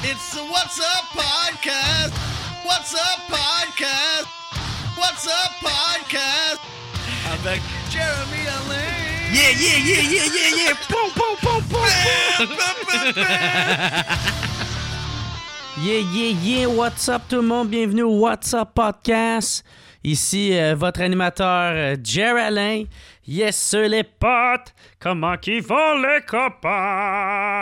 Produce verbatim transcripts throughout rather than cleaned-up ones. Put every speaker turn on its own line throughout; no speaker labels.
It's the What's Up Podcast. What's Up Podcast. What's Up Podcast. Avec Jeremy Alain.
Yeah, yeah, yeah, yeah, yeah, yeah. Poum, poum, poum, poum. Yeah, yeah, yeah. What's up tout le monde? Bienvenue au What's Up Podcast. Ici, euh, votre animateur, euh, Jerry Alain. Yes, sir, les potes. Comment qu'ils vont les copains?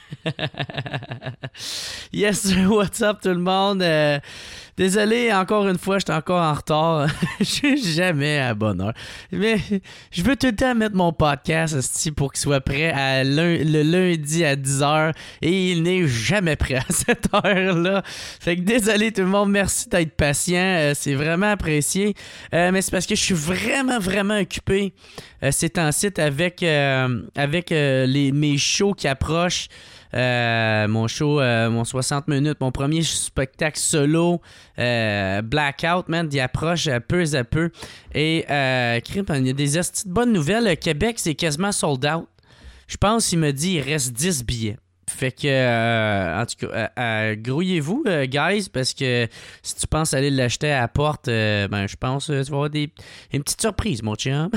Yes, sir, what's up tout le monde? Euh, désolé, encore une fois, j'étais encore en retard. Je suis jamais à bonne heure. Mais je veux tout le temps mettre mon podcast esti, pour qu'il soit prêt à lun- le lundi à dix heures et il n'est jamais prêt à cette heure-là. Fait que désolé tout le monde, merci d'être patient. Euh, c'est vraiment apprécié. Euh, mais c'est parce que je suis vraiment, vraiment occupé euh, ces temps-ci avec, euh, avec euh, les, mes shows qui approchent. Euh, mon show, euh, mon soixante minutes, mon premier spectacle solo, euh, Blackout, man, il approche euh, peu à peu. Et euh, il y a des esti de bonnes nouvelles. Le Québec, c'est quasiment sold out. Je pense qu'il me dit il reste dix billets. Fait que, euh, en tout cas, euh, euh, grouillez-vous, euh, guys, parce que si tu penses aller l'acheter à la porte, euh, ben, je pense que tu vas avoir des, une petite surprise, mon chum.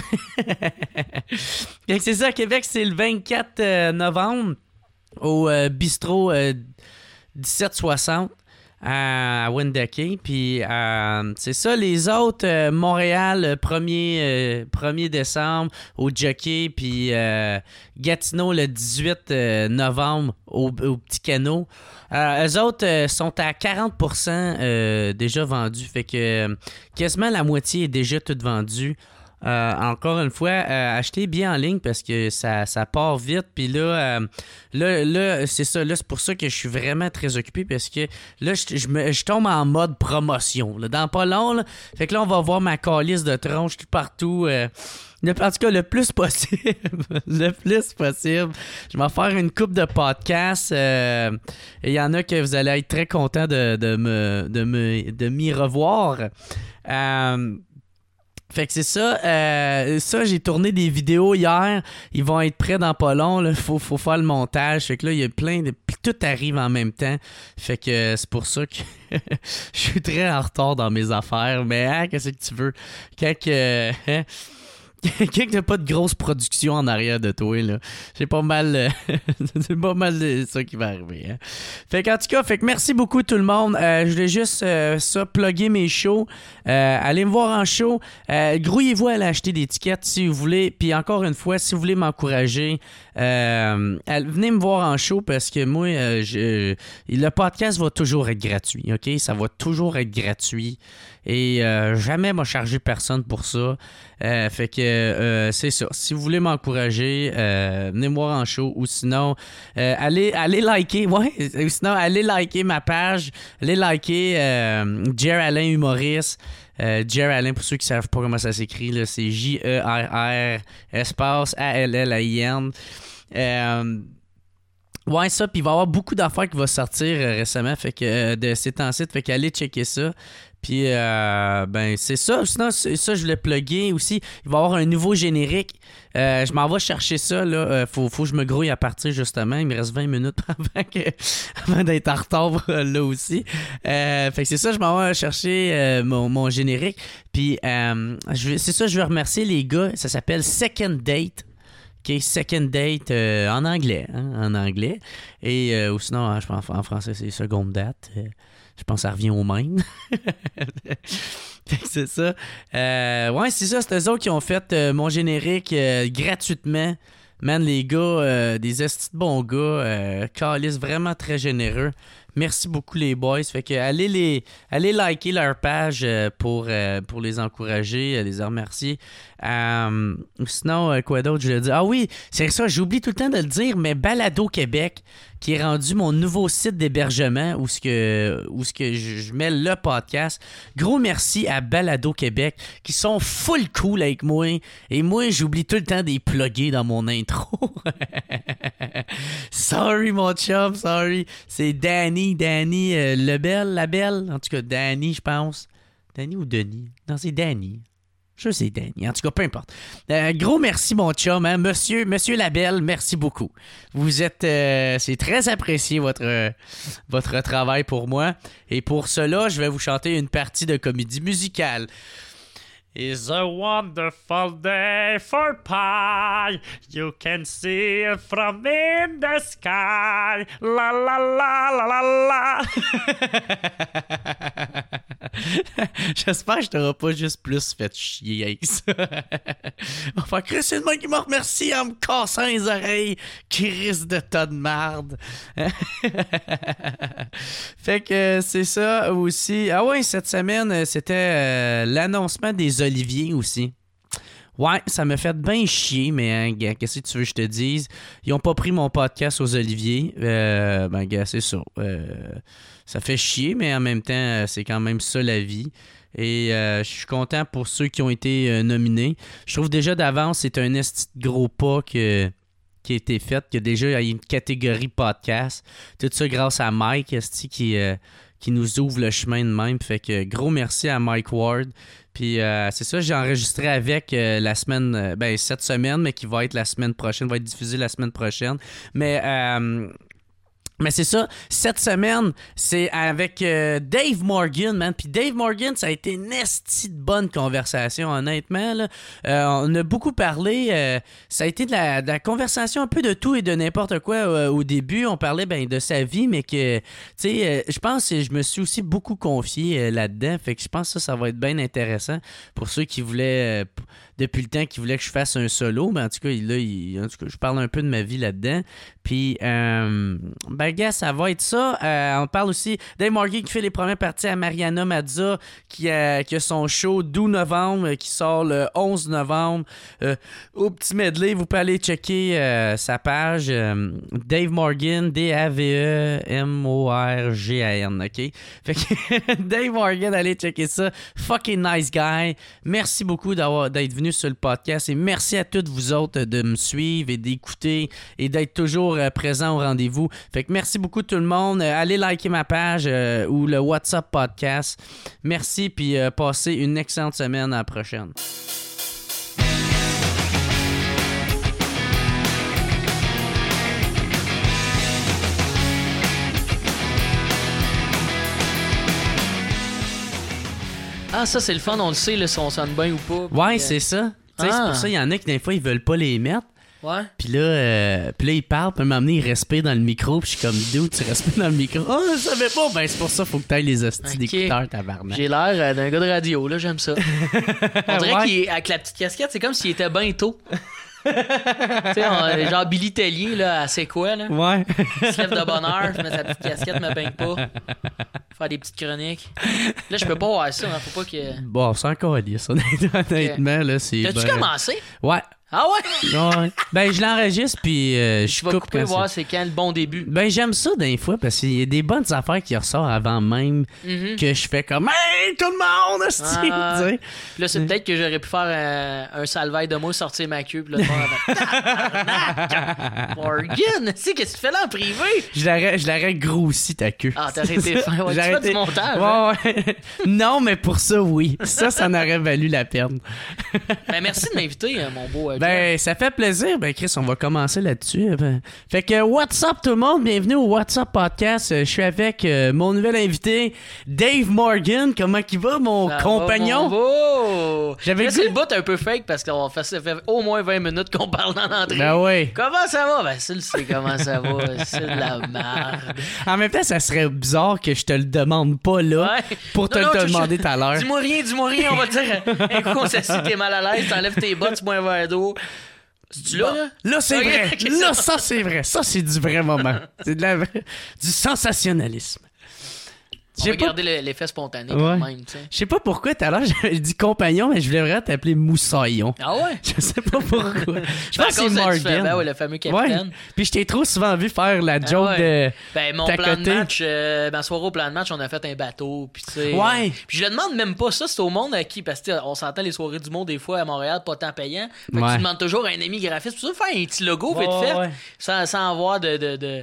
Fait que c'est ça, Québec, c'est le vingt-quatre novembre. Au euh, bistrot euh, dix-sept soixante à, à Wendake. Puis euh, c'est ça, les autres, euh, Montréal, premier décembre au Jockey. Puis euh, Gatineau le dix-huit novembre au, au Petit Canot. Euh, eux autres euh, sont à quarante pour cent euh, déjà vendus. Fait que euh, quasiment la moitié est déjà toute vendue. Euh, encore une fois, euh, achetez bien en ligne parce que ça, ça part vite. Puis là, euh, là, là, c'est ça. Là, c'est pour ça que je suis vraiment très occupé parce que là, je, je, me, je tombe en mode promotion. Là, dans pas long, là. Fait que là, on va voir ma calice de tronche tout partout. Euh, le, en tout cas, le plus possible. le plus possible. Je vais faire une coupe de podcasts. Euh, et il y en a que vous allez être très contents de, de, me, de, me, de m'y revoir. Euh, Fait que c'est ça. Euh, ça, j'ai tourné des vidéos hier. Ils vont être prêts dans pas long. Il faut, faut faire le montage. Fait que là, il y a plein de... Tout arrive en même temps. Fait que euh, c'est pour ça que je suis très en retard dans mes affaires. Mais hein, qu'est-ce que tu veux? Quand que... Hein? Quand t'as pas de grosse production en arrière de toi, là, c'est pas mal euh, c'est pas mal euh, ça qui va arriver. Hein? Fait qu'en tout cas, fait que merci beaucoup tout le monde. Euh, je voulais juste euh, ça, plugger mes shows. Euh, allez me voir en show. Euh, grouillez-vous à aller acheter des tickets si vous voulez. Puis encore une fois, si vous voulez m'encourager, euh, venez me voir en show parce que moi, euh, je, le podcast va toujours être gratuit. Ok, ça va toujours être gratuit. Et euh, jamais m'a chargé personne pour ça. Euh, fait que euh, c'est ça. Si vous voulez m'encourager, euh, venez me voir en show. Ou sinon, euh, allez, allez liker. Ouais, ou sinon, allez liker ma page. Allez liker euh, Jerry Alain Humoriste. Euh, Jerry Alain, pour ceux qui ne savent pas comment ça s'écrit, là, c'est J E R R espace A L L A I N. Euh, Ouais, ça, puis il va y avoir beaucoup d'affaires qui vont sortir euh, récemment, fait que euh, de ces temps-ci, fait qu'allez checker ça. Puis, euh, ben, c'est ça. Sinon, c'est ça, je voulais plugger aussi. Il va y avoir un nouveau générique. Euh, je m'en vais chercher ça, là. Euh, faut, faut que je me grouille à partir, justement. Il me reste vingt minutes avant, que, avant d'être en retard, là aussi. Euh, fait que c'est ça, je m'en vais chercher euh, mon, mon générique. Puis, euh, je, c'est ça, je veux remercier les gars. Ça s'appelle Second Date. OK, Second Date euh, en anglais, hein, en anglais. Et euh, ou sinon, hein, je pense en français, c'est Seconde Date. Euh, je pense que ça revient au même. Fait que c'est ça. Euh, ouais, c'est ça, c'est eux autres qui ont fait euh, mon générique euh, gratuitement. Man, les gars, euh, des estis de bons gars, euh, calice vraiment très généreux. Merci beaucoup les boys. Fait que allez les allez liker leur page euh, pour, euh, pour les encourager, euh, les remercier. Euh, sinon, euh, quoi d'autre, je le dis. Ah oui, c'est ça, j'oublie tout le temps de le dire, mais Balado Québec, qui est rendu mon nouveau site d'hébergement où ce que où ce que je, je mets le podcast. Gros merci à Balado Québec qui sont full cool avec moi. Et moi, j'oublie tout le temps de les plugger dans mon intro. Sorry mon chum, sorry. C'est Danny, Danny euh, Lebel, la belle. En tout cas, Danny, je pense. Danny ou Denis? Non, c'est Danny. Ça, c'est Danny. En tout cas, peu importe. Euh, gros merci, mon chum. Hein? Monsieur, Monsieur Labelle, merci beaucoup. Vous êtes... Euh, c'est très apprécié, votre, euh, votre travail pour moi. Et pour cela, je vais vous chanter une partie de comédie musicale. It's a wonderful day for pie. You can see it from in the sky. La la la la la la. J'espère que je t'aurai pas juste plus fait chier avec ça. On va faire Chris, c'est le mec qui m'a remercié en me cassant les oreilles. Chris de tas de marde. Fait que c'est ça aussi. Ah ouais, cette semaine, c'était euh, l'annoncement des Olivier aussi. Ouais, ça m'a fait bien chier, mais hein, gars, qu'est-ce que tu veux que je te dise? Ils ont pas pris mon podcast aux Olivier. Euh, ben, gars, c'est ça. Euh, ça fait chier, mais en même temps, c'est quand même ça la vie. Et euh, je suis content pour ceux qui ont été euh, nominés. Je trouve déjà d'avance, c'est un esti de gros pas que, qui a été fait, qu'il y a déjà une catégorie podcast. Tout ça grâce à Mike, esti, qui... Euh, qui nous ouvre le chemin de même. Fait que gros merci à Mike Ward. Puis euh, c'est ça, j'ai enregistré avec euh, la semaine, euh, ben cette semaine, mais qui va être la semaine prochaine, va être diffusé la semaine prochaine. Mais... Euh, Mais c'est ça, cette semaine, c'est avec euh, Dave Morgan, man. Puis Dave Morgan, ça a été une esti de bonne conversation, honnêtement. Là. Euh, on a beaucoup parlé. Euh, ça a été de la, de la conversation un peu de tout et de n'importe quoi euh, au début. On parlait ben, de sa vie, mais que, tu sais, euh, je pense que je me suis aussi beaucoup confié euh, là-dedans. Fait que je pense que ça, ça va être bien intéressant pour ceux qui voulaient... Euh, depuis le temps qu'il voulait que je fasse un solo, mais en tout cas, là, il, en tout cas, je parle un peu de ma vie là-dedans. Puis, euh, ben, gars, ça va être ça. Euh, on parle aussi Dave Morgan qui fait les premières parties à Mariana Mazza, qui a, qui a son show douze novembre, qui sort le onze novembre. Euh, au petit medley, vous pouvez aller checker euh, sa page. Euh, Dave Morgan, D A V E M O R G A N, OK? Fait que Dave Morgan, allez checker ça. Fucking nice guy. Merci beaucoup d'avoir, d'être venu sur le podcast et merci à toutes vous autres de me suivre et d'écouter et d'être toujours euh, présent au rendez-vous. Fait que merci beaucoup tout le monde. Euh, allez liker ma page euh, ou le WhatsApp podcast. Merci puis euh, passez une excellente semaine. À la prochaine.
Ah, ça, c'est le fun, on le sait, là, si on sonne bien ou pas.
Ouais,
euh...
c'est ça. Ah. C'est pour ça, il y en a qui, des fois, ils veulent pas les mettre.
Ouais.
Puis là, euh, puis là, ils parlent, puis à un moment donné, ils respirent dans le micro, puis je suis comme, d'où tu respires dans le micro? Oh, je savais pas! Ben, c'est pour ça, faut que t'ailles les hosties okay. d'écouteurs, tabarnak.
J'ai l'air euh, d'un gars de radio, là, j'aime ça. On dirait
ouais.
qu'il est, avec la petite casquette, c'est comme s'il était bien tôt. Tu sais, genre Billy Tellier, là, à C'est quoi, là?
Ouais.
Il se lève de bonne heure, met sa petite casquette, me baigne pas. Faire des petites chroniques. Là, je peux pas voir ça, hein, faut pas que...
Bon, c'est encore lisse, honnêtement, okay. là, c'est...
T'as-tu
ben...
commencé?
Ouais.
Ah ouais?
ouais. Ben, je l'enregistre, puis euh, je coupe.
Tu vas couper, voir c'est quand le bon début.
Ben, j'aime ça des fois, parce qu'il y a des bonnes affaires qui ressortent avant même mm-hmm. que je fais comme « Hey, tout le monde! »
ah, Puis là, c'est peut-être que j'aurais pu faire euh, un salvaille de mots, sortir ma queue, puis là, faire Morgan! Tu sais, qu'est-ce que tu fais là en privé?
Je l'aurais, je l'aurais grossi ta queue.
Ah, t'aurais été fin. Ouais, tu fais du montage.
Ouais,
hein?
ouais. Non, mais pour ça, oui. Ça, ça n'aurait valu la peine.
Ben, merci de m'inviter, mon beau. Euh,
ben, ça fait plaisir. Ben, Chris, on va commencer là-dessus. Ben, fait que, what's up tout le monde? Bienvenue au What's Up Podcast. Je suis avec euh, mon nouvel invité, Dave Morgan. Comment il va, mon
ça
compagnon?
Va, mon
J'avais
là,
goût...
c'est le bout un peu fake parce qu'on fait, ça fait au moins vingt minutes qu'on parle dans l'entrée.
Ben oui.
Comment ça va? Ben, ça, c'est comment ça va. C'est de la merde.
En même temps, ça serait bizarre que je te le demande pas là ouais. pour te non, non, le demander tout à l'heure.
Dis-moi rien, dis-moi rien. On va te dire un coup, on s'assied, t'es mal à l'aise, t'enlèves tes bottes, tu bois un verre d'eau. C'est-tu là, là?
Là, c'est okay, vrai. Okay, là, ça, c'est vrai. Ça, c'est du vrai moment. C'est de la... du sensationnalisme.
On va garder pas... l'effet spontané ouais. quand même, tu sais.
Je sais pas pourquoi, tout à l'heure, j'avais dit compagnon, mais je voulais vraiment t'appeler Moussaillon.
Ah ouais?
Je sais pas pourquoi. Je pense que c'est Morgan.
Ben ouais, le fameux capitaine.
Ouais. Puis je t'ai trop souvent vu faire la joke ah ouais. de
ben, mon plan côté. de match, euh, ma soirée au plan de match, on a fait un bateau, puis tu sais...
Ouais.
Euh, puis je le demande même pas ça, c'est au monde à qui, parce que on s'entend les soirées du monde des fois à Montréal, pas tant payant. Fait que ouais. tu demandes toujours à un ami graphiste, tu peux faire un petit logo, vite ouais, fait, ouais. sans, sans avoir de... de, de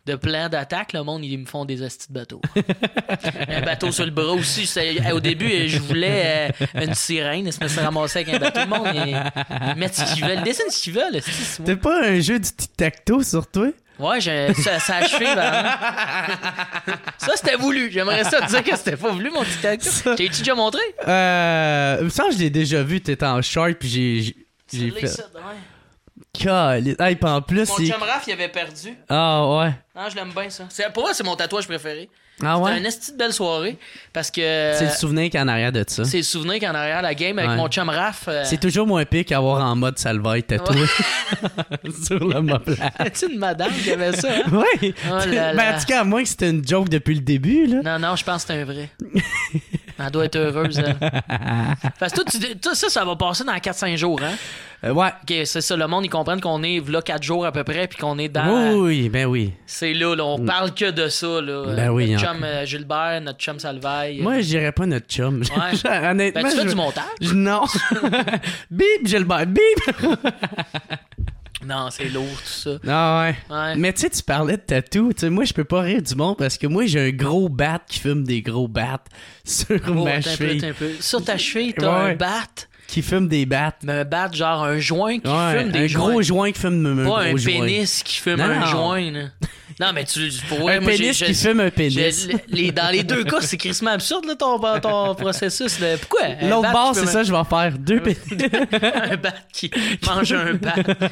de plan d'attaque, le monde, ils me font des hosties de bateaux. Un bateau sur le bras aussi. C'est, au début, je voulais euh, une sirène. Je me suis ramassé avec un bateau. Tout le monde, ils, ils mettent ce qu'ils veulent. Ils dessinent ce qu'ils veulent. C'est
T'as pas un jeu du tic-tac-toe sur toi?
Ouais, j'ai, ça, ça a achevé. Ben, ça, c'était voulu. J'aimerais ça te dire que c'était pas voulu, mon tic-tac-toe. T'as-tu déjà montré?
Euh... Ça, je l'ai déjà vu. T'étais en short, puis j'ai... j'ai, j'ai fait...
Ça, ouais.
Calice. Hey, puis en plus,
Mon
il...
chum Raph, il avait perdu.
Ah, ouais.
Non, je l'aime bien, ça. C'est, pour moi, c'est mon tatouage préféré.
Ah, ouais?
C'était une esti de belle soirée. Parce que...
C'est le souvenir qu'il y a en arrière de ça.
C'est le souvenir qu'en arrière la game avec
Ouais.
mon chum Raph. Euh...
C'est toujours moins pire qu'avoir en mode salvaille tatoué
Ouais.
sur le moplat.
C'est une madame qui avait ça, hein?
Ouais.
Oh là
Ben,
là.
en tout cas, à moins que c'était une joke depuis le début, là.
Non, non, je pense que c'est un vrai. Elle doit être heureuse, elle. Parce que toi, tu, toi, ça, ça va passer dans quatre cinq jours, hein?
Euh, ouais.
OK, c'est ça. Le monde, ils comprennent qu'on est là quatre jours à peu près, puis qu'on est dans...
Oui, ben oui.
C'est là, là, on parle que de ça, là.
Ben oui,
Notre
hein.
chum euh, Gilbert, notre chum Salvaille.
Moi, je dirais pas notre chum.
Ouais.
Honnêtement,
Ben, tu fais
je-
du montage?
je- Non. Bip, Gilbert, bip.
Non, c'est lourd, tout ça.
Ah ouais.
Ouais.
Mais tu sais, tu parlais de tatou. Tu sais, moi, je peux pas rire du monde parce que moi, j'ai un gros bat qui fume des gros bats sur
Oh,
ma
attends un peu,
cheville.
attends un peu. Sur ta cheville, t'as
Ouais.
un bat.
Qui fume des bats.
Mais un bat, genre un joint qui
Ouais,
fume des
un
joints.
gros joint qui fume un
Pas
gros
un
joint.
pénis qui fume
Non,
un
non.
joint, là. Non, mais tu pour vrai,
Un
moi, j'ai-
pénis
j'ai-
qui fume un
j'ai-
pénis.
les, dans les deux cas, c'est crissement absurde, là, ton, ton processus. Là. Pourquoi? Un
L'autre
bat
bord,
qui
c'est
fume
ça, je vais faire deux pénis.
un... un bat qui mange un bat.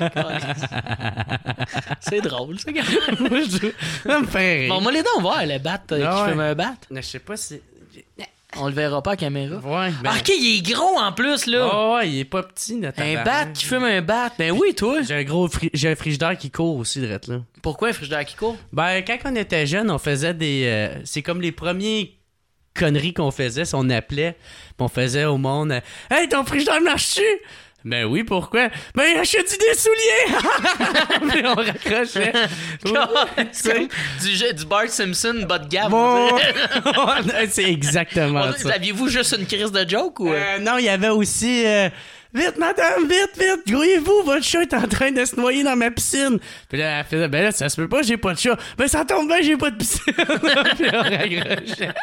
C'est drôle, ça, quand même.
Moi, je... Ça me fait rire.
Bon, moi, les dents, voir le bat euh,
Ah
qui
ouais.
fume un bat.
Je sais pas si...
On le verra pas à la caméra.
Ouais, ben...
Ah, OK, il est gros en plus, là.
Oh, ouais, il est pas petit, notre
un
tabarnak.
bat qui fume un bat. Ben oui, toi.
J'ai un gros fri- j'ai un frigidaire qui court aussi, drette là.
Pourquoi un frigidaire qui court?
Ben, quand on était jeune, on faisait des... euh, c'est comme les premiers conneries qu'on faisait, si on appelait, pis on faisait au monde euh, Hey, ton frigidaire marche-tu? Ben oui, pourquoi? Ben, achète-tu des souliers? Puis on raccrochait.
C'est comme du, jeu- du Bart Simpson, bas de gamme.
Bon.
on dirait.
C'est exactement
On dirait-
ça.
Aviez-vous juste une crise de joke ou...
Euh, non, il y avait aussi euh, Vite, madame, vite, vite, grouillez-vous, votre chat est en train de se noyer dans ma piscine. Puis là, elle faisait, ben là, ça se peut pas, j'ai pas de chat. Ben ça tombe bien, j'ai pas de piscine. Puis on raccrochait.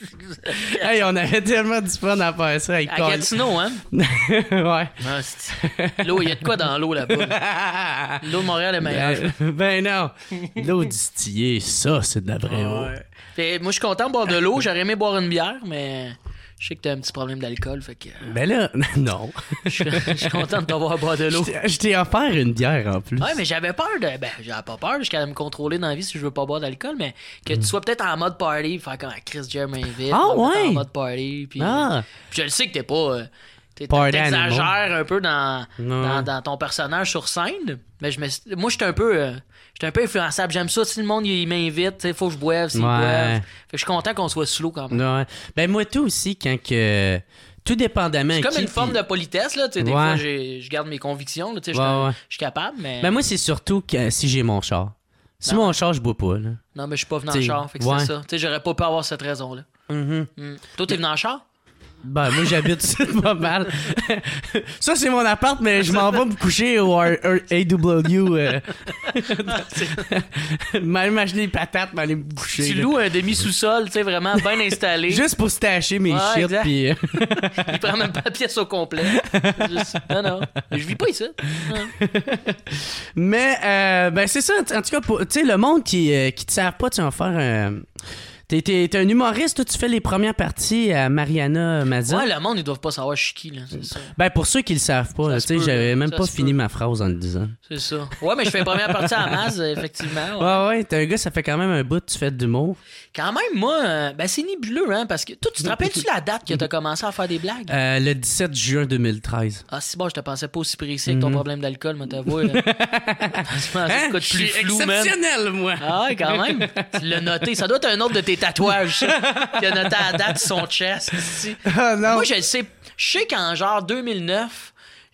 Hey, on avait tellement du fun à faire ça avec
À
Colin.
Gatineau, hein?
Ouais.
Ah, c'est- l'eau, il y a de quoi dans l'eau là-bas? L'eau de Montréal est meilleure.
Ben, ben non. L'eau distillée, ça, c'est de la vraie eau.
Ouais. Fait, moi, je suis content de boire de l'eau. J'aurais aimé boire une bière, mais je sais que t'as un petit problème d'alcool. Fait que euh,
Ben là, non.
je suis- je suis content de t'avoir boire de l'eau.
Je t'ai- Je t'ai offert une bière en plus.
Ouais, mais j'avais peur de. Ben, j'avais pas peur jusqu'à me contrôler dans la vie si je veux pas boire d'alcool, mais que tu sois peut-être en mode party, faire comme ah, Chris Jerry m'invite.
Ah,
on va être
ouais?
En mode party. Puis,
Ah.
puis je le sais que t'es pas. euh, t'es-
Party
T'exagères un peu dans,
Non.
dans, dans ton personnage sur scène, mais je me, moi, j'étais un peu. euh, J'étais un peu influençable. J'aime ça. Si le monde il m'invite, il faut que je boive, s'il
Ouais.
boive. Fait que je suis content qu'on soit slow quand même.
Ouais. Ben moi, tout aussi, quand que. Tout dépendamment.
C'est comme
qui,
une forme
puis-
de politesse, là. Tu sais, des
Ouais.
fois, j'ai- je garde mes convictions, là. Tu sais, je suis
Ouais,
un-
ouais.
je suis capable, mais.
Ben moi, c'est surtout que si j'ai mon char. Si
Non.
mon char, je bois pas, là.
Non, mais je suis pas venu en
T'sais,
char. Fait que
ouais.
c'est ça. Tu sais, j'aurais pas pu avoir cette raison-là.
Mhm.
Hmm. Toi, t'es venu en char?
Ben, moi, j'habite ici pas mal. Ça, c'est mon appart, mais je m'en vais me coucher au R- R- A W. Euh... M'aller m'acheter des patates, m'aller me coucher.
Tu
là.
loues un demi-sous-sol, tu sais, vraiment bien installé.
Juste pour stacher mes
Ouais,
shit,
exact.
puis... euh,
Il prend même pas la pièce au complet. Juste- Non, non. Je vis pas ici. Non.
Mais, euh, ben, c'est ça. En tout cas, pour- tu sais, le monde qui, euh, qui te savent pas, tu vas faire un... T'es, t'es, t'es un humoriste, toi, tu fais les premières parties à Mariana Mazza.
Ouais, le monde, ils doivent pas savoir je suis qui, là. C'est ça.
Ben, pour ceux qui le savent pas, là,
se
tu sais,
peut,
j'avais même
ça
pas
se
fini
peut.
ma phrase en le disant.
C'est ça. Ouais, mais je fais la première partie à Maz, effectivement. Ouais.
Ouais, ouais, t'es un gars, ça fait quand même un bout que tu fais d'humour.
Quand même, moi, euh, ben, c'est nébuleux, hein, parce que. Toi, tu te rappelles-tu la date que t'as commencé à faire des blagues?
Euh, le dix-sept juin deux mille treize.
Ah, si bon, je te pensais pas aussi précis avec ton problème d'alcool, mais t'avoue. Je pensais que tu plus flou, man.
exceptionnel, moi!
Ah ouais, quand même. Tu l'as noté. Ça doit être un autre de tes tatouages, ça. Qui a noté la date sur son chest. ici.
Ah non!
Moi, je le sais. Je sais qu'en genre deux mille neuf,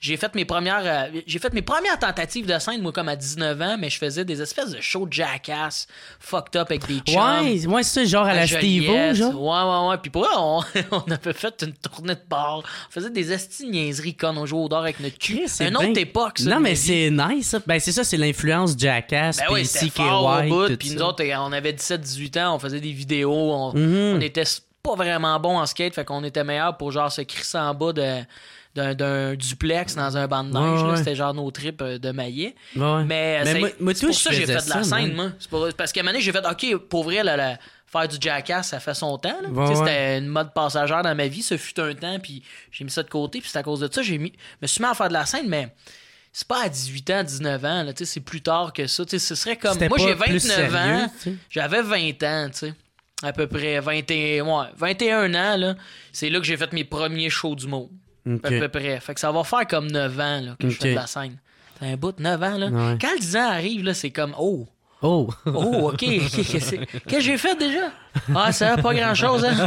j'ai fait mes premières euh, j'ai fait mes premières tentatives de scène, moi, comme à dix-neuf ans, mais je faisais des espèces de shows de jackass fucked up avec des chums.
Ouais, ouais, c'est ça, genre à la Steve-O, genre.
Ouais, ouais, ouais. Puis pour eux, on, on avait fait une tournée de bar. On faisait des esti niaiseries connes. On jouait au dard avec notre cul. C'est une autre époque, ça.
Non, mais c'est nice, ça. Ben, c'est ça, c'est l'influence Jackass,
ben
puis
oui,
C K
Y.
Puis
Puis nous autres, on avait dix-sept dix-huit ans, on faisait des vidéos. On,
mm-hmm.
on était pas vraiment bons en skate, fait qu'on était meilleurs pour genre se crisser en bas de... D'un, d'un duplex dans un banc de neige.
Ouais,
là,
ouais.
C'était genre nos tripes de maillet.
Ouais.
Mais,
Mais
c'est,
moi, moi,
c'est
tout,
pour ça que j'ai fait de la
ça,
scène,
moi.
moi. C'est pour, parce qu'à un moment donné, j'ai fait, OK, pour vrai, là, là, faire du jackass, ça fait son temps. Là.
Ouais,
Tu sais,
ouais.
C'était une mode passagère dans ma vie. Ça fut un temps, puis j'ai mis ça de côté. Puis c'est à cause de ça, j'ai mis, me suis mis à faire de la scène, mais c'est pas à dix-huit ans, dix-neuf ans. Là, tu sais, c'est plus tard que ça. Tu sais, ce serait comme...
C'était
Moi,
pas
j'ai
plus
vingt-neuf
sérieux,
ans.
tu sais.
J'avais vingt ans, tu sais. À peu près vingt et un, ouais, vingt et un ans, là. C'est là que j'ai fait mes premiers shows du monde.
Ok.
À peu près. Fait que ça va faire comme neuf ans là, que je
Ok.
fais de la scène. C'est un bout de neuf ans, là.
Ouais.
Quand le dix ans arrive, là, c'est comme oh.
Oh!
Oh, OK. Qu'est-ce que j'ai fait déjà? Ah, ça va pas grand-chose, hein?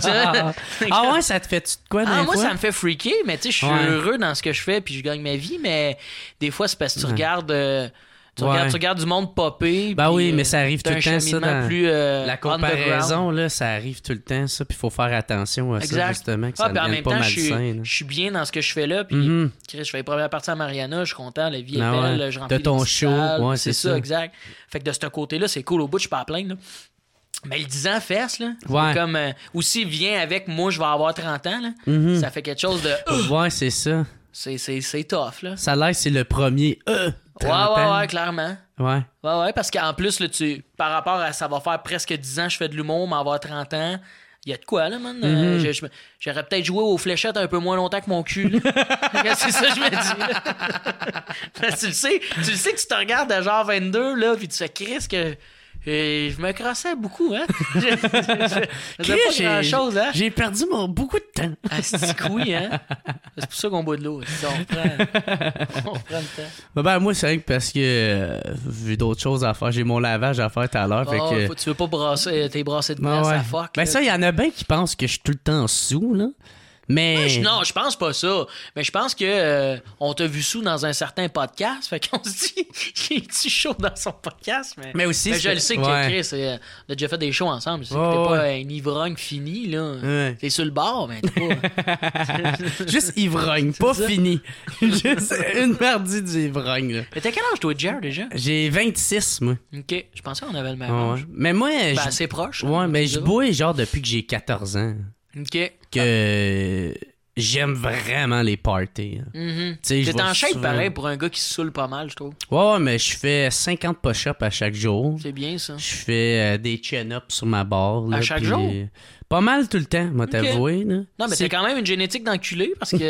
Ah ouais, ça te fait-tu de quoi,
Ah,
des
moi,
fois?
ça me fait freaker, mais tu sais, je suis
Ouais.
heureux dans ce que je fais, puis je gagne ma vie, mais des fois, c'est parce que tu
Ouais.
regardes... euh, tu,
Ouais.
regardes, tu regardes du monde popper.
Ben
puis,
oui, mais
euh,
ça arrive
t'as
tout le
un
temps, ça,
cheminement
dans
plus, euh,
La
underground.
comparaison, là, ça arrive tout le temps, ça, puis il faut faire attention à ça,
Exact.
justement, que
Ah,
ça
puis en
devienne
même
pas
temps, je suis,
malsain. là.
je suis bien dans ce que je fais là. Puis,
Mhm.
Chris, je fais les premières parties à Mariana, je suis content, la vie est
Ah
belle,
ouais.
je remplis
De ton
les petites
show,
salles,
ouais,
c'est
c'est
ça,
ça.
exact. Fait que de ce côté-là, c'est cool au bout, je suis pas à plaindre. Là. Mais le dix ans fesse, là.
Ouais.
C'est comme. Euh, aussi, vient avec moi, je vais avoir trente ans, là.
Mhm.
Ça fait quelque chose de. euh,
Ouais, c'est ça.
c'est, c'est, c'est tough, là.
Ça a l'air, c'est le premier. Euh,
Ouais,
trente
ouais,
ans.
ouais, clairement.
Ouais.
Ouais, ouais, parce qu'en plus, là, tu, par rapport à ça va faire presque dix ans que je fais de l'humour, mais avoir trente ans, il y a de quoi, là, man? Euh, je- je- j'aurais peut-être joué aux fléchettes un peu moins longtemps que mon cul, là. C'est ça que je me dis, là. Parce que tu le sais, tu le sais que tu te regardes à genre vingt-deux, là, puis tu fais Chris que. euh, je me crossais beaucoup, hein? Je, je, je faisais
Chris,
pas
j'ai-
grand-chose, hein?
J'ai perdu mon, beaucoup de temps.
Ah, c'est que oui, hein? C'est pour ça qu'on boit de l'eau. c'est ça, On prend, on prend le temps.
Ben, ben, moi, c'est vrai que parce que euh, j'ai d'autres choses à faire. J'ai mon lavage à faire tout à l'heure. fait
Oh,
que...
faut- tu veux pas brasser, t'es brassé de
Ben
graisse
ouais.
à fuck.
Ben
là.
ça, il y en a bien qui pensent que je suis tout le temps sous, là. Mais...
Ah, je- non, je pense pas ça. Mais je pense que euh, on t'a vu sous dans un certain podcast. Fait qu'on se dit qu'il est chaud dans son podcast. Mais,
Mais aussi,
mais je
c'est-
le sais que
ouais.
Chris, euh, on a déjà fait des shows ensemble. Je sais
Ouais,
que t'es
ouais.
pas un ivrogne fini, là.
Ouais.
T'es sur le bord, mais t'es pas.
Juste ivrogne, pas
ça.
fini. Juste une mardi d'ivrogne, là.
Mais t'as quel âge, toi, Jer, déjà?
J'ai vingt-six, moi.
Ok, je pensais qu'on avait le même
Ouais,
âge.
ouais. Mais moi,
Ben,
je...
assez proche.
Ouais,
hein,
mais
tu
je
diras.
bois genre depuis que j'ai quatorze ans.
Ok.
Que j'aime vraiment les parties. hein.
Mhm.
Tu sais, je
T'es
vais
en shape
souvent-
pareil pour un gars qui se saoule pas mal, je trouve.
Ouais, ouais, mais je fais cinquante push-ups à chaque jour.
C'est bien, ça.
Je fais euh, des chin-ups sur ma barre. là,
À chaque
puis,
jour?
euh, Pas mal tout le temps, moi t'avouer. là.
Non, mais
C'est-
t'as quand même une génétique d'enculé parce que.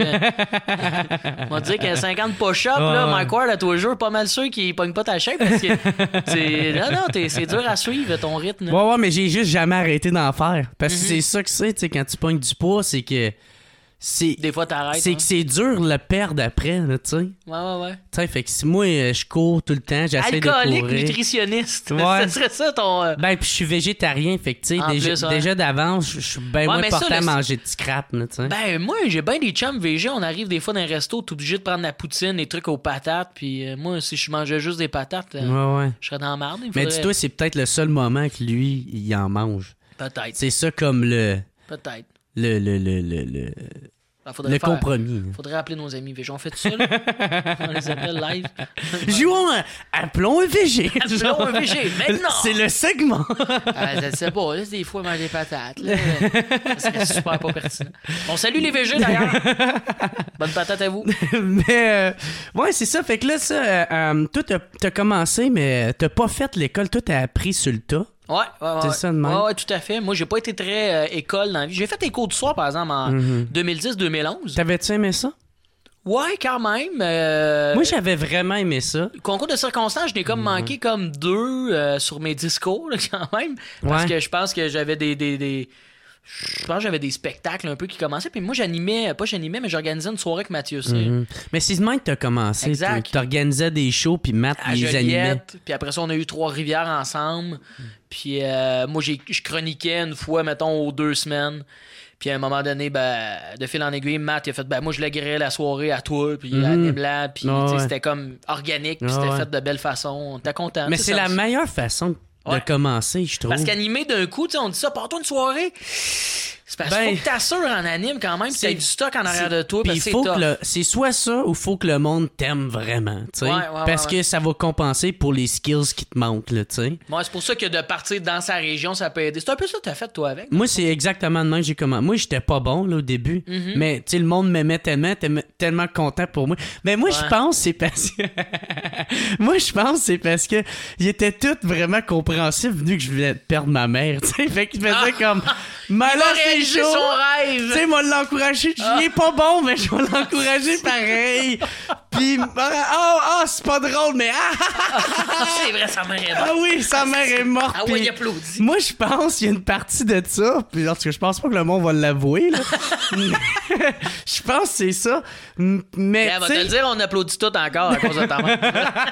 On va dire que cinquante push-ups,
Ouais,
là,
ouais.
Mike Ward, à tous les jours, pas mal sûr qu'il pogne pas ta shape parce que. c'est... Non, non, t'es... c'est dur à suivre ton rythme. là.
Ouais, ouais, mais j'ai juste jamais arrêté d'en faire. Parce que
Mhm.
c'est ça que c'est, tu sais, quand tu pognes du poids, c'est que. C'est.
Des fois, t'arrêtes.
C'est
hein.
que c'est dur de le perdre après, là, tu sais.
Ouais, ouais, ouais.
Tu sais, fait que si moi, euh, je cours tout le temps, j'essaie de
Alcoolique
courir.
nutritionniste.
Ouais.
Ce serait ça ton. euh,
Ben, puis je suis végétarien, fait que, tu sais,
En
déjà,
plus, ouais.
déjà d'avance, je je suis bien
Ouais,
moins
mais ça,
porté à
le-
manger de scrap, là, tu sais.
Ben, moi, j'ai bien des chums végé. On arrive des fois dans un resto, t'es obligé de prendre la poutine, des trucs aux patates. Puis euh, moi, si je mangeais juste des patates, euh,
Ouais, ouais.
je serais dans la merde. Il
Mais
faudrait-
dis-toi, c'est peut-être le seul moment que lui, il en mange.
Peut-être.
C'est ça comme le.
Peut-être.
Le, le, le, le, le,
Ben, faudrait
le
faire-
compromis.
Faudrait appeler nos amis végés. On fait tout ça, là? On les appelle live.
Jouons à Appelons un V G.
Appelons un V G, maintenant!
C'est le segment.
Ah, je sais pas, là, des fois, manger des patates. Là. Ça serait super pas pertinent. On salue les V G, d'ailleurs. Bonne patate à vous.
mais, euh, ouais, c'est ça. Fait que là, ça, euh, euh, toi, t'as, t'as commencé, mais t'as pas fait l'école. Toi, t'as appris sur le tas.
Ouais, ouais, ouais.
C'est
ouais.
ça de même?
Ouais, ouais, tout à fait. Moi, j'ai pas été très euh, école dans la vie. J'ai fait des cours du soir, par exemple, en
Mhm.
deux mille dix deux mille onze.
T'avais-tu aimé ça?
Ouais, quand même. euh,
Moi, j'avais vraiment aimé ça.
Concours de circonstances, je n'ai comme manqué comme deux euh, sur mes discours, là, quand même. Parce
Ouais.
que je pense que j'avais des, des, des, je pense que j'avais des spectacles un peu qui commençaient. Puis moi, j'animais, pas j'animais, mais j'organisais une soirée avec Mathieu Cyr.
Mm-hmm. Mais c'est de même que t'as commencé.
Exact.
Tu organisais des shows, puis Matt
À
les animait.
Joliette. Puis après ça, on a eu Trois-Rivières ensemble. Puis euh, moi, j'ai, je chroniquais une fois, mettons, aux deux semaines. Puis à un moment donné, ben, de fil en aiguille, Matt il a fait ben, moi, je l'agréais la soirée à toi, puis
Mm-hmm.
à Nibla. Puis
Oh, ouais.
c'était comme organique, puis
Oh,
c'était
ouais.
fait de belle façon. On était content.
Mais c'est la meilleure façon de
Ouais.
commencer, je trouve.
Parce qu'animer d'un coup, tu sais, on dit ça, pars-toi une soirée. C'est parce qu'il
Ben,
faut que t'assures en anime quand même, puis
c'est-
t'as du stock en arrière
c'est-
de toi,
puis
parce
il
que c'est
faut
tough.
que le- c'est soit ça ou faut que le monde t'aime vraiment, tu sais.
Ouais, ouais,
parce
ouais,
que
ouais.
ça va compenser pour les skills qui te manquent, là, tu sais.
Moi, c'est pour ça que de partir dans sa région, ça peut aider. C'est un peu ça que t'as fait, toi, avec.
Moi, c'est exactement de même que j'ai commencé. Moi, j'étais pas bon, là, au début.
Mm-hmm.
Mais, tu sais, le monde m'aimait tellement, tellement, tellement content pour moi. Mais moi, je
Ouais.
pense que c'est parce que... moi, je pense que c'est parce que ils étaient tous vraiment compréhensifs vu que je voulais perdre ma mère, tu sais. Fait qu'ils faisaient
Ah.
comme...
Il
Malade,
va
c'est
réaliser
chaud.
son
Tu
rêve!
sais, moi, l'encourager. Il est pas bon, mais je vais l'encourager pareil. Puis, oh, oh, c'est pas drôle, mais ah,
C'est vrai, sa mère est
ah
morte.
oui, sa mère est morte.
Ah ouais,
puis
il applaudit.
moi, je pense qu'il y a une partie de ça. Puis, en tout cas, je pense pas que le monde va l'avouer, là. Je pense que c'est ça. M- Mais,
Elle va
tu
te
sais,
le dire, on applaudit tout encore à cause de ta mère.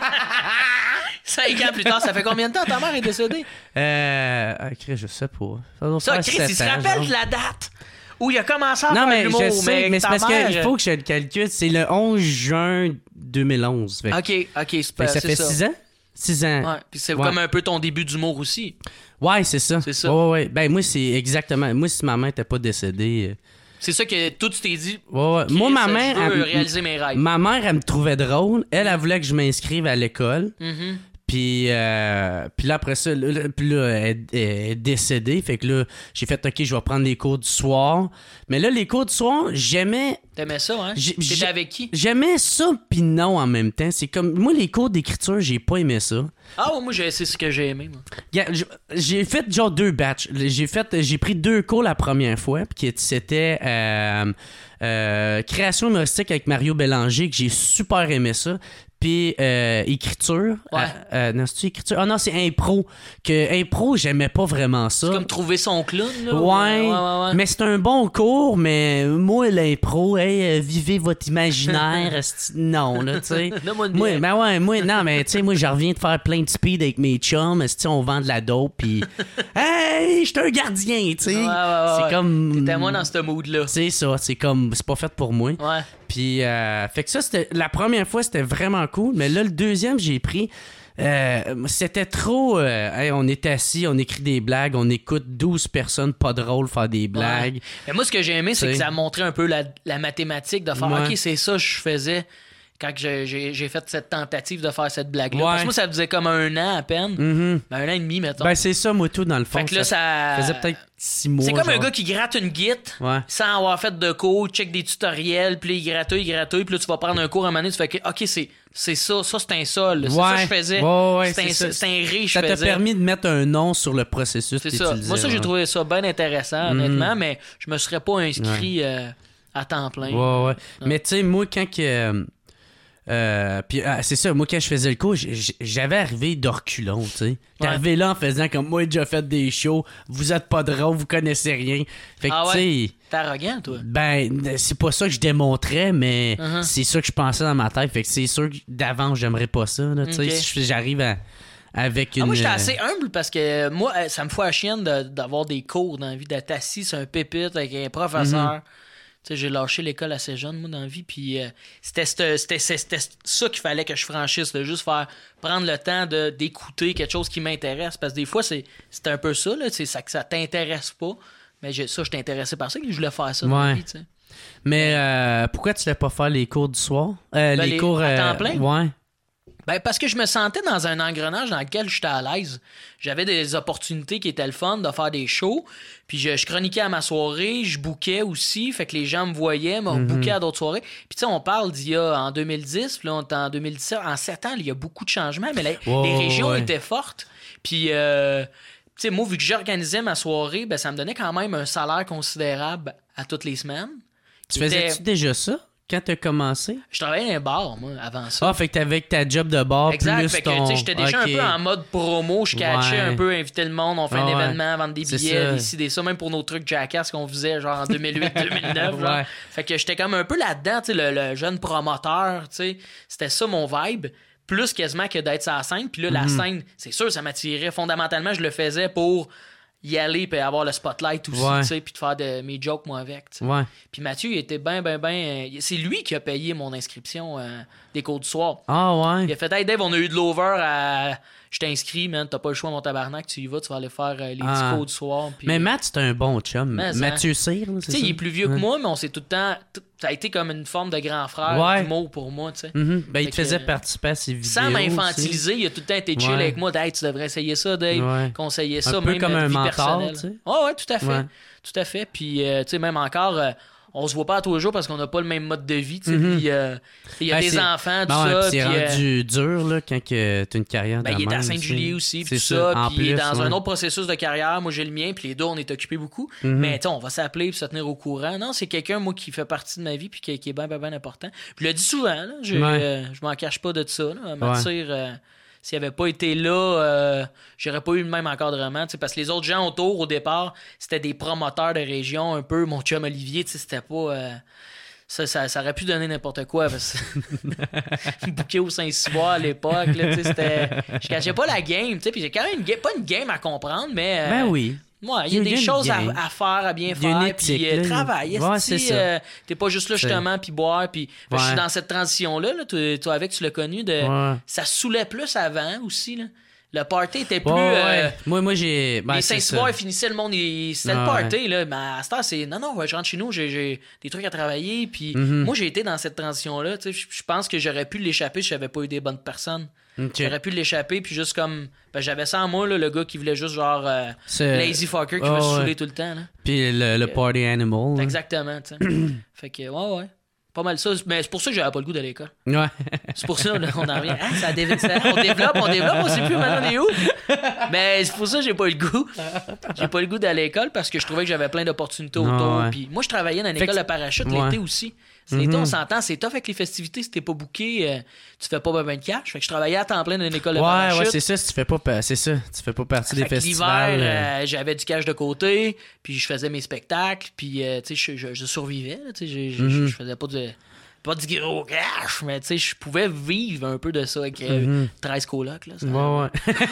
Cinq ans plus tard, ça fait combien de temps ta mère est décédée?
euh, ah, Chris, je sais pas. Ça doit
Ça,
faire
Chris,
sept
il se
ans,
rappelle
genre.
de la date où il a commencé à
Non,
faire
mais
l'humour,
je sais,
mais,
mais c'est
ta
parce
mère...
qu'il faut que je le calcule. C'est le onze juin deux mille onze. Fait, que-
OK, OK, c'est
fait
pas
que ça
c'est
fait
ça.
six ans? six ans.
Ouais, puis c'est
Ouais.
comme un peu ton début d'humour aussi.
Ouais, c'est ça.
C'est ça.
Ouais, ouais, ouais. Ben, moi, c'est exactement. Moi, si ma mère n'était pas décédée. euh,
C'est ça que tout tu t'es dit.
Ouais, ouais.
Chris,
Moi, ma
je
mère.
veux
elle-
réaliser mes rêves.
Ma mère, elle me trouvait drôle. Elle, elle voulait que je m'inscrive à l'école.
Mhm.
Puis, euh, puis là, après ça, là, puis là, elle, elle est décédée. Fait que là, j'ai fait, OK, je vais prendre les cours du soir. Mais là, les cours du soir, j'aimais.
T'aimais ça, hein?
J'ai-
T'étais
j'ai-
avec qui?
J'aimais ça, puis non en même temps. C'est comme. Moi, les cours d'écriture, j'ai pas aimé ça.
Ah, ouais, moi, j'ai- c'est ce que j'ai aimé, moi.
Regarde, j- J'ai fait genre deux batchs. J'ai fait, j'ai pris deux cours la première fois, puis qui- c'était euh, euh, création humoristique avec Mario Bélanger, que j'ai super aimé ça. Puis euh, écriture.
Ouais.
Euh, euh, non, c'est écriture. Ah non, c'est impro. Que impro, j'aimais pas vraiment ça.
C'est comme trouver son clown, là.
Ouais,
ouais, ouais, ouais.
mais c'est un bon cours, mais moi, l'impro, hey, euh, vivez votre imaginaire, esti- non, là, tu sais.
Donne-moi une
Moi,
bière.
ben ouais, moi, non, mais tu sais, moi, je reviens de faire plein de speed avec mes chums, esti, on vend de la dope, pis hey, je suis un gardien, tu sais.
Ouais, ouais, ouais,
c'est
ouais.
comme.
T'étais moi dans ce mood-là.
C'est ça, c'est comme, c'est pas fait pour moi.
Ouais.
Puis, euh, fait que ça, c'était. La première fois, c'était vraiment cool, mais là, le deuxième, j'ai pris. Euh, c'était trop. euh, hey, on est assis, on écrit des blagues, on écoute douze personnes pas drôles faire des blagues.
Ouais. Mais moi, ce que j'ai aimé, c'est
T'sais.
que ça montrait un peu la, la mathématique de faire
Ouais.
OK, c'est ça que je faisais quand que j'ai, j'ai, j'ai fait cette tentative de faire cette blague-là.
Ouais.
Parce que moi, ça faisait comme un an à peine.
Mhm.
Ben, un an et demi, mettons.
Ben, c'est ça, moi, tout, dans le fond.
fait que là, ça.
faisait peut-être six mois.
C'est comme un
genre.
gars qui gratte une guite
Ouais.
sans avoir fait de cours, check des tutoriels, puis là, il gratouille, il gratouille, puis là, tu vas prendre un cours à un moment donné, tu fais que, OK, c'est, c'est ça, ça, c'est un sol. C'est ça que je faisais.
Ouais, ouais,
c'est, un,
ça.
c'est un ré, je
Ça t'a
faisais.
permis de mettre un nom sur le processus
C'est
que
ça.
t'utilisais,
Moi, ça, j'ai
ouais.
trouvé ça bien intéressant, honnêtement, mais je me serais pas inscrit euh, à temps plein.
Ouais, ouais. Mais tu sais, moi, quand que. euh, euh, puis ah, c'est ça, moi quand je faisais le cours, j- j- j'avais arrivé d'orculon, tu sais. J'étais
Ouais.
arrivé là en faisant comme moi, j'ai déjà fait des shows, vous êtes pas drôle, vous connaissez rien. Fait que
Ah
tu
ouais?
sais,
T'es arrogant, toi.
ben, c'est pas ça que je démontrais, mais
Uh-huh.
c'est ça que je pensais dans ma tête. Fait que c'est sûr que d'avant, j'aimerais pas ça, là, tu sais.
Ok.
Si je- j'arrive à- avec une.
Ah, moi, j'étais
euh,
assez humble parce que moi, euh, ça me fout à chienne de- d'avoir des cours dans la vie, d'être assis sur un pupitre avec un professeur.
Mhm.
Tu sais, j'ai lâché l'école assez jeune, moi, dans la vie, puis euh, c'était, c'était, c'était, c'était ça qu'il fallait que je franchisse, de juste faire, prendre le temps de, d'écouter quelque chose qui m'intéresse, parce que des fois, c'est, c'est un peu ça, là, c'est ça que ça t'intéresse pas, mais je- ça, je t'intéressais par ça, que je voulais faire ça dans la
Ouais.
vie, tu sais.
Mais euh, pourquoi tu ne pas faire les cours du soir? Euh,
Ben,
les,
les-
cours.
à
euh,
temps plein?
Ouais.
Ben, parce que je me sentais dans un engrenage dans lequel j'étais à l'aise. J'avais des opportunités qui étaient le fun de faire des shows. Puis je, je chroniquais à ma soirée, je bookais aussi. Fait que les gens me voyaient, me
Mhm.
bookaient à d'autres soirées. Puis tu sais, on parle d'il y a en deux mille dix, puis là, on est en deux mille dix-sept. En sept ans, il y a beaucoup de changements, mais la-
Ouais,
les régions
ouais.
étaient fortes. Puis, euh, tu sais, moi, vu que j'organisais ma soirée, ben, ça me donnait quand même un salaire considérable à toutes les semaines.
Tu
Qui était-
faisais-tu déjà ça? Quand t'as commencé?
Je travaillais dans un bar, moi, avant ça.
Ah, fait que t'avais ta job de bar
exact,
plus
fait que,
ton...
tu sais, j'étais déjà
okay.
un peu en mode promo, je catchais
Ouais.
un peu, inviter le monde, on fait
Ah
un
ouais.
événement, vendre des
C'est
billets,
ça.
des ci, des ça, même pour nos trucs Jackass qu'on faisait genre en deux mille huit deux mille neuf. genre.
Ouais.
Fait que j'étais comme un peu là-dedans, tu sais, le, le jeune promoteur, tu sais, c'était ça mon vibe. Plus quasiment que d'être sur la scène. Puis là, la
Mm-hmm.
scène, c'est sûr, ça m'attirait. Fondamentalement, je le faisais pour y aller puis avoir le spotlight aussi,
Ouais.
tu sais, puis de faire de, mes jokes, moi, avec, tu sais.
Ouais.
Puis Mathieu, il était ben, ben, ben... C'est lui qui a payé mon inscription euh, des cours du soir.
Ah, ouais.
Il a fait « Hey, Dave, on a eu de l'over à... Je t'ai man, t'as pas le choix, mon tabarnak, tu y vas, tu vas aller faire euh, les
Ah.
petits cours du soir. » Puis,
Mais Matt, c'est un bon chum.
Mais,
Mathieu Cyr, là, c'est
tu sais,
ça?
il est plus vieux
Ouais.
que moi, mais on s'est tout le temps... tout- Ça a été comme une forme de grand frère
Ouais.
d'humour pour moi, tu sais.
Mhm. Ben, il
Fait
te faisait
que,
participer à ses vidéos.
Sans
aussi.
m'infantiliser, il a tout le temps été chill
Ouais.
avec moi. Hey, tu devrais essayer ça, Dave.
Ouais.
Conseiller ça,
Un peu
même
comme
notre
un
vie
mentor,
personnelle.
tu sais.
Ouais, ouais, tout à fait.
Ouais.
Tout à fait. Puis, euh, tu sais, même encore, euh, on se voit pas à tous les jours parce qu'on n'a pas le même mode de vie. Tu sais.
Mhm.
Puis, euh, il y a
Ben,
des
c'est-
enfants, tout
Ben ouais,
ça.
puis c'est
puis, euh,
rendu dur là, quand que t'as une carrière
ben,
de
il est à
même,
Sainte-Julie
tu sais.
aussi, puis tout
C'est
ça.
En
Puis
plus,
dans
ouais.
un autre processus de carrière, moi j'ai le mien, puis les deux, on est occupés beaucoup.
Mhm.
Mais tu sais, on va s'appeler puis se tenir au courant. Non, c'est quelqu'un, moi, qui fait partie de ma vie, puis qui, qui est bien, bien, bien important. Puis je le dis souvent, là, je,
Ouais.
euh, je m'en cache pas de ça. Là, Mathir, euh, s'il avait pas été là, euh, j'aurais pas eu le même encadrement. tu sais, Parce que les autres gens autour, au départ, c'était des promoteurs de région, un peu. Mon chum Olivier, tu sais, c'était pas. euh, Ça, ça, ça aurait pu donner n'importe quoi. Parce que bouquet au Saint-Cyboire à l'époque, là, tu sais, c'était. Je cachais pas la game, tu sais, puis j'ai quand même une ga- pas une game à comprendre, mais. euh,
Ben oui.
Ouais, il y a
Il y a
des
une
choses à,
game.
à faire, à bien
Il y a une
faire,
éthique,
puis euh,
là.
travailler.
Ouais,
esti,
c'est ça.
euh, t'es pas juste là
C'est-
justement, puis boire, puis ben, je suis
Ouais.
dans cette transition-là, là, toi, toi avec, tu l'as connu, de
Ouais.
ça saoulait plus avant aussi, là. Le party était plus...
Ouais, ouais.
euh,
Moi, moi j'ai. Ben,
les
c'est
Saint-Cyboire,
ça.
ils finissaient le monde, ils- c'était
Ah,
le party, là. Mais à cette heure, c'est non, non, je rentre chez nous, j'ai, j'ai des trucs à travailler. Puis
Mhm.
moi, j'ai été dans cette transition-là. tu sais, Je je pense que j'aurais pu l'échapper si j'avais pas eu des bonnes personnes.
Ok.
J'aurais pu l'échapper, puis juste comme. Ben, j'avais ça en moi, là, le gars qui voulait juste genre. euh,
C'est-
lazy fucker qui
Ah,
veut se
ouais.
saouler tout le temps, là.
Puis le, le party animal. là.
Exactement, tu sais. Fait que, ouais, ouais. Pas mal ça. Mais c'est pour ça que j'avais pas le goût d'aller à l'école.
Ouais.
C'est pour ça, là, on en revient. Ah, ça dév- ça- on développe, on développe, on sait plus maintenant on est où. Mais c'est pour ça que j'ai pas eu le goût. J'ai pas le goût d'aller à l'école parce que je trouvais que j'avais plein d'opportunités
Ah,
autour.
ouais.
Puis moi, je travaillais dans une
Fait
école
que-
de parachute
ouais.
l'été aussi. C'est l'été,
Mhm.
on s'entend, c'est tough avec les festivités. Si t'es pas booké, euh, tu fais pas ben de cash. Fait que je travaillais à temps plein dans une école de
Ouais,
parachute.
ouais, c'est ça, si tu fais pas, pa- c'est ça, tu fais pas partie des
Fait que
festivals.
l'hiver,
euh,
euh, j'avais du cash de côté, puis je faisais mes spectacles, puis euh, tu sais, je, je- je survivais. là, tu sais, je, je-
Mhm.
je faisais pas de pas du gros cash, mais tu sais, je pouvais vivre un peu de ça avec euh,
Mhm.
treize colocs. Là, ça-
Ouais,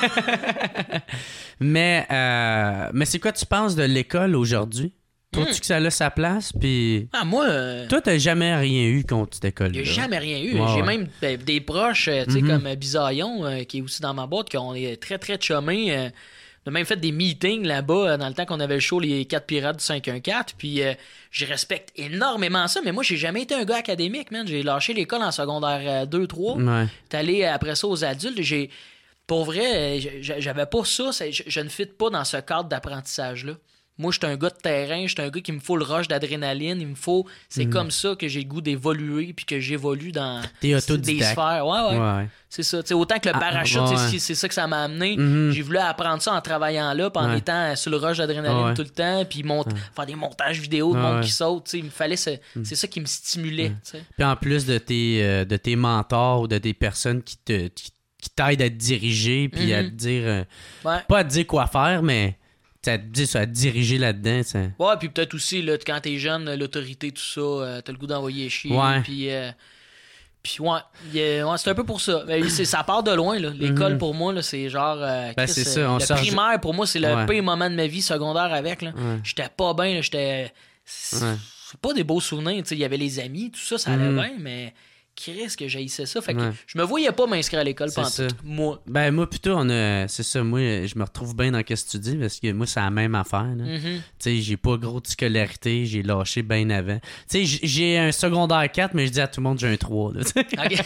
ouais. mais, euh, mais c'est quoi tu penses de l'école aujourd'hui? Trouves-tu
Hmm.
que ça a sa place? Puis
Ah, moi, euh,
toi, t'as jamais rien eu contre cette école-là.
j'ai jamais rien eu.
Ouais,
J'ai
ouais.
même ben, des proches, euh, tu sais,
Mhm.
comme euh, Bisaillon, euh, qui est aussi dans ma boîte, qu'on est très, très chummés. euh, on a même fait des meetings là-bas euh, dans le temps qu'on avait le show Les quatre Pirates du cinq un quatre. Puis euh, je respecte énormément ça, mais moi, j'ai jamais été un gars académique, man. J'ai lâché l'école en secondaire euh, deux trois.
Ouais.
T'es allé après ça aux adultes. J'ai, pour vrai, euh, j'- j'avais pas ça. c'est- Je, je ne fit pas dans ce cadre d'apprentissage-là. Moi, je suis un gars de terrain, je suis un gars qui me faut le rush d'adrénaline, il me faut... C'est
Mhm.
comme ça que j'ai le goût d'évoluer puis que j'évolue dans
T'es
des
autodidacte.
sphères. Ouais, ouais.
Ouais.
C'est ça. T'sais, autant que le
Ah,
parachute,
ouais,
c'est,
ouais.
ce qui- c'est ça que ça m'a amené.
Mhm.
J'ai voulu apprendre ça en travaillant là, puis en
Ouais.
étant sur le rush d'adrénaline
Ouais.
tout le temps, puis mont- faire des montages vidéo de
Ouais,
monde
ouais.
qui saute. t'sais, Il me fallait... ce- C'est ça qui me stimulait. t'sais.
Puis en plus de tes, euh, de tes mentors ou de tes personnes qui te qui, qui t'aident à te diriger puis à
Mhm.
te dire... euh,
Ouais.
pas à te dire quoi faire, mais ça te dit ça, à te diriger là-dedans. Ça.
Ouais, puis peut-être aussi, là, quand t'es jeune, l'autorité, tout ça, euh, t'as le goût d'envoyer chier.
Ouais.
Puis, euh, puis ouais, y a- ouais, c'est un peu pour ça. Ben, c'est, ça part de loin, là. L'école,
Mhm.
pour moi, là, c'est genre... euh,
Ben,
Chris,
c'est ça,
euh,
on
le
sort-
primaire, pour moi, c'est le
Ouais.
pire moment de ma vie secondaire avec, là.
Ouais.
J'étais pas bien, là, j'étais... C'est
Ouais.
c'est pas des beaux souvenirs, tu sais. Il y avait les amis, tout ça, ça allait
Mhm.
bien, mais... Chris, que j'haïssais ça. Fait que
Ouais.
je me voyais pas m'inscrire à l'école
C'est
pendant
ça.
tout. Moi.
Ben moi plutôt on a c'est ça moi je me retrouve bien dans ce que tu dis parce que moi c'est la même affaire là.
Mhm.
Tu sais j'ai pas gros de scolarité, j'ai lâché bien avant. Tu sais j- j'ai un secondaire quatre mais je dis à tout le monde j'ai un trois là. tu sais.
OK.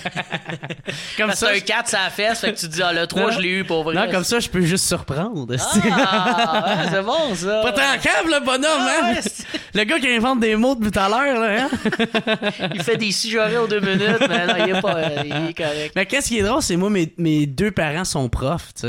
Comme
Parce
ça
que
je-
un quatre, ça fesse, fait que tu te dis, ah, le trois,
Non.
je l'ai eu pour vrai.
Non, comme ça je peux juste surprendre. c'est-
Ah, ouais, c'est bon, ça.
Pas tant câble le bonhomme
Ah,
hein.
ouais, c'est-
Le gars qui invente des mots depuis tout à l'heure là hein.
Il fait des six jarrets aux deux minutes, mais non, il est pas. euh, il est correct.
Mais qu'est-ce qui est drôle c'est moi mes, mes deux parents sont profs, tu sais.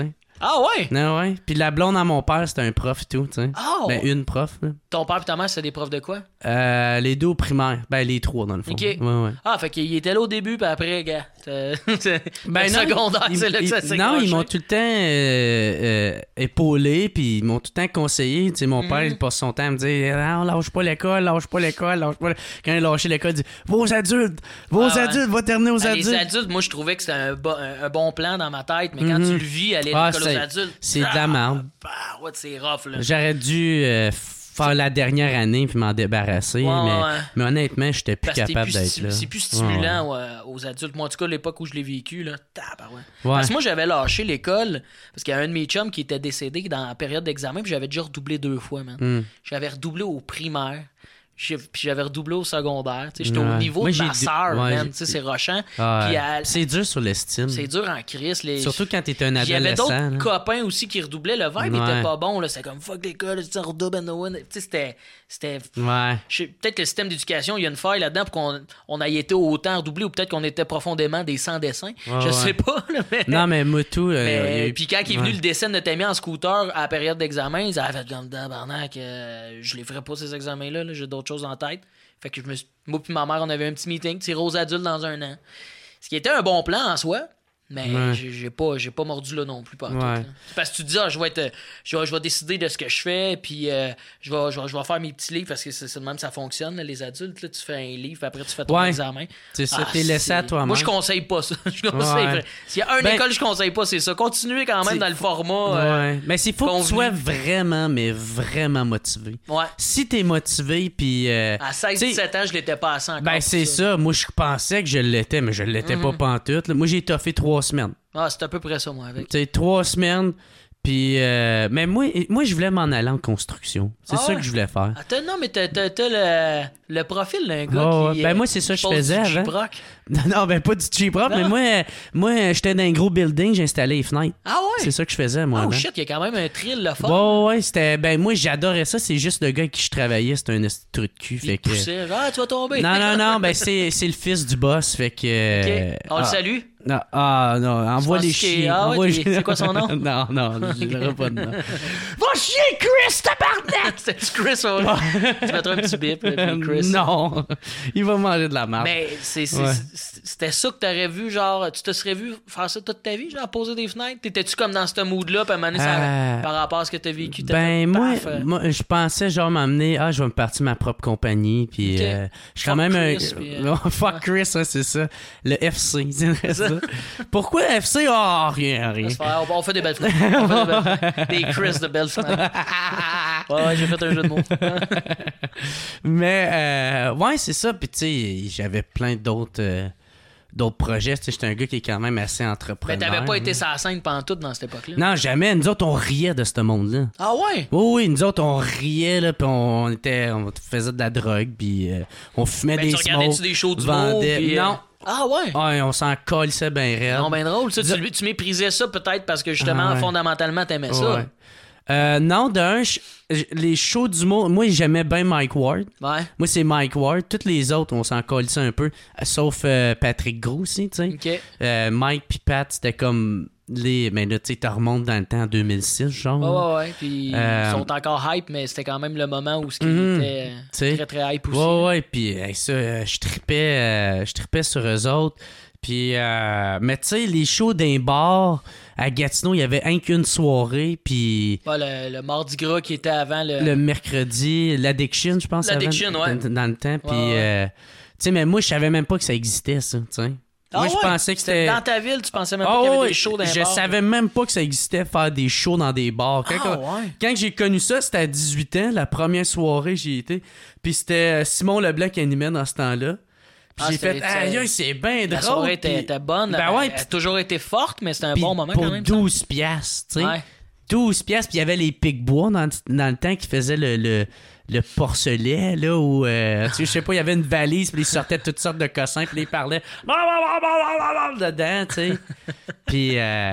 Ah ouais?
Ah ouais. Puis la blonde à mon père, c'était un prof et tout, tu sais.
Ah
Ben, une prof, là.
Ton père et ta mère, c'était des profs de quoi?
Euh, les deux au primaire. Ben, les trois, dans le fond.
OK.
Ouais, ouais.
Ah, fait qu'il était là au début, puis après, gars. Ben,
Ben non,
secondaire,
ils-
c'est là que ça
ils-
s'est
Non,
accroché.
ils m'ont tout le temps euh, euh, épaulé, puis ils m'ont tout le temps conseillé. Tu sais, mon père,
Mhm.
il passe son temps à me dire ah, on lâche pas l'école, lâche pas l'école, lâche pas l'école. Quand il a lâché l'école, il dit vos adultes, vos
Ah ouais.
adultes, va terminer aux
Ben,
adultes.
les adultes, moi, je trouvais que c'était un, bo- un, un bon plan dans ma tête, mais quand
Mhm.
tu le vis, aller à
Ah,
l'école aux
c'est-
adultes...
c'est de la
ah,
merde.
bah, ouais, c'est rough, là.
J'aurais dû euh, faire la dernière année puis m'en débarrasser,
Ouais,
mais,
ouais.
mais honnêtement, j'étais plus
Parce que t'es
capable
plus
d'être
sti-
là.
C'est plus stimulant ouais, aux adultes. Moi, en tout cas, l'époque où je l'ai vécu, là, tabarouette.
Ouais.
Parce que moi, j'avais lâché l'école parce qu'il y a un de mes chums qui était décédé dans la période d'examen, puis j'avais déjà redoublé deux fois, man.
Hmm.
J'avais redoublé au primaire. J'ai- Puis j'avais redoublé au secondaire. Tu sais, j'étais
Ouais.
au niveau
Moi,
de ma
j'ai dou-
sœur,
ouais,
man.
j'ai-
Tu sais, c'est rochant.
Ah,
Puis
ouais.
elle-
C'est dur sur l'estime.
c'est dur en crise. Les...
Surtout quand t'es un
Il y avait
adolescent.
d'autres
là.
copains aussi qui redoublaient. Le vibe
Ouais.
était pas bon. Là. C'était comme fuck l'école, tu redoubles and no one. Tu sais, c'était. c'était...
Ouais.
Je sais- Peut-être que le système d'éducation, il y a une faille là-dedans pour qu'on on ait été autant redoublé ou peut-être qu'on était profondément des sans-dessins.
Ouais,
je
ouais.
sais pas. Là, mais...
Non, mais moi, tout. euh,
Mais-
il y a eu-
Puis quand il est venu
ouais.
le dessin de Tammy en scooter à la période d'examen, ils avaient fait comme tabarnak, euh, je les ferais pas ces examens-là, là, j'ai d'autres choses en tête. Fait que je me suis... Moi puis ma mère, on avait un petit meeting, tiré aux adultes dans un an. Ce qui était un bon plan en soi, mais
Ouais.
j'ai, j'ai pas j'ai pas mordu là non plus par tout,
Ouais.
là. C'est parce que tu te dis ah, je vais être je vais, je vais décider de ce que je fais puis euh, je vais je vais, je vais faire mes petits livres parce que c'est, c'est de même ça fonctionne là, les adultes là, tu fais un livre puis après tu fais ton
Ouais.
examen.
C'est ça,
Ah,
t'es laissé à
c'est-
toi-même.
Moi je conseille pas ça. Je conseille
Ouais.
S'il y a une
Ben-
école je conseille pas, c'est ça. Continuez quand même
C'est-
dans le format euh,
Ouais. Mais c'est faut que tu
convenu.
sois vraiment, mais vraiment motivé.
ouais.
Si t'es motivé, puis. euh,
À seize
t'sais,
dix-sept ans, je l'étais pas assez encore.
Ben,
pour
c'est ça. Moi, je pensais que je l'étais, mais je l'étais pas
Mhm.
pantoute. là. Moi, j'ai toffé trois semaines.
Ah, c'est à peu près ça, moi, avec.
Tu sais, trois semaines. Puis, euh, mais moi, moi, je voulais m'en aller en construction. C'est
Ah
ça
ouais?
que je voulais faire.
Ah, t'as- non, mais t'as, t'as, t'as le, le profil d'un gars
Ouais,
qui.
ouais. Ben,
euh,
moi, c'est ça que je
pose
faisais
du
avant.
J-Brock.
Non, non, ben pas du cheap rock,
Non.
mais moi, moi j'étais dans un gros building, j'installais les fenêtres.
Ah ouais?
C'est ça que je faisais, moi.
Oh
avant.
shit, il y a quand même un thrill, le fun.
Ouais, ouais, c'était. Ben, moi, j'adorais ça. C'est juste le gars avec qui je travaillais, c'était un esti de trou de cul.
Il
Fait que.
poussait, genre, ah, tu vas tomber.
Non, non, non, ben, c'est, c'est le fils du boss. Fait que.
Ok.
euh,
On le
ah,
salue.
non, ah, non, envoie
penses
les
qu'il est-
chiens.
ah ouais,
envoie-
t'es- c'est quoi son nom?
non, non, je dirais pas de nom. Va chier, Chris, tabarnak!
C'était Chris, ouais. Tu mettras un petit bip, là, puis Chris.
Non, il va manger de la merde.
Mais c'est, c'est-
Ouais.
c'est- c'était ça que t'aurais vu, genre, tu te serais vu faire ça toute ta vie, genre, poser des fenêtres? T'étais-tu comme dans ce mood-là, puis à un moment donné, ça-
Euh,
par rapport à ce que t'as vécu, t'as
Ben,
fait,
moi,
paf, euh,
moi, je pensais genre m'amener, ah, je vais me partir ma propre compagnie, puis
Ok.
euh, je suis quand
Fuck
même un.
Chris, puis, euh,
Fuck Chris, ouais, c'est ça. Le F C, c'est ça. Pourquoi F C? Ah, rien, rien.
Ça se fait- on, on fait des belles fenêtres. On fait des, belles fenêtres. Des Chris de belles fenêtres. Ouais, ouais, j'ai fait un jeu de mots.
Mais, euh, ouais, c'est ça. Puis, tu sais, j'avais plein d'autres. euh, d'autres projets. Tu sais, j'étais un gars qui est quand même assez
Mais
entrepreneur.
t'avais pas
là.
été sa scène pantoute dans cette époque-là.
Non, jamais. Nous autres, on riait de ce monde-là.
Ah ouais?
Oui, oui, nous autres, on riait, là, puis on était, on faisait de la drogue, puis euh, on fumait
Mais
des
tu regardais-tu
smokes,
des shows du
vendait-
puis, euh,
Non.
Ah ouais?
Ouais, on s'en colissait bien raide.
Non, ben drôle. Ça, tu, tu méprisais ça peut-être parce que justement,
Ah ouais.
fondamentalement, t'aimais ça.
Ouais. Euh, non, d'un, je- je- les shows d'humour, moi, j'aimais bien Mike Ward.
Ouais.
Moi, c'est Mike Ward. Toutes les autres, on s'en colissait un peu, euh, sauf euh, Patrick Gros aussi, tu sais.
Ok.
Euh, Mike pis Pat, c'était comme les... Mais là, tu sais, t'en remontes dans le temps, en deux mille six, genre.
Ouais, ouais, ouais. Puis
Euh,
ils sont encore hype, mais c'était quand même le moment où ce qui
Mhm.
était euh,
T'sais.
très, très hype aussi.
Ouais, ouais, puis hey, ça, euh, je tripais, euh, je tripais sur eux autres. Puis, euh, mais tu sais, les shows d'un bar à Gatineau, il y avait un qu'une soirée, puis
Ouais, le, le Mardi Gras qui était avant le.
le mercredi, l'Addiction, je pense.
L'Addiction,
avant,
ouais.
dans, dans le temps, puis,
Ouais, ouais.
euh, tu sais, mais moi, je savais même pas que ça existait, ça, tu sais.
Ah
Moi,
ouais?
je pensais que c'était...
Dans ta ville, tu pensais même pas
Ah
qu'il y avait
ouais,
des shows dans les
je
bars?
savais même pas que ça existait, faire des shows dans des bars. Quand,
Ah ouais?
quand j'ai connu ça, c'était à dix-huit ans, la première soirée j'y étais. Puis c'était euh, Simon Leblanc qui animait dans ce temps-là. Puis
Ah,
j'ai
c'était-
fait, aïe, aïe, c'est bien drôle.
La soirée était,
puis-
était bonne.
Ben
elle,
ouais,
elle a
puis-
toujours été forte, mais c'était un
puis
bon moment
pour
quand même. ça.
douze piastres, tu sais.
Ouais.
douze piastres, puis il y avait les Pic-Bois dans, dans le temps qui faisaient le, le, le porcelet, là, où, euh, tu sais, je sais pas, il y avait une valise, puis ils sortaient toutes sortes de cossins, puis ils parlaient dedans, tu sais. Puis, euh,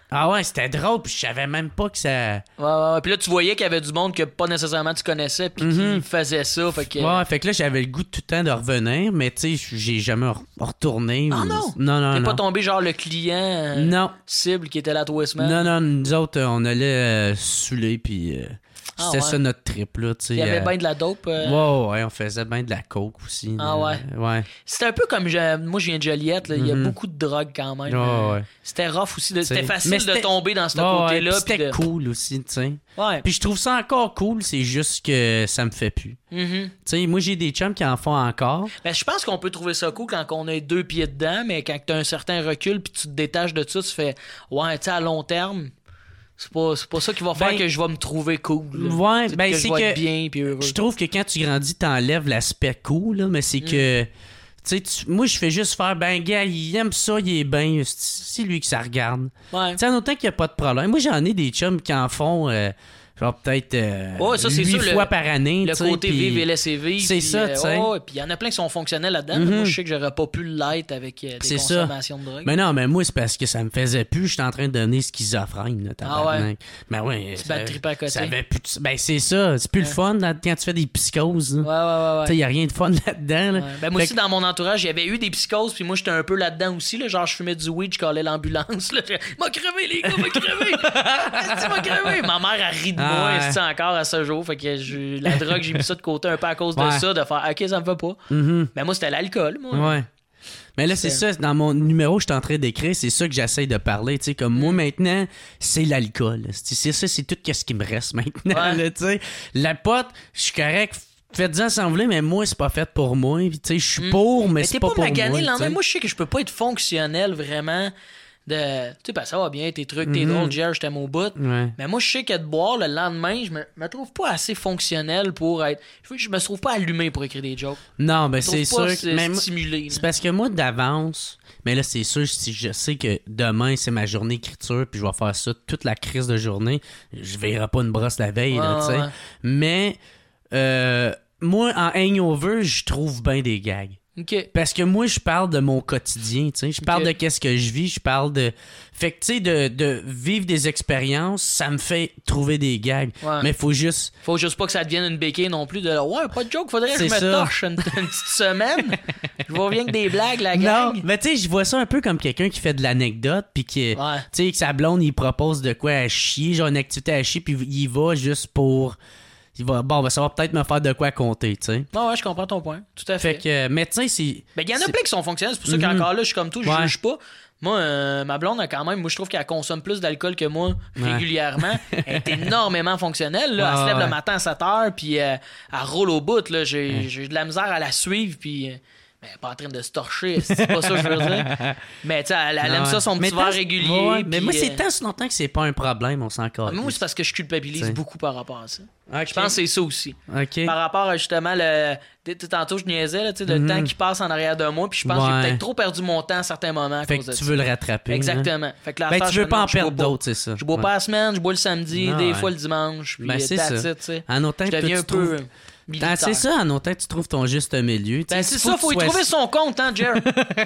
Ah ouais, c'était drôle, puis je savais même pas que ça...
Ouais, ouais, ouais. Puis là, tu voyais qu'il y avait du monde que pas nécessairement tu connaissais, puis
Mm-hmm.
qui faisait ça, fait que...
Ouais, fait que là, j'avais le goût tout le temps de revenir, mais tu sais, j'ai jamais re- retourné.
Ah
ou-
non?
Non, non,
T'es
non.
pas tombé genre le client euh,
Non.
cible qui était là trois semaines?
Non, non, nous autres, on allait euh, saouler, puis euh,
Ah,
c'était
ouais.
ça notre trip, là, tu sais.
Il y avait
euh,
bien de la dope. euh,
Ouais, ouais, on faisait bien de la coke aussi.
Ah,
là.
ouais.
Ouais.
C'était un peu comme je- moi, je viens de Joliette, là, il y a
Mhm.
beaucoup de drogue quand même.
Ouais,
euh,
ouais.
C'était rough aussi. de- C'était
T'sais.
facile
Mais
de
c'était-
tomber dans ce
Ouais, ouais,
côté-là.
puis c'était
puis de-
cool aussi, tu sais.
Ouais.
Puis je trouve ça encore cool, c'est juste que ça me fait plus.
Mhm.
Tu sais, moi, j'ai des chums qui en font encore.
Ben, je pense qu'on peut trouver ça cool quand on a deux pieds dedans, mais quand tu as un certain recul puis tu te détaches de ça, tu fais ouais, tu sais, à long terme, c'est pas, c'est pas ça qui va faire
Ben,
que je vais me trouver cool. là.
Ouais,
Tu sais,
ben
que
c'est
je vais être
que
bien puis heureux.
je trouve que quand tu grandis, t'enlèves l'aspect cool, là, mais c'est que... Tu sais, tu- moi, je fais juste faire, ben, gars, il aime ça, il est bien, c'est- c'est lui qui ça regarde.
Ouais.
Tu sais, en autant qu'il n'y a pas de problème. Moi, j'en ai des chums qui en font, euh, genre, peut-être euh,
Ouais, ça, c'est
huit
sûr, le-
fois par année.
Le
tu sais,
côté
puis-
vivre et laisser vivre.
C'est
puis,
ça,
euh,
tu sais.
ouais, puis il y en a plein qui sont fonctionnels là-dedans. mais
Mhm.
Moi, je sais que j'aurais pas pu l'être avec euh, des
C'est ça.
consommations de drogue.
Mais non, mais moi, c'est parce que ça me faisait plus. J'étais en train de donner schizophrène, là, tabarnak. Ben ouais.
Tu bats le trip à côté.
Ça avait plus de- Ben, c'est ça. C'est plus le fun là, quand tu fais des psychoses. là.
Ouais, ouais, ouais. ouais.
Tu sais, il n'y a rien de fun là-dedans. Là.
Ouais. Ben moi
Fait
aussi, dans mon entourage, il y avait eu des psychoses, puis moi, j'étais un peu là-dedans aussi. Là, genre, je fumais du weed, je collais l'ambulance. Là, je- m'a crevé, les gars, m'a crevé! Tu m'a crevé! Ma mère, elle rit de
Ah,
moi,
ouais.
c'est encore à ce jour. Fait que je- la drogue, j'ai mis ça de côté un peu à cause de
Ouais.
ça, de faire OK, ça me fait pas.
Mhm.
Mais moi, c'était l'alcool, moi.
Ouais. Mais là, c'est ça, dans mon numéro que je suis en train d'écrire, c'est ça que j'essaye de parler. Tu sais, comme moi, maintenant, c'est l'alcool. C'est c'est ça, c'est tout ce qui me reste maintenant.
Ouais.
là, tu sais. La pote, je suis correct. Faites-en sans voler, mais moi, c'est pas fait pour moi. Puis, tu sais, je suis pour, mais
Mais
c'est
t'es
pas,
pas,
pour
magané
moi.
le
tu
lendemain.
sais.
Moi, je sais que je peux pas être fonctionnel vraiment. De... Tu sais, ben, ça va bien, tes trucs, tes
Mhm.
drôles, Jer, j'étais mon bout.
Ouais.
Mais moi, je sais que de boire le lendemain, je me, me trouve pas assez fonctionnel pour être. Je me trouve pas allumé pour écrire des jokes.
Non, ben
Je me
c'est
trouve
sûr.
pas
que- mais moi-
stimulé.
C'est
là.
parce que moi, d'avance, mais là, c'est sûr, si je sais que demain, c'est ma journée d'écriture, puis je vais faire ça toute la crise de journée, je verrai pas une brosse la veille, là,
Ouais,
tu sais.
ouais.
Mais, euh, moi, en hangover, je trouve bien des gags.
OK.
Parce que moi, je parle de mon quotidien, tu sais. Je parle
Ok.
de qu'est-ce que je vis, je parle de... Fait que, tu sais, de, de vivre des expériences, ça me fait trouver des gags.
Ouais.
Mais faut juste...
Faut juste pas que ça devienne une béquille non plus de ouais, pas de joke, faudrait que je
C'est
me
ça.
torche une, une petite semaine. Je vois bien que des blagues, la
Non,
gang.
mais tu sais, je vois ça un peu comme quelqu'un qui fait de l'anecdote, puis qui, tu
Ouais.
sais, que sa blonde, il propose de quoi à chier, genre une activité à chier, puis il va juste pour... Il va, bon, ben, ça va peut-être me faire de quoi compter, tu sais.
Ouais, ouais, je comprends ton point. Tout à fait.
Fait que, mais tu sais, c'est...
Ben, il y en a
c'est-
plein qui sont fonctionnels. C'est pour ça
Mhm.
qu'encore là, je suis comme tout, je
Ouais.
juge pas. Moi, euh, ma blonde, a quand même, moi, je trouve qu'elle consomme plus d'alcool que moi
Ouais.
régulièrement. Elle est énormément fonctionnelle. Là. Elle
Ouais,
se lève
ouais.
le matin à sept heures, puis euh, elle roule au bout. Là. J'ai, j'ai de la misère à la suivre, puis. euh, ben, elle est pas en train de se torcher, c'est pas ça que je veux dire. Mais tu sais, elle, elle aime
Ouais.
ça, son
Mais
petit verre
tant-
régulier.
ouais,
puis,
mais moi, c'est
euh,
tant si longtemps que c'est pas un problème, on s'en calme.
moi, c'est parce que je culpabilise
T'sais.
beaucoup par rapport à ça.
Ok.
Je pense que c'est ça aussi.
OK.
Par rapport à justement le. tu sais, tantôt, je niaisais, là, tu sais, le
Mhm.
temps qui passe en arrière de moi, puis je pense que
Ouais.
j'ai peut-être trop perdu mon temps à certains moments. À
Fait
cause
que
de
tu
ça.
veux le rattraper.
Exactement. Fait que là, à
Ben,
faire,
tu
je
veux
fais,
pas
non,
en
je bois
perdre
pas.
d'autres, c'est ça.
Je bois
Ouais.
pas la semaine, je bois le samedi,
Ah,
des
ouais.
fois le dimanche, puis
Ben,
euh,
c'est
that's
ça.
it, tu sais.
En autant
Je
que
deviens
toi,
un
tu trouves...
peu. euh,
Ah,
militaire.
c'est ça, en autant que tu trouves ton juste milieu. tu
Ben,
sais,
c'est
faut
ça,
que
faut y
tu sois-
trouver son compte, hein, Jer.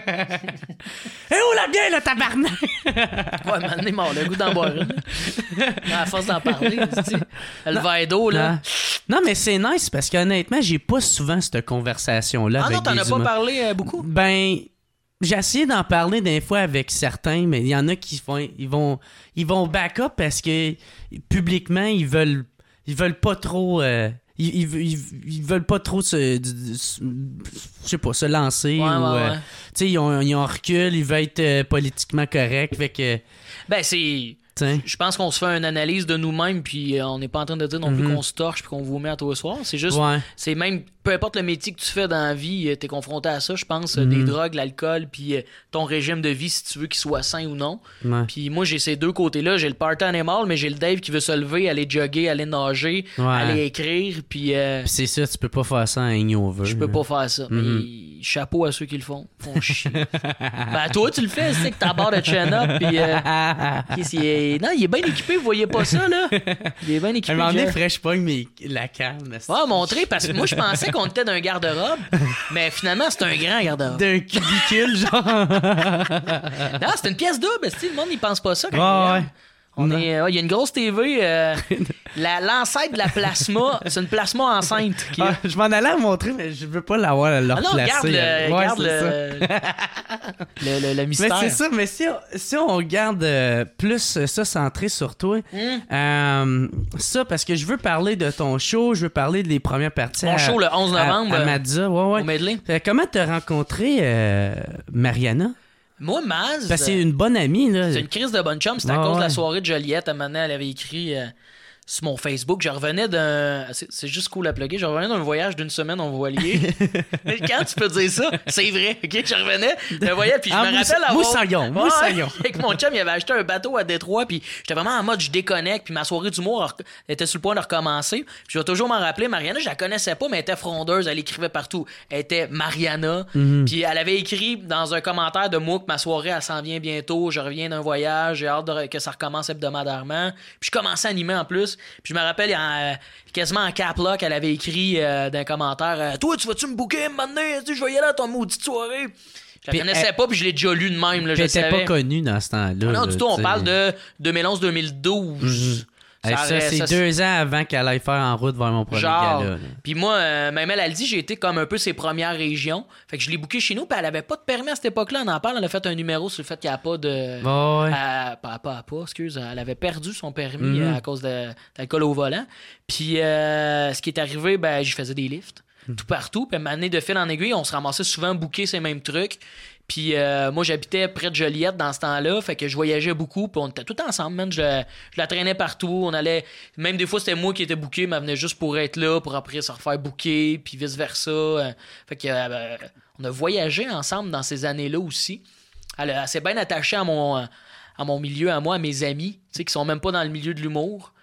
Eh oh la bière, là, tabarnak!
Ouais, maintenant, il m'a le goût d'en boire une. À force d'en parler, tu sais. Le verre d'eau, là.
Non. Non, mais c'est nice parce qu'honnêtement, j'ai pas souvent cette conversation-là
Ah
avec
non, t'en
des
as pas
humains.
parlé euh, beaucoup?
Ben, j'ai essayé d'en parler des fois avec certains, mais il y en a qui font, ils vont, ils vont back up parce que publiquement, ils veulent, ils veulent pas trop, euh, ils, ils, ils- ils veulent pas trop se, se- je sais pas, se lancer
Ouais,
ou,
ouais,
euh,
ouais.
tu sais, ils ont, ils ont un recul, ils veulent être euh, politiquement corrects, fait que,
Ben, c'est.
tu sais.
Je pense qu'on se fait une analyse de nous-mêmes, puis euh, on n'est pas en train de dire non plus
Mhm.
qu'on se torche puis qu'on vous met à tous les soirs. C'est juste.
Ouais.
C'est même. Peu importe le métier que tu fais dans la vie, euh, t'es confronté à ça, je pense. euh,
Mhm.
Des drogues, l'alcool, puis euh, ton régime de vie, si tu veux qu'il soit sain ou non.
Ouais.
Puis moi, j'ai ces deux côtés-là. J'ai le party animal, mais j'ai le Dave qui veut se lever, aller jogger, aller nager,
Ouais.
aller écrire, puis. euh,
Puis c'est ça, tu peux pas faire ça en hangover.
Je peux pas faire ça.
Mhm.
Mais chapeau à ceux qui le font. Font chier. Ben, toi, tu le fais, c'est que ta barre de chin-up. Puis, euh, qu'est-ce qu'il est- non, il est bien équipé, vous voyez pas ça, là? Il est bien
À un
équipé.
moment donné,
Jeff.
Fresh pogne mes... la canne.
Ouais, montrer, parce que moi, je pensais pensé qu'on était d'un garde-robe, mais finalement, c'est un grand garde-robe.
D'un cubicule, genre.
Non, c'est une pièce double, le monde n'y pense pas ça quand
Ah,
il
ouais.
On
Non.
est, ouais, il y a une grosse T V. Euh, la, l'ancêtre de la plasma, c'est une plasma enceinte. Qui...
Ah, je m'en allais à montrer, mais je veux pas l'avoir à leur
Ah non,
placer.
garde le,
Ouais,
garde
c'est
le, le, le, le mystère.
Mais c'est ça, mais si on, si on regarde euh, plus euh, ça centré sur toi,
Mm.
euh, ça, parce que je veux parler de ton show, je veux parler des premières parties.
Mon
à,
show le onze novembre
À, à
euh,
Madza, ouais, ouais.
au Medley.
Euh, comment t'as rencontré euh, Mariana?
Moi, Maz,
Parce que c'est une bonne amie, là.
c'est une crise de bonne chum. C'était à
Ah,
cause de la
ouais.
soirée de Joliette. À un moment donné, elle avait écrit euh, sur mon Facebook. Je revenais d'un... C'est, c'est juste cool à plugger. Je revenais d'un voyage d'une semaine en voilier. Mais quand tu peux dire ça, c'est vrai. OK? Je revenais d'un voyage. Puis je
Ah,
me
Moussa-
rappelle avoir...
Moussaillon,
Ouais,
Moussaillon.
avec mon chum, il avait acheté un bateau à Détroit. Puis j'étais vraiment en mode je déconnecte. Puis ma soirée d'humour elle était sur le point de recommencer. Puis je vais toujours m'en rappeler. Mariana, je la connaissais pas, mais elle était frondeuse. Elle écrivait partout. Elle était Mariana.
Mhm.
Puis elle avait écrit dans un commentaire de moi que ma soirée, elle s'en vient bientôt. Je reviens d'un voyage. J'ai hâte de- que ça recommence hebdomadairement. Puis je commençais à animer en plus. Puis je me rappelle, il y a, euh, quasiment en cap lock, elle avait écrit euh, dans un commentaire euh, toi, tu vas-tu me booker maintenant? Je vais y aller à ton maudite soirée. Je la
Puis
connaissais
elle-
pas, puis je l'ai déjà lu de même. Là,
Puis
je
elle était
savais.
pas connue dans ce temps-là.
Ah non,
là,
du tout, on
t'sais.
parle de deux mille onze deux mille douze.
Hey, ça,
aurait-
c'est
ça,
deux ans avant qu'elle aille faire en route vers mon premier
Genre.
gala. là.
Puis moi, euh, même elle, elle dit, j'ai été comme un peu ses premières régions. Fait que je l'ai booké chez nous, puis elle avait pas de permis à cette époque-là. On en parle, elle a fait un numéro sur le fait qu'il n'y a pas de.
Ouais, ouais.
Euh, pas, pas, pas, excuse, elle avait perdu son permis
Mhm.
euh, à cause de, d'alcool au volant. Puis euh, ce qui est arrivé, ben, j'y faisais des lifts tout partout. Puis m'amener de fil en aiguille, on se ramassait souvent booker ces mêmes trucs. Puis euh, moi, j'habitais près de Joliette dans ce temps-là, fait que je voyageais beaucoup, puis on était tout ensemble, man. Je, je la traînais partout, on allait... Même des fois, c'était moi qui étais booké, mais elle venait juste pour être là, pour après se refaire booker, puis vice-versa. Euh, fait que euh, ben, on a voyagé ensemble dans ces années-là aussi. Elle, elle s'est bien attachée à mon, à mon milieu, à moi, à mes amis, tu sais, qui sont même pas dans le milieu de l'humour.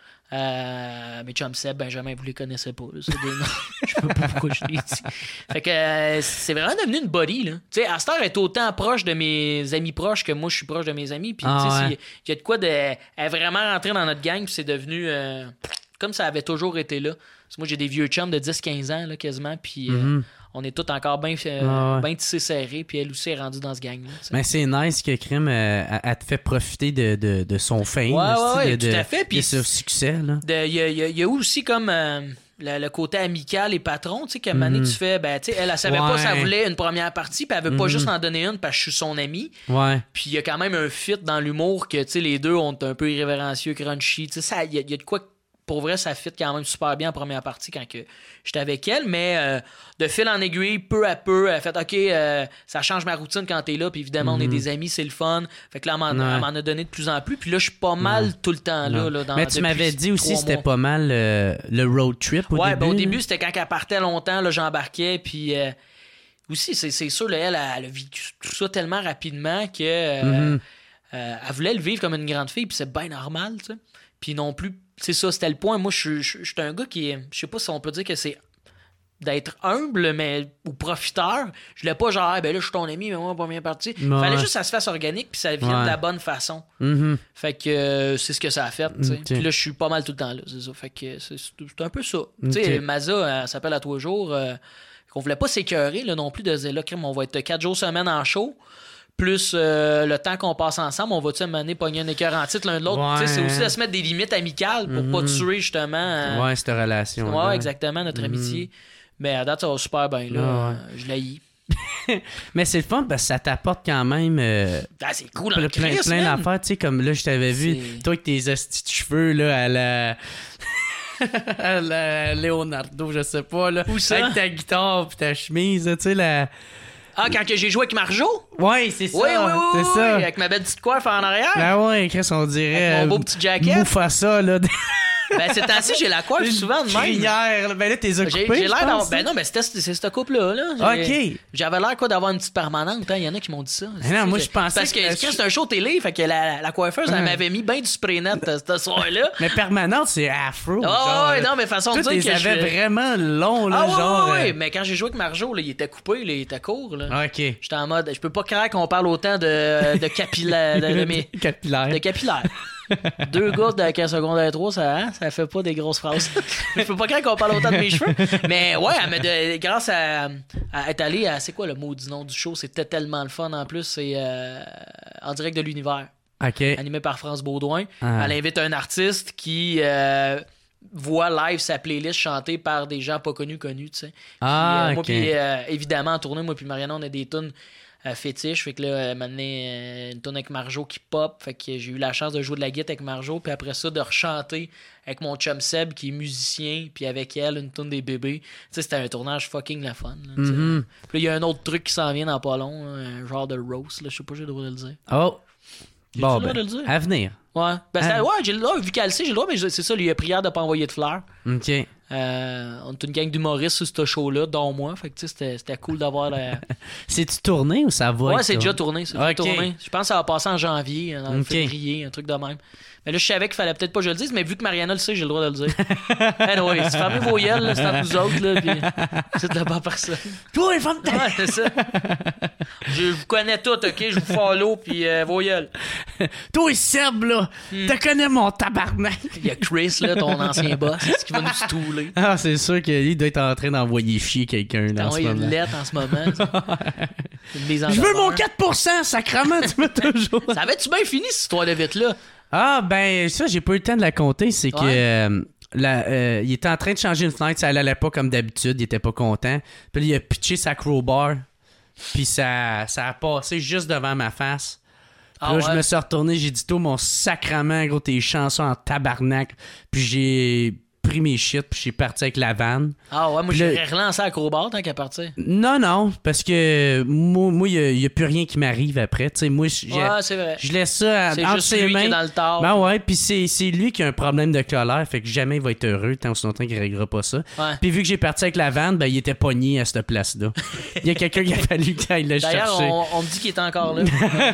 Euh, mes chums Seb, Benjamin, vous les connaissez pas. Là, c'est des noms. Je sais pas pourquoi je l'ai dit. Fait que euh, c'est vraiment devenu une buddy. Là. Tu sais, Astor est autant proche de mes amis proches que moi, je suis proche de mes amis. Puis,
Ah,
tu sais,
ouais.
c'est- il y a de quoi de. Elle est vraiment rentrée dans notre gang, puis c'est devenu euh, comme ça avait toujours été là. Parce que moi, j'ai des vieux chums de dix quinze ans, là, quasiment. Puis, euh,
Mhm.
on est tous encore bien
Ah, ouais.
tissés serrés. Puis, elle aussi est rendue dans ce gang-là. tu sais.
Mais c'est nice que Crime, euh, elle, elle te fait profiter de, de, de son fame.
Ouais,
là,
ouais,
de,
ouais,
de,
tout à fait, puis
de son succès. Là.
De- Il y, a- il y a- il y a aussi comme euh, le, le côté amical et patron, tu sais, qu'à un moment donné, tu fais, ben, tu sais, elle, elle savait pas
Ouais.
si elle voulait une première partie, puis elle veut pas
Mhm.
juste en donner une parce que je suis son ami.
Ouais.
Puis il y a quand même un fit dans l'humour que, tu sais, les deux ont un peu irrévérencieux, crunchy. Tu sais, ça, il y, a- il y a de quoi, pour vrai, ça fit quand même super bien en première partie quand que j'étais avec elle, mais euh, de fil en aiguille, peu à peu, elle a fait, OK, euh, ça change ma routine quand t'es là, puis évidemment, on est
Mhm.
des amis, c'est le fun. Fait que là, elle m'en,
Ouais.
elle m'en a donné de plus en plus, puis là, je suis pas mal tout le temps là.
Non.
là dans,
Mais tu
depuis
m'avais dit aussi
trois
c'était
mois.
pas mal euh, le road trip au
Ouais,
début.
ben, au
là.
début, c'était quand elle partait longtemps, là, j'embarquais, puis euh, aussi, c'est, c'est sûr, là, elle, elle a vécu tout ça tellement rapidement que euh,
Mhm.
euh, elle voulait le vivre comme une grande fille, puis c'est bien normal, tu sais. Puis non plus, c'est ça, c'était le point. Moi, je suis- je je suis un gars qui est, je sais pas si on peut dire que c'est d'être humble, mais ou profiteur. Je voulais pas genre, ah, ben là, je suis ton ami, mais moi, première partie.
Ouais.
Fallait juste que ça se fasse organique, puis ça vienne
Ouais.
de la bonne façon.
Mhm.
Fait que euh, c'est ce que ça a fait, tu sais.
Ok.
Puis là, je suis pas mal tout le temps là, c'est ça. Fait que c'est, c'est un peu ça. Tu
Ok.
sais, Maza, elle s'appelle à tous les jours. Euh, qu'on voulait pas s'écœurer là, non plus de dire là, crime, on va être quatre jours semaine en show. Plus euh, le temps qu'on passe ensemble, on va-tu amener pogner un écœur en titre l'un de l'autre?
Ouais.
Tu sais, c'est aussi de se mettre des limites amicales pour
Mhm.
pas tuer justement. euh,
Ouais, cette relation.
ouais, exactement, notre amitié. Mais à date, ça va super bien. Là.
Ah ouais.
Euh, Je l'haïs.
Mais c'est le fun parce que ça t'apporte quand même euh,
Ah, c'est cool,
plein,
en
plein,
Christ,
plein
man.
d'affaires. Tu sais, comme là, je t'avais vu,
C'est-
toi avec tes hosties de cheveux là, à la. à la Leonardo, je sais pas, là.
Où ça?
Avec ta guitare pis ta chemise, tu sais, la.
Ah, quand que j'ai joué avec Marjo?
Ouais, c'est ça.
Oui, oui, oui,
c'est
oui,
ça.
oui, avec ma belle petite coiffe en arrière.
Ah ouais, Chris, on dirait.
Avec mon beau
euh,
petit jacket.
Mufasa, là.
Ben, c'est ainsi, j'ai la coiffe souvent de même.
Crinière, là. Ben là, t'es
J'ai,
occupé.
j'ai
je
l'air d'avoir.
pense,
Ben non, mais c'était, c'est cette couple-là. Là. J'ai-
Ok.
J'avais l'air quoi d'avoir une petite permanente. hein. Il y en a qui m'ont dit ça.
Mais non, moi, je pensais
Parce que,
que-
quand c'est un show télé, fait que la, la coiffeuse, elle
Ouais.
m'avait mis bien du spray net euh, ce soir-là.
Mais permanente, c'est afro.
Ah
genre,
ouais,
là.
non, mais façon de
Toi,
dire
t'es
que je...
avais vraiment long, là,
Ah ouais,
genre.
ouais, ouais,
euh,
mais quand j'ai joué avec Marjo, là, il était coupé, là, il était court. Là.
Ok.
J'étais en mode, je peux pas croire qu'on parle autant de, de capillaire. De, de mes-
Capillaire.
de capillaire. Deux gars de secondaire trois, ça, hein, ça fait pas des grosses phrases. Je peux pas croire qu'on parle autant de mes cheveux. Mais ouais, elle m'a de, grâce à, à être allée à... C'est quoi le mot du nom du show? C'était tellement le fun en plus. C'est euh, En direct de l'univers.
OK.
Animé par France Baudouin.
Ah.
Elle invite un artiste qui euh, voit live sa playlist chantée par des gens pas connus connus, tu sais.
Ah,
puis, euh, moi,
OK.
puis euh, évidemment, en tournée, moi puis Mariana, on a des tunes euh, fétiches. Fait que là, elle m'a donné euh, une tune avec Marjo qui pop. Fait que j'ai eu la chance de jouer de la guitare avec Marjo. Puis après ça, de rechanter avec mon chum Seb, qui est musicien. Puis avec elle, une tune des bébés. Tu sais, c'était un tournage fucking la fun. Là,
Mm-hmm.
Puis là, il y a un autre truc qui s'en vient dans pas long. Un genre de roast. Là. Je sais pas, j'ai le droit de le dire.
Oh.
J'ai
Bon,
le droit
ben,
de le dire.
à venir.
Ouais. Ben, c'est-
Ah.
ouais, j'ai le droit, vu qu'elle le sait, j'ai le droit, mais c'est ça, lui, il a prière de pas envoyer de fleurs.
OK.
Euh, on est une gang d'humoristes sur ce show-là, dont moi. Fait que, tu sais, c'était, c'était cool d'avoir. La...
C'est-tu tourné ou ça va?
Ouais,
être
c'est
tourné?
déjà tourné. C'est déjà
Ok.
tourné. Je pense que ça va passer en janvier, en
Ok.
février, un truc de même. Mais là, je savais qu'il fallait peut-être pas que je le dise, mais vu que Mariana le sait, j'ai le droit de le dire. Anyway, si fermez vos gueules, là, c'est entre nous autres, là, puis c'est de la bonne personne.
Toi, les femmes.
Ouais, c'est ça. Je vous connais toutes, ok? Je vous follow, puis euh, vos gueules.
Toi, Seb, là.
Hmm.
Tu connais mon tabarnak.
Il y a Chris, là, ton ancien boss, c'est ce qui va nous stouler.
Ah, c'est sûr qu'il doit être en train d'envoyer chier quelqu'un là, en
Ah,
ce
il y a
moment.
une lettre en ce moment. Une mise en
Je veux mon
demeure.
quatre pour cent, sacrement, tu m'as toujours.
Ça avait-tu bien fini, cette histoire de vite-là?
Ah, ben, ça, j'ai pas eu le temps de la compter. C'est que
Ouais.
euh, la, euh, il était en train de changer une fenêtre, ça allait pas comme d'habitude, il était pas content. Puis là, il a pitché sa crowbar, puis ça, ça a passé juste devant ma face. Puis
Ah
là,
ouais?
je me suis retourné, j'ai dit, toi, mon sacrement, gros, tes chansons en tabarnak. Puis j'ai pris mes shit, puis j'ai parti avec la vanne.
Ah ouais, moi,
Puis
j'aurais
là-
relancé à Crowbar tant qu'à partir.
Non, non, parce que moi, moi, il n'y a, plus rien qui m'arrive après. Tu sais, moi, j'ai-
Ouais, c'est vrai.
je laisse ça à-
C'est
entre
juste
ses
lui
mains.
qui est dans le tort.
Ben ouais, puis c'est, c'est lui qui a un problème de colère, fait que jamais il va être heureux tant aussi longtemps qu'il réglera pas ça.
Ouais.
Puis vu que j'ai parti avec la vanne, ben il était pogné à cette place-là. Il y a quelqu'un qui a fallu qu'il aille le
D'ailleurs,
chercher.
on, on me dit qu'il est encore là.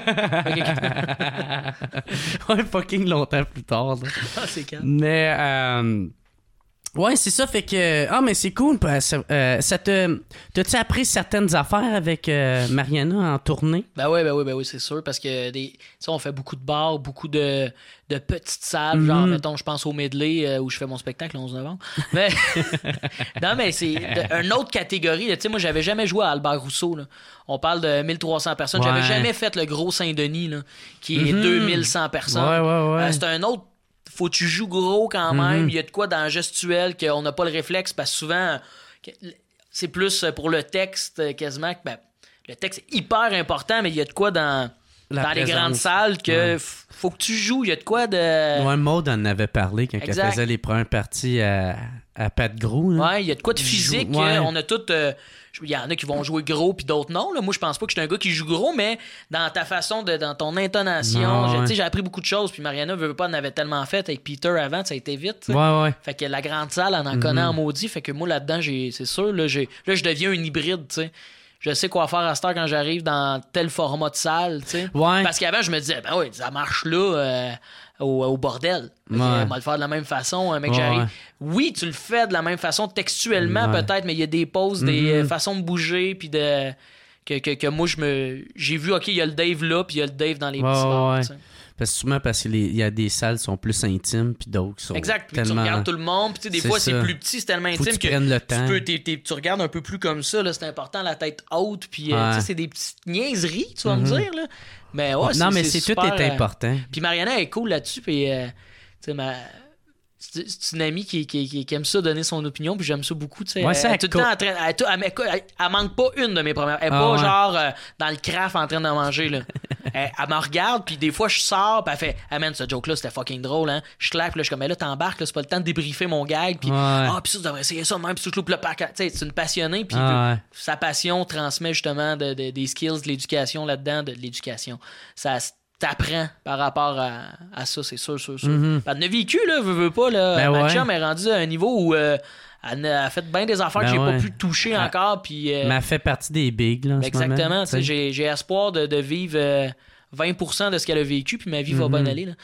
Ouais, fucking longtemps plus tard. là.
Ah, c'est calme.
Mais euh, ouais, c'est ça, fait que ah mais c'est cool. parce que, euh, ça te, t'as-tu appris certaines affaires avec euh, Mariana en tournée?
Ben oui, ben oui, ben oui, c'est sûr, parce que des, tu sais, on fait beaucoup de bars, beaucoup de, de petites salles,
Mhm.
genre, mettons, je pense au Medley, euh, où je fais mon spectacle le onze novembre. Mais, non, mais c'est de- une autre catégorie, là. Tu sais, moi, j'avais jamais joué à Albert Rousseau, là. On parle de mille trois cents personnes.
Ouais.
J'avais jamais fait le gros Saint-Denis, là, qui est
Mhm.
deux mille cent personnes.
Ouais, ouais, ouais.
Euh, c'est un autre. Faut que tu joues gros quand même. Il y a de quoi dans le gestuel qu'on n'a pas le réflexe, parce que souvent, que- c'est plus pour le texte euh, quasiment que ben, le texte est hyper important, mais il y a de quoi dans,
La
dans les
présence.
grandes salles que
Ouais.
f- faut que tu joues. Il y a de quoi de.
Ouais, Maud en avait parlé quand
Exact.
elle faisait les premières parties à, à Pat Gros. là.
Ouais, il y a de quoi de physique.
Joue- ouais.
euh, On a tout. euh, Il y en a qui vont jouer gros puis d'autres non. Là. Moi, je pense pas que je suis un gars qui joue gros, mais dans ta façon, de, dans ton intonation,
Non,
j'ai-
ouais.
tu sais, j'ai appris beaucoup de choses. Puis Mariana veut pas en avait tellement fait avec Peter avant, ça a été vite. tu sais.
Ouais, ouais.
Fait que la grande salle, on en connaît en maudit. Fait que moi, là-dedans, j'ai, c'est sûr, là, j'ai, là, je deviens un hybride, tu sais. Je sais quoi faire à cette heure quand j'arrive dans tel format de salle, tu sais.
Ouais.
Parce qu'avant, je me disais, ben oui, ça marche là, euh, au, au bordel. Fait que,
Ouais.
on va le faire de la même façon, un mec,
Ouais,
j'arrive.
ouais.
Oui, tu le fais de la même façon, textuellement
Ouais.
peut-être, mais il y a des pauses, des
Mhm.
euh, façons de bouger, puis de. Que, que, que moi, je me. J'ai vu, OK, il y a le Dave là, puis il y a le Dave dans les
Ouais,
petits
ouais,
bars,
ouais.
tu sais.
Parce que souvent, parce qu'il y a des salles qui sont plus intimes, puis d'autres qui sont
Exact, puis
tellement...
tu regardes tout le monde, puis tu sais, des
C'est
fois c'est
ça.
plus petit, c'est tellement
Faut que
intime
tu
que
prennes le
tu
temps.
peux, t'es- t'es- tu regardes un peu plus comme ça, là, c'est important, la tête haute, puis euh,
Ouais.
tu sais, c'est des petites niaiseries, tu vas me
Mhm.
dire, là. Mais ouais,
Ouais, non, mais c'est, tout
super,
est
euh,
important.
Puis Mariana est cool là-dessus, puis euh, tu sais, ma... c'est c'est une amie qui, qui, qui, qui aime ça donner son opinion, puis j'aime ça beaucoup, tu sais.
Ouais,
elle,
ça,
elle est tout le
co-
temps en train, elle, est tout- elle, elle- elle- elle manque pas une de mes premières. Elle est
Ah,
pas
ouais.
genre euh, dans le craft en train de manger, là. elle, elle me regarde, puis des fois je sors, puis elle fait, ah man, ce joke-là c'était fucking drôle, hein. Je claque, puis là je suis comme, mais là t'embarques, là, c'est pas le temps de débriefer mon gag, puis
Ouais.
ah, puis ça, tu devrais essayer ça de même, puis tu loupe le pack. Tu sais, c'est une passionnée, puis
Ah, ouais.
sa passion transmet justement de, de- des skills, de l'éducation là-dedans, de, de l'éducation. Ça s- t'apprend par rapport à, à ça, c'est sûr, sûr, sûr.
Mhm.
Elle en a vécu, là, veux, veux pas, là.
Ben
Ma
ouais.
chum est rendue à un niveau où euh, elle a fait bien des affaires
Ben
que j'ai
ouais.
pas pu toucher
Ah.
encore, puis... euh,
Mais elle fait partie des bigs, là, en ce
exactement,
moment,
tu sais, j'ai, j'ai espoir de, de vivre euh, vingt pour cent de ce qu'elle a vécu, puis ma vie va
Mhm.
bien aller, là.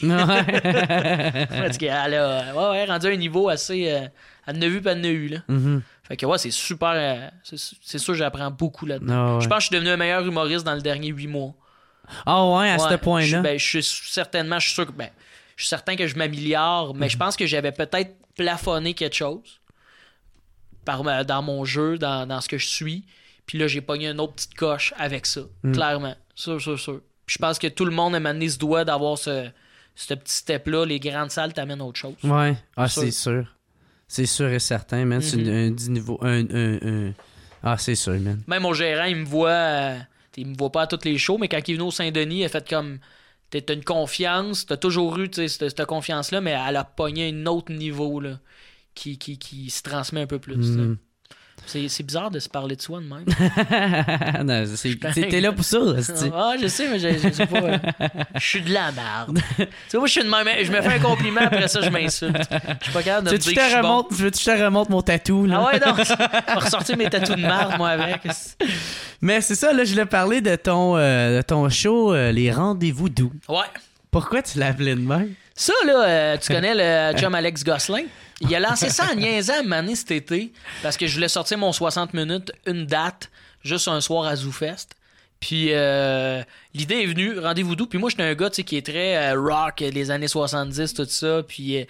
Ouais.
Parce qu'elle a, ouais, ouais, rendu à un niveau assez... euh, elle en a vu, puis elle en a eu, là.
Mhm.
Fait que ouais, c'est super... euh, c'est, c'est sûr que j'apprends beaucoup là-dedans.
Ah, ouais.
Je pense que je suis devenu un meilleur humoriste dans les derniers huit mois.
Ah ouais, à
Ouais,
ce
je,
point-là.
ben, je suis certainement, je suis sûr que ben, Je suis certain que je m'améliore, mais je pense que j'avais peut-être plafonné quelque chose par, dans mon jeu, dans, dans ce que je suis. Puis là, j'ai pogné une autre petite coche avec ça, mm. clairement. Sûr, sûr, sûr. Puis je pense que tout le monde a mené ce doigt d'avoir ce, ce petit step-là. Les grandes salles t'amènent à autre chose.
Ouais, ah, c'est sûr. C'est sûr et certain, man. Mm-hmm. C'est un, un niveau... Un, un, un... Ah, c'est sûr, man.
Même mon gérant, il me voit... Euh, il me voit pas à toutes les shows, mais quand il est venu au Saint-Denis, il a fait comme... T'as une confiance, t'as toujours eu cette, cette confiance-là, mais elle a pogné un autre niveau là, qui, qui, qui se transmet un peu plus. Mm. C'est, c'est bizarre de se parler de soi de même.
Non, c'est, c'est, t'es là pour ça. C'est...
Ah, je sais, mais je, je sais pas. Je suis de la merde. Tu sais, moi, je suis de même. Je me fais un compliment, après ça, je m'insulte. Je suis pas capable de me dire que je suis bon.
Je veux que je te remonte mon tatou. Là.
Ah ouais, non. Je vais ressortir mes tatous de merde, moi, avec.
Mais c'est ça, là, je voulais parler de ton, euh, de ton show, euh, Les Rendez-vous doux.
Ouais.
Pourquoi tu l'as appelé de même?
Ça, là, euh, tu connais le chum Alex Gosselin? Il a lancé ça en niaisant à m'amener cet été parce que je voulais sortir mon soixante minutes, une date, juste un soir à ZooFest. Puis euh, l'idée est venue, Rendez-vous doux. Puis moi, j'étais un gars qui est très euh, rock, les années soixante-dix, tout ça. Puis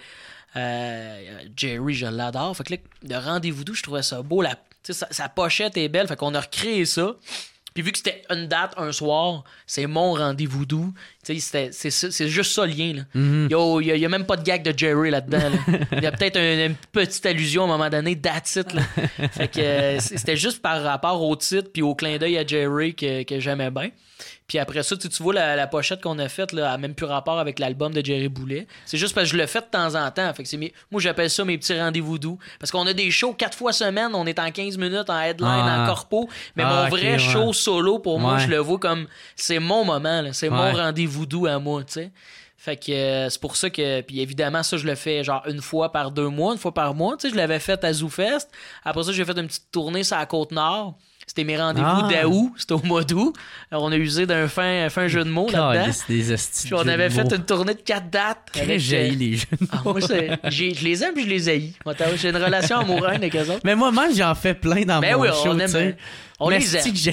euh, Jerry, je l'adore. Fait que là, le Rendez-vous doux, je trouvais ça beau. La, sa, sa pochette est belle. Fait qu'on a recréé ça. Puis vu que c'était une date, un soir, c'est mon Rendez-vous doux. C'était, c'est, c'est juste ça le lien. Là. Mm-hmm. Il n'y a, a même pas de gag de Jerry là-dedans. Là. Il y a peut-être un, une petite allusion à un moment donné, that's it. Là. Fait que euh, c'était juste par rapport au titre puis au clin d'œil à Jerry que, que j'aimais bien. Puis après ça, tu, tu vois la, la pochette qu'on a faite, là, elle n'a même plus rapport avec l'album de Jerry Boulet. C'est juste parce que je le fais de temps en temps. Fait que c'est mes, moi, j'appelle ça mes petits rendez-vous doux. Parce qu'on a des shows quatre fois semaine, on est en quinze minutes en headline, ah. en corpo. Mais ah, mon okay, vrai ouais. show solo, pour ouais. moi, je le vois comme c'est mon moment, là. C'est ouais. mon rendez-vous doux à moi, tu sais. Fait que euh, c'est pour ça que... Puis évidemment, ça, je le fais genre une fois par deux mois, une fois par mois. Tu sais, je l'avais fait à ZooFest. Après ça, j'ai fait une petite tournée sur la Côte-Nord. C'était mes rendez-vous ah. d'août. C'était au mois d'août. Alors, on a usé d'un fin, fin jeu de mots là-dedans.
Des
puis on avait fait une tournée de quatre dates.
Très jailli, les jeux de mots.
Ah, moi, j'ai, je les aime puis je les haïs. J'ai une relation amoureuse avec eux autres.
Mais moi-même, j'en fais plein dans
ben
mon
oui,
show,
on aime. On
mais
les aime.
Que j'ai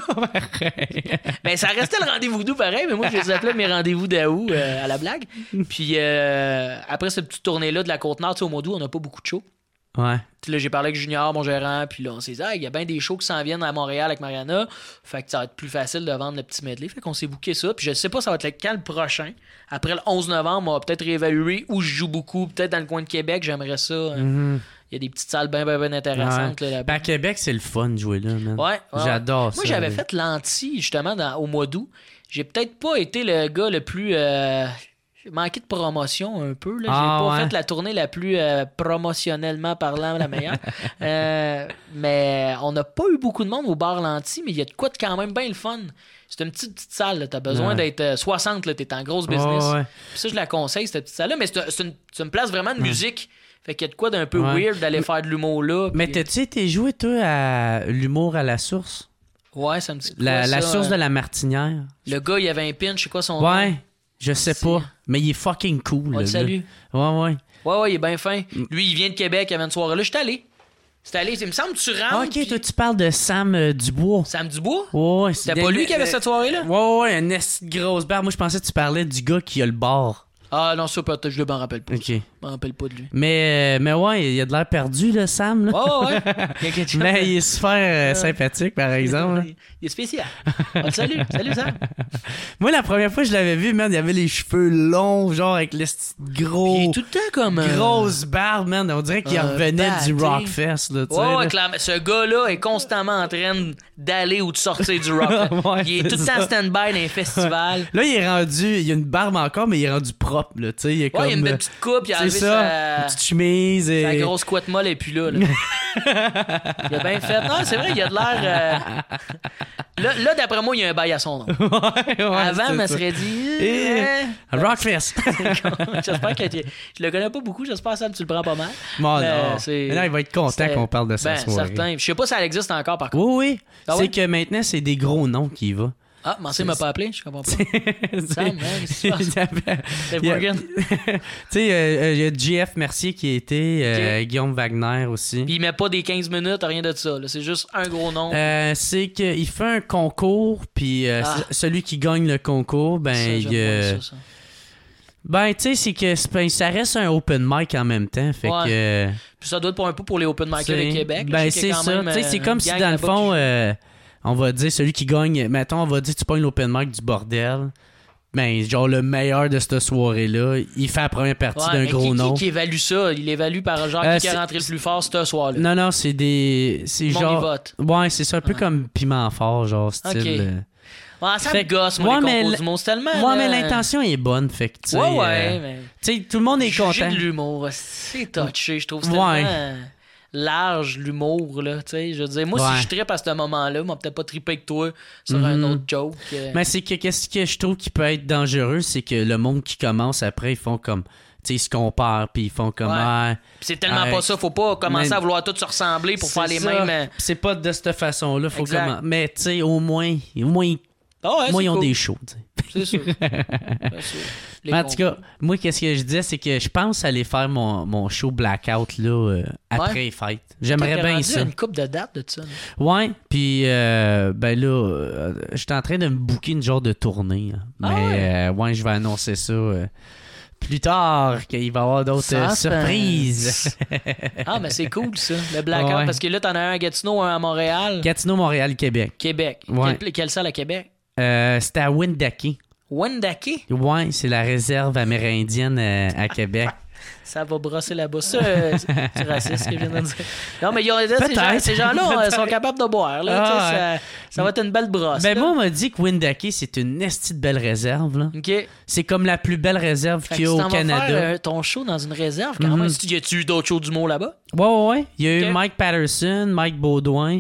ça,
ben, ça restait le rendez-vous doux pareil, mais moi, je les appelais mes rendez-vous d'août euh, à la blague. Puis euh, après cette petite tournée-là de la Côte-Nord, au mois d'août, on n'a pas beaucoup de shows.
Ouais.
Puis là, j'ai parlé avec Junior, mon gérant, puis là, on s'est dit, ah, il y a bien des shows qui s'en viennent à Montréal avec Mariana. Fait que ça va être plus facile de vendre le petit medley. Fait qu'on s'est booké ça. Puis je sais pas, ça va être le quand le prochain. Après le onze novembre, on va peut-être réévaluer où je joue beaucoup. Peut-être dans le coin de Québec, j'aimerais ça. Mm-hmm. Il y a des petites salles bien, bien, bien intéressantes.
Ouais.
Là, là-bas.
Ben, à Québec, c'est le fun de jouer là, man.
Ouais, ouais.
J'adore
Moi,
ça.
Moi, j'avais
là.
fait l'anti, justement, dans, au mois d'août. J'ai peut-être pas été le gars le plus... Euh... J'ai manqué de promotion un peu. Là. J'ai
ah,
pas
ouais.
fait la tournée la plus euh, promotionnellement parlant la meilleure. euh, mais on n'a pas eu beaucoup de monde au bar Lanty, mais il y a de quoi de quand même bien le fun. C'est une petite, petite salle. Tu as besoin ouais. d'être euh, soixante. Tu es en grosse business.
Oh, ouais.
Puis ça, je la conseille, cette petite salle-là. Mais c'est, c'est, une, c'est une place vraiment de ouais. musique. Fait qu'il y a de quoi d'un peu
ouais.
weird d'aller faire de l'humour là.
Mais
puis...
t'as-tu été joué, toi, à l'humour à la source?
Ouais, ça me dit quoi,
La,
ça,
la source
hein?
de la Martinière.
Le gars, il avait un pinch. C'est quoi son nom?
Ouais. Je sais c'est... pas, mais il est fucking cool.
On le salue.
Ouais, ouais.
Ouais, ouais, il est bien fin. Lui, il vient de Québec, il avait une soirée là. Je suis allé. C'est allé. Il me semble que tu rentres.
Ah, ok,
pis...
toi, tu parles de Sam euh, Dubois.
Sam Dubois?
Ouais, ouais.
C'était pas lui qui avait cette soirée-là?
Ouais, ouais, une grosse barre. Moi, je pensais que tu parlais du gars qui a le bar.
Ah, non, ça, peut-être, je ne m'en rappelle pas.
Ok.
Je m'en rappelle pas de lui.
Mais, mais ouais, il a de l'air perdu, là, Sam. Là.
Oh, ouais. Il y a quelque chose.
Mais il est super euh, sympathique, par exemple.
Il est spécial. On le salue. Salut, Sam.
Moi, la première fois que je l'avais vu, man, il avait les cheveux longs, genre avec le gros.
Il est tout le temps comme. Euh...
Grosse barbe, man. On dirait qu'il euh, revenait batté. du Rockfest, là, tu sais.
Ouais,
là.
clairement. Ce gars-là est constamment en train d'aller ou de sortir du Rockfest. Ouais, il est tout le temps stand-by dans les festivals.
Là, il est rendu. Il a une barbe encore, mais il est rendu propre, là, tu sais. Il est comme.
Ouais, il a une belle petite coupe, il a enlevé
ça,
sa...
une petite chemise. Et...
Sa grosse couette molle et puis là. là. Il a bien fait. Non, c'est vrai, il a de l'air. Euh... Là, là, d'après moi, il y a un bail à son nom.
Ouais, ouais,
avant, je me serais dit.
Et... Eh... Rockfest.
J'espère que tu... je le connais pas beaucoup. J'espère que tu le prends pas mal.
Bon, mais non. C'est... Mais là, il va être content c'est... qu'on parle de sa
ben,
soirée.
Certain. Je sais pas si elle existe encore, par contre.
Oui, oui.
Ah,
c'est
ouais?
que maintenant, c'est des gros noms qui y va.
Ah, Mancé m'a pas appelé, je comprends pas. Sam, qu'est-ce que tu
Tu sais, il y a J F Mercier qui a été, euh, okay. Guillaume Wagner aussi.
Puis il met pas des quinze minutes, rien de ça. Là. C'est juste un gros nom.
Euh, c'est qu'il fait un concours, puis euh, ah. celui qui gagne le concours, ben,
ça,
il. Euh, ça, ça. Ben, tu sais, c'est que c'est pas- ça reste un open mic en même temps. Fait
Ouais.
que.
Puis ça doit être pour un peu pour les open micers
C'est-
de Québec.
Ben,
Je sais qu'il y
c'est
a quand
ça.
même,
Tu sais, c'est
euh,
comme
une
si
gang
dans le
là-bas
fond,
qui-
euh, on va dire celui qui gagne. Mettons, on va dire tu pognes l'open mic du bordel. Ben, genre le meilleur de cette soirée-là, il fait la première partie
Ouais,
d'un
mais
gros
qui,
nom.
Qui, qui évalue ça? Il évalue par genre
Euh,
qui est
c'est-
rentré le plus fort ce soir-là.
Non, non, c'est des. C'est
Le monde y
genre.
vote.
Ouais, c'est ça, un peu
Ouais.
comme piment fort, genre style.
Ok.
euh,
Ouais, ça
Fait
me
que-
gosse, moi,
ouais,
les
mais
compos
l-
du monde. C'est tellement...
Ouais, mais
là,
l'intention est bonne, fait que tu sais.
Ouais, ouais,
euh,
mais...
tu sais, tout le monde est
Juger
content.
de l'humour, c'est touché, je trouve. C'est
Ouais.
tellement large, l'humour, là, tu sais. Je veux dire, moi,
Ouais.
si je trippe à ce moment-là, moi, peut-être pas tripper avec toi sur
Mhm.
un autre joke. euh.
Mais c'est que qu'est-ce que je trouve qui peut être dangereux, c'est que le monde qui commence après, ils font comme. Tu sais, ils se comparent, puis ils font comme.
Ouais.
Ah,
Puis c'est tellement
Ouais.
pas ça, faut pas commencer
Mais-
à vouloir tous se ressembler pour
c'est
faire les
ça.
mêmes... euh.
C'est pas de cette façon-là, faut
Exact.
comment. Mais tu sais, au moins, au moins, ils-
Ah ouais,
au moins,
c'est
ils ont
cool.
des shows, tu sais.
C'est sûr. C'est sûr. Les
En tout cas,
compos.
moi, qu'est-ce que je disais, c'est que je pense aller faire mon, mon show Blackout là, euh, après les fêtes. J'aimerais
T'es
bien
rendu
ça.
à une couple de dates de ça. là.
Ouais, puis euh, ben là, euh, j'étais en train de me booker une genre de tournée. hein.
Ah
Mais
ouais?
euh, ouais, je vais annoncer ça euh, plus tard, qu'il va y avoir d'autres euh,
Suspense.
surprises.
Ah, mais c'est cool, ça, le blackout.
Ouais.
Parce que là, t'en as un à Gatineau, un à Montréal,
Gatineau, Montréal, Québec.
Québec.
Ouais.
Quelle, quelle salle à Québec?
Euh, C'était à Wendake.
Wendake?
Ouais, c'est la réserve amérindienne euh, à Québec.
Ça va brosser là-bas. Ça, euh, c'est c'est raciste ce que je viens de dire. Non, mais il y a, là, ces,
Peut-être.
gens, ces gens-là euh,
Peut-être.
sont capables de boire. Là,
Ah,
tu sais, ça, ça va être une belle brosse.
Ben
là.
moi, on m'a dit que Wendake, c'est une esti de belle réserve. Là.
OK. Fait
C'est comme la plus belle réserve
que
qu'il y a
tu
au
t'en vas
Canada.
faire euh, ton show dans une réserve, quand
Mhm.
même. Y a-tu eu d'autres shows d'humour là-bas?
Ouais, ouais, ouais. Il y a eu
Ok.
Mike Patterson, Mike Baudouin,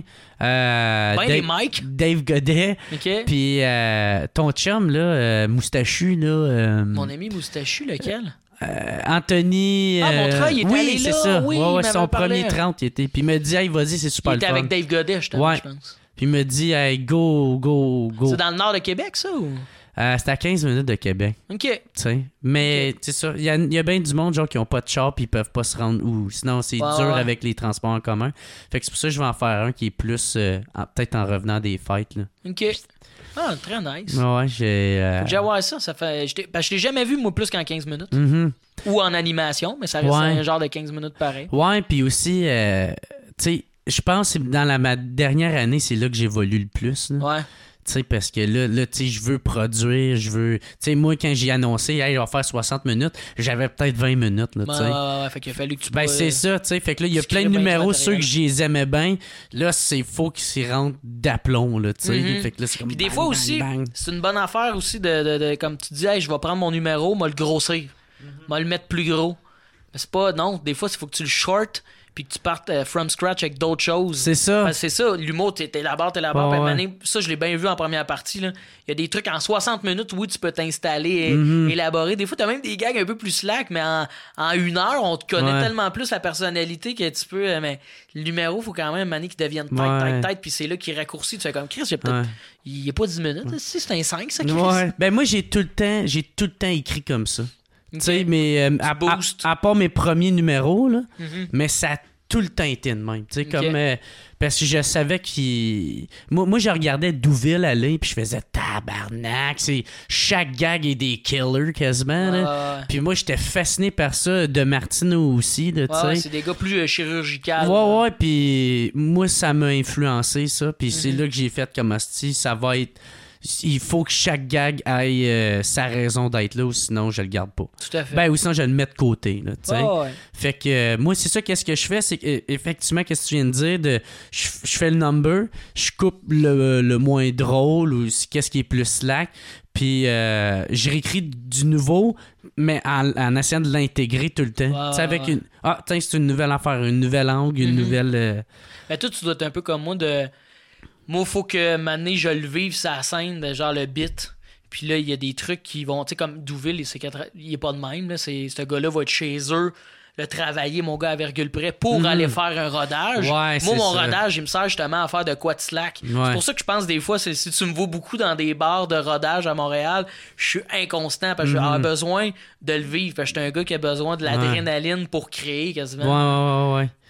euh,
Ben,
Dave,
les Mike.
Dave Godet,
OK.
puis euh, ton chum, là, euh, moustachu, là, euh,
Mon ami moustachu, lequel?
euh, Anthony...
Ah,
euh,
Montreuil, il est
oui,
allé
c'est
là,
ça.
oui,
ouais,
il
ouais,
m'avait
son
parlé.
premier trente, il était. Puis il me dit, hey, vas-y, c'est super
Il était
le fun.
avec Dave Godet, justement,
Ouais.
je pense.
Puis il me dit, hey, go, go, go.
C'est dans le nord de Québec, ça? Ou...
Euh, c'est à quinze minutes de Québec,
OK.
tu sais. Mais, tu sais ça, il y a, il y a bien du monde, genre, qui ont pas de char puis ils peuvent pas se rendre où. Sinon, c'est
Ouais,
dur
ouais.
avec les transports en commun. Fait que c'est pour ça que je vais en faire un qui est plus, euh, en- peut-être en revenant des fêtes, là.
OK. Ah, très nice.
Ouais, ouais, j'ai... euh,
Faut que j'aille voir ça. Ça fait... je t'ai- parce que je l'ai jamais vu, moi, plus qu'en quinze minutes.
mhm.
Ou en animation, mais ça reste
Ouais.
un genre de quinze minutes pareil.
Ouais, puis aussi, euh, tu sais, je pense que dans la, ma dernière année, c'est là que j'évolue le plus, là.
Ouais.
Tu sais, parce que là, là tu sais, je veux produire, je veux... Tu sais, moi, quand j'ai annoncé, hey, je vais faire soixante minutes, j'avais peut-être vingt minutes, là, tu
Ouais,
sais.
ouais, ouais, ouais. Fait qu'il a fallu que tu
Ben,
pas,
c'est
euh,
ça, tu sais. Fait que là, il y a
tu
plein de
crées bien du
numéros,
matériel.
ceux que je les aimais bien. Là, c'est faux qu'ils s'y rentrent d'aplomb, là, tu sais.
Mhm.
Fait que là, c'est comme.
Puis des
bang,
fois
bang,
aussi,
bang.
c'est une bonne affaire aussi de, de, de- comme tu dis, hey, je vais prendre mon numéro, moi le grossir. Moi le mettre plus gros. Mais c'est pas, non, des fois, il faut que tu le short puis que tu partes euh, from scratch avec d'autres choses.
C'est ça.
Parce que c'est ça, l'humour, t'es t'es là-bas, t'es là-bas.
Ouais,
puis à un moment
ouais.
donné, ça, je l'ai bien vu en première partie. là. Il y a des trucs en soixante minutes, oui, tu peux t'installer et
Mhm.
élaborer. Des fois, t'as même des gags un peu plus slack, mais en, en une heure, on te connaît
Ouais.
tellement plus la personnalité que tu peux. euh, mais le numéro, faut quand même maner qu'il devienne tête,
Ouais.
tête, tête. Puis c'est là qu'il raccourcit. Tu fais comme Chris, j'ai peut-être.
Ouais.
Il n'y a pas dix minutes. Si, c'est un cinq, ça, Chris.
Ouais. Ben, moi, j'ai tout le temps, j'ai tout le temps écrit comme ça.
Ok.
Tu sais, mais euh, à, à,
boostes.
à part mes premiers numéros, là,
Mhm.
mais ça a tout le temps été de même. Tu sais,
Ok.
comme. euh, parce que je savais qu'il. Moi, moi, je regardais Douville aller, puis je faisais tabarnak. C'est... Chaque gag est des killers quasiment. là.
Ouais, ouais.
Puis moi, j'étais fasciné par ça, de Martineau aussi, là, tu
Ouais,
sais.
ouais, c'est des gars plus euh, chirurgicales.
Ouais, ouais, puis moi, ça m'a influencé, ça. Puis c'est
Mhm.
là que j'ai fait comme hostie, ça va être... Il faut que chaque gag ait euh, sa raison d'être là, ou sinon, je le garde pas.
Tout à fait.
Ben, ou sinon, je le mets de côté, là, tu sais.
Ouais, ouais.
Fait que euh, moi, c'est ça, qu'est-ce que je fais, c'est que, euh, effectivement, qu'est-ce que tu viens de dire, de, je, je fais le number, je coupe le, le moins drôle, ou si- qu'est-ce qui est plus slack, puis euh, je réécris du nouveau, mais en, en essayant de l'intégrer tout le temps.
Ouais,
Tu sais, avec
ouais.
une... Ah, tiens, c'est une nouvelle affaire, une nouvelle angle, une
Mhm.
nouvelle... euh,
Mais toi, tu dois être un peu comme moi de. Moi, faut que maintenant je le vive sa scène, de genre le beat. Puis là, il y a des trucs qui vont. Tu sais, comme Douville, il, c'est quatre- il est pas de même. Là. C'est, ce gars-là va être chez eux, le travailler, mon gars, à virgule près, pour
Mhm.
aller faire un rodage.
Ouais,
moi,
c'est
mon
ça.
rodage, il me sert justement à faire de quoi de slack.
Ouais.
C'est pour ça que je pense des fois, c'est, si tu me vois beaucoup dans des bars de rodage à Montréal, je suis inconstant parce que
Mhm.
j'ai besoin de le vivre. Parce que je suis un gars qui a besoin de l'adrénaline pour créer quasiment.
Ouais, ouais, ouais, ouais.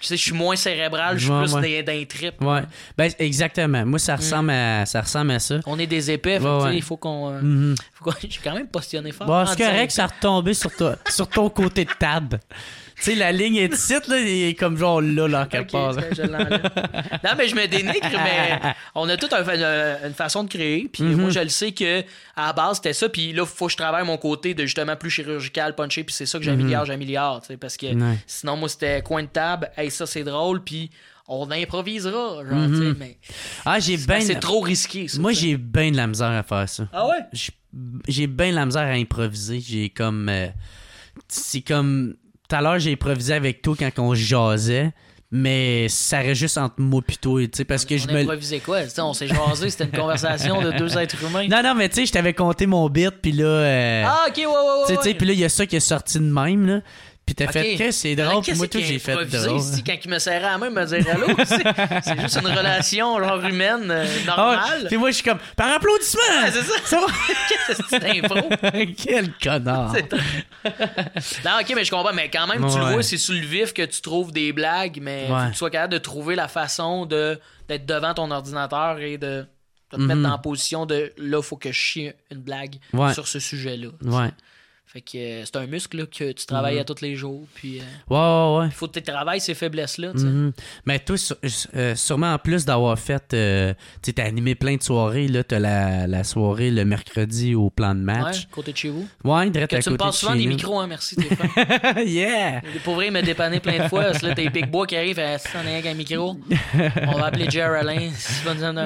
Tu sais, je suis moins cérébral, je suis
Ouais,
plus
ouais.
d'un trip.
Ouais. Ben, exactement. Moi, ça ressemble, à, ça ressemble à ça.
On est des épais, fait
Ouais,
que, tu sais,
ouais.
il faut qu'on... euh,
Mhm.
faut qu'on- J'ai quand même postionné fort.
Bon,
en
c'est
disant
correct, ça a retombé sur, toi, sur ton côté de table. Tu sais, la ligne est ici, là, il est comme genre là, là, quelque part.
Ok, je l'enlève. Non, mais je me dénigre, mais on a toute un, une, une façon de créer. Puis
Mm-hmm.
moi, je le sais que à la base, c'était ça. Puis là, il faut que je travaille mon côté de justement plus chirurgical, punché. Puis c'est ça que j'améliore, j'améliore. Tu sais, parce que
Mm-hmm. Ouais.
sinon, moi, c'était coin de table. Hey, ça, c'est drôle. Puis on improvisera. Genre, tu
Mm-hmm.
sais, mais
Ah, j'ai bien.
c'est trop risqué. Ça,
Moi,
tu sais.
j'ai bien de la misère à faire ça.
Ah ouais?
J'ai- J'ai bien de la misère à improviser. J'ai comme. euh, c'est comme. Tout à l'heure, j'ai improvisé avec toi quand on jasait, mais ça reste juste entre moi et toi, tu sais, parce que
On
je
a
me.
improvisé quoi? Tu sais, on s'est jasé. C'était une conversation de deux êtres humains.
Non, non, mais tu sais, je t'avais compté mon bit, puis là. euh,
Ah, ok, ouais, ouais, ouais.
tu sais, tu sais,
ouais.
puis là, il y a ça qui est sorti de même, là. Puis t'as
Ok.
fait que c'est
Mais
drôle, puis
qu'est-ce
moi, tout,
qu'il a
j'ai fait
improvisé
drôle.
ici, quand il me serrait la main, il me dire allô. C'est, c'est juste une relation genre humaine euh,
Ah,
normale.
puis moi, je suis comme, par applaudissement!
Ouais, c'est ça.
Ça va?
Qu'est-ce que c'est d'impro?
Quel connard!
C'est- Non, ok, mais je comprends. Mais quand même, tu le
Ouais.
vois, c'est sur le vif que tu trouves des blagues, mais faut
Ouais.
que tu sois capable de trouver la façon de, d'être devant ton ordinateur et de, de te
Mhm.
mettre dans la position de là, faut que je chie une blague
Ouais.
sur ce sujet-là.
Ouais.
Fait que euh, c'est un muscle là, que tu travailles
Mhm.
à tous les jours. Puis euh,
Ouais, ouais, ouais.
il faut que tu travailles ces faiblesses-là. tu sais.
Mhm. Mais toi, sur- euh, sûrement en plus d'avoir fait, euh, tu sais, t'as animé plein de soirées, là, t'as la, la soirée le mercredi au plan de
Ouais,
match.
côté de chez vous.
Ouais, direct
Que
à
tu me
côté
passes
de
souvent
chez
des
nous.
micros, hein, merci, t'es fin.
Yeah!
Pour vrai, il m'a dépanné plein de fois. Parce que là, t'as les Big Bois qui arrivent, à si on a avec un micro, on va appeler Jerry Alain, si tu vas nous en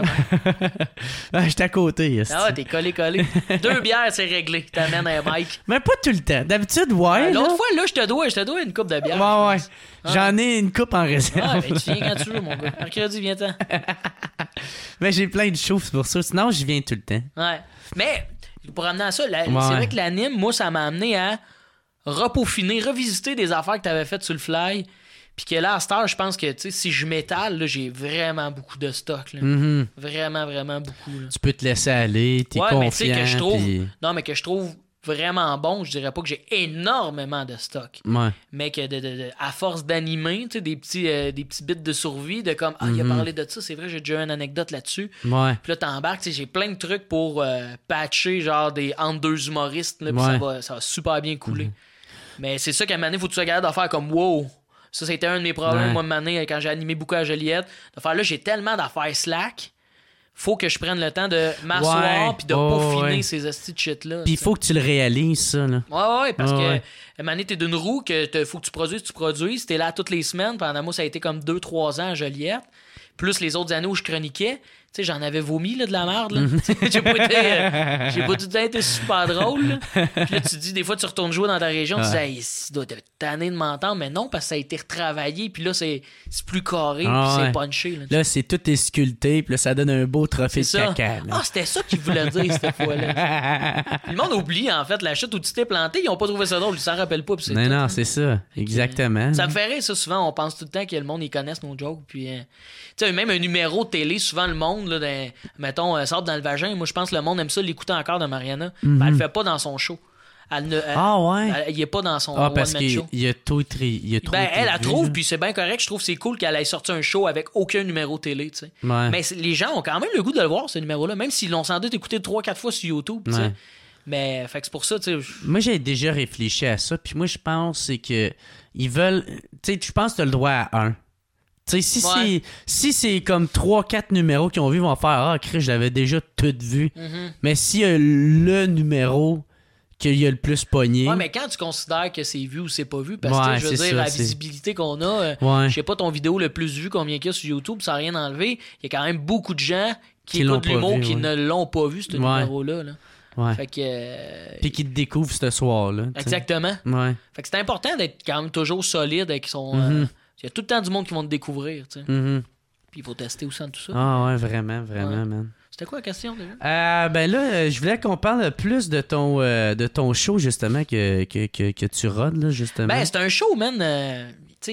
Ah, j'étais à côté. esti.
Ah ouais, t'es collé, collé. Deux bières, c'est réglé. T'amènes un mic.
Mais pas tout le temps. D'habitude, ouais.
L'autre
là.
fois, là, je te dois, je te dois une coupe de bière.
Ouais, ouais.
je pense. Ah.
J'en ai une coupe en réserve.
Ah, ben, tu viens quand tu veux, mon gars. Mercredi, viens-t'en.
Mais j'ai plein de shows, c'est pour ça. Sinon, je viens tout le temps.
Ouais. Mais, pour amener à ça, la-
Ouais.
c'est vrai que l'anime, moi, ça m'a amené à repeaufiner, revisiter des affaires que t'avais faites sur le fly. Puis que là, à cette heure, je pense que, tu sais, si je m'étale, là, j'ai vraiment beaucoup de stock, là.
Mhm.
Vraiment, vraiment beaucoup, là.
Tu peux te laisser aller, t'es
Ouais,
confiant.
mais tu sais que je trouve...
puis-
Non, mais que je trouve vraiment bon, je dirais pas que j'ai énormément de stock.
Ouais.
Mais que de, de- de- à force d'animer, tu sais, des petits, euh, des petits bits de survie, de comme, ah, il a
Mhm.
parlé de ça, c'est vrai, j'ai déjà une anecdote là-dessus.
Ouais.
Puis là, t'embarques, tu sais, j'ai plein de trucs pour euh, patcher, genre des entre deux humoristes, là, puis
Ouais.
ça, va, ça va super bien couler. Mais c'est ça qu'à un moment donné, faut que tu sois capable de faire comme, wow. Ça, c'était un de mes problèmes,
Ouais.
moi, de m'amener quand j'ai animé beaucoup à Joliette. De faire là, j'ai tellement d'affaires slack, faut que je prenne le temps de m'asseoir
Ouais.
puis de
Oh,
peaufiner
ouais.
ces hosties de shit-là.
Puis il
tu sais.
faut que tu le réalises, ça, là.
Ouais, ouais, parce
Ouais,
que
ouais.
à un moment donné, t'es d'une roue que te- faut que tu produises, tu produises. T'es là toutes les semaines. Pendant moi, ça a été comme deux trois ans à Joliette. Plus les autres années où je chroniquais. Tu sais, j'en avais vomi là, de la merde. Là. j'ai pas été. euh, j'ai pas tout le temps été super drôle. Là. Puis là, tu dis, des fois, tu retournes jouer dans ta région. Tu dis,
Ouais.
hey, tu dois être tanné de m'entendre. Mais non, parce que ça a été retravaillé. Puis là, c'est, c'est plus carré.
Ah,
puis
ouais.
c'est punché. Là.
Là, c'est tout est sculpté, puis là, ça donne un beau trophée
C'est
de
ça.
caca, là.
Ah, c'était ça qu'il voulait dire cette fois-là. Puis le monde oublie, en fait, la chute où tu t'es planté. Ils ont pas trouvé ça drôle. Ils s'en rappellent pas. Puis c'est
Non,
tout,
non,
là.
c'est ça. Exactement.
Ça me fait rire, ça, souvent. On pense tout le temps que le monde, ils connaissent nos jokes. Puis, euh, tu sais, même un numéro de télé, souvent, le monde, là, dans- mettons, euh, sort dans le vagin. Moi, je pense que le monde aime ça l'écouter encore de Mariana.
Mhm.
Ben, elle le fait pas dans son show. Elle ne, elle-
Ah, ouais.
elle- il est pas dans son
Ah, parce
one-man
qu'il
show.
il y a tout tri- il y a trop
Ben,
été
elle, elle
vu,
trouve,
là.
puis c'est bien correct. Je trouve que c'est cool qu'elle ait sorti un show avec aucun numéro télé, tu sais.
Ouais.
Mais c'est- les gens ont quand même le goût de le voir, ce numéro-là, même s'ils l'ont sans doute écouté trois quatre fois sur YouTube, tu sais.
Ouais.
Mais, fait que c'est pour ça, tu sais. je-
Moi, j'ai déjà réfléchi à ça, puis moi, je pense c'est que ils veulent... Tu sais, je pense que tu as le droit à un. Tu sais, si
Ouais.
c'est si c'est comme trois quatre numéros qu'ils ont vu, ils vont faire « Ah, Chris, je l'avais déjà tout vu.
Mhm.
Mais s'il y a le numéro qu'il y a le plus pogné...
Ouais, mais quand tu considères que c'est vu ou c'est pas vu, parce que
Ouais,
tu sais, je veux
c'est
dire,
ça,
la
c'est-
visibilité qu'on a, euh,
Ouais.
je sais pas ton vidéo le plus vu, combien qu'il y a sur YouTube, sans rien enlever, il y a quand même beaucoup de gens qui,
Qui l'ont
écoutent
pas
l'humour
vu,
qui
ouais.
ne l'ont pas vu, ce
Ouais.
numéro-là. Là.
Ouais.
Fait que. euh,
Puis qu'ils te découvrent ce soir-là. tu sais.
exactement.
Ouais.
Fait que c'est important d'être quand même toujours solide avec son.
Mhm.
euh, il y a tout le temps du monde qui vont te découvrir, tu sais.
Mhm.
Puis il faut tester aussi en tout ça.
Ah ouais, vraiment, vraiment,
Ouais.
man.
C'était quoi la question déjà?
Euh, ben là, euh, je voulais qu'on parle plus de ton, euh, de ton show, justement, que, que, que, que tu rodes, là, justement.
Ben, c'est un show, man. euh, tu sais, il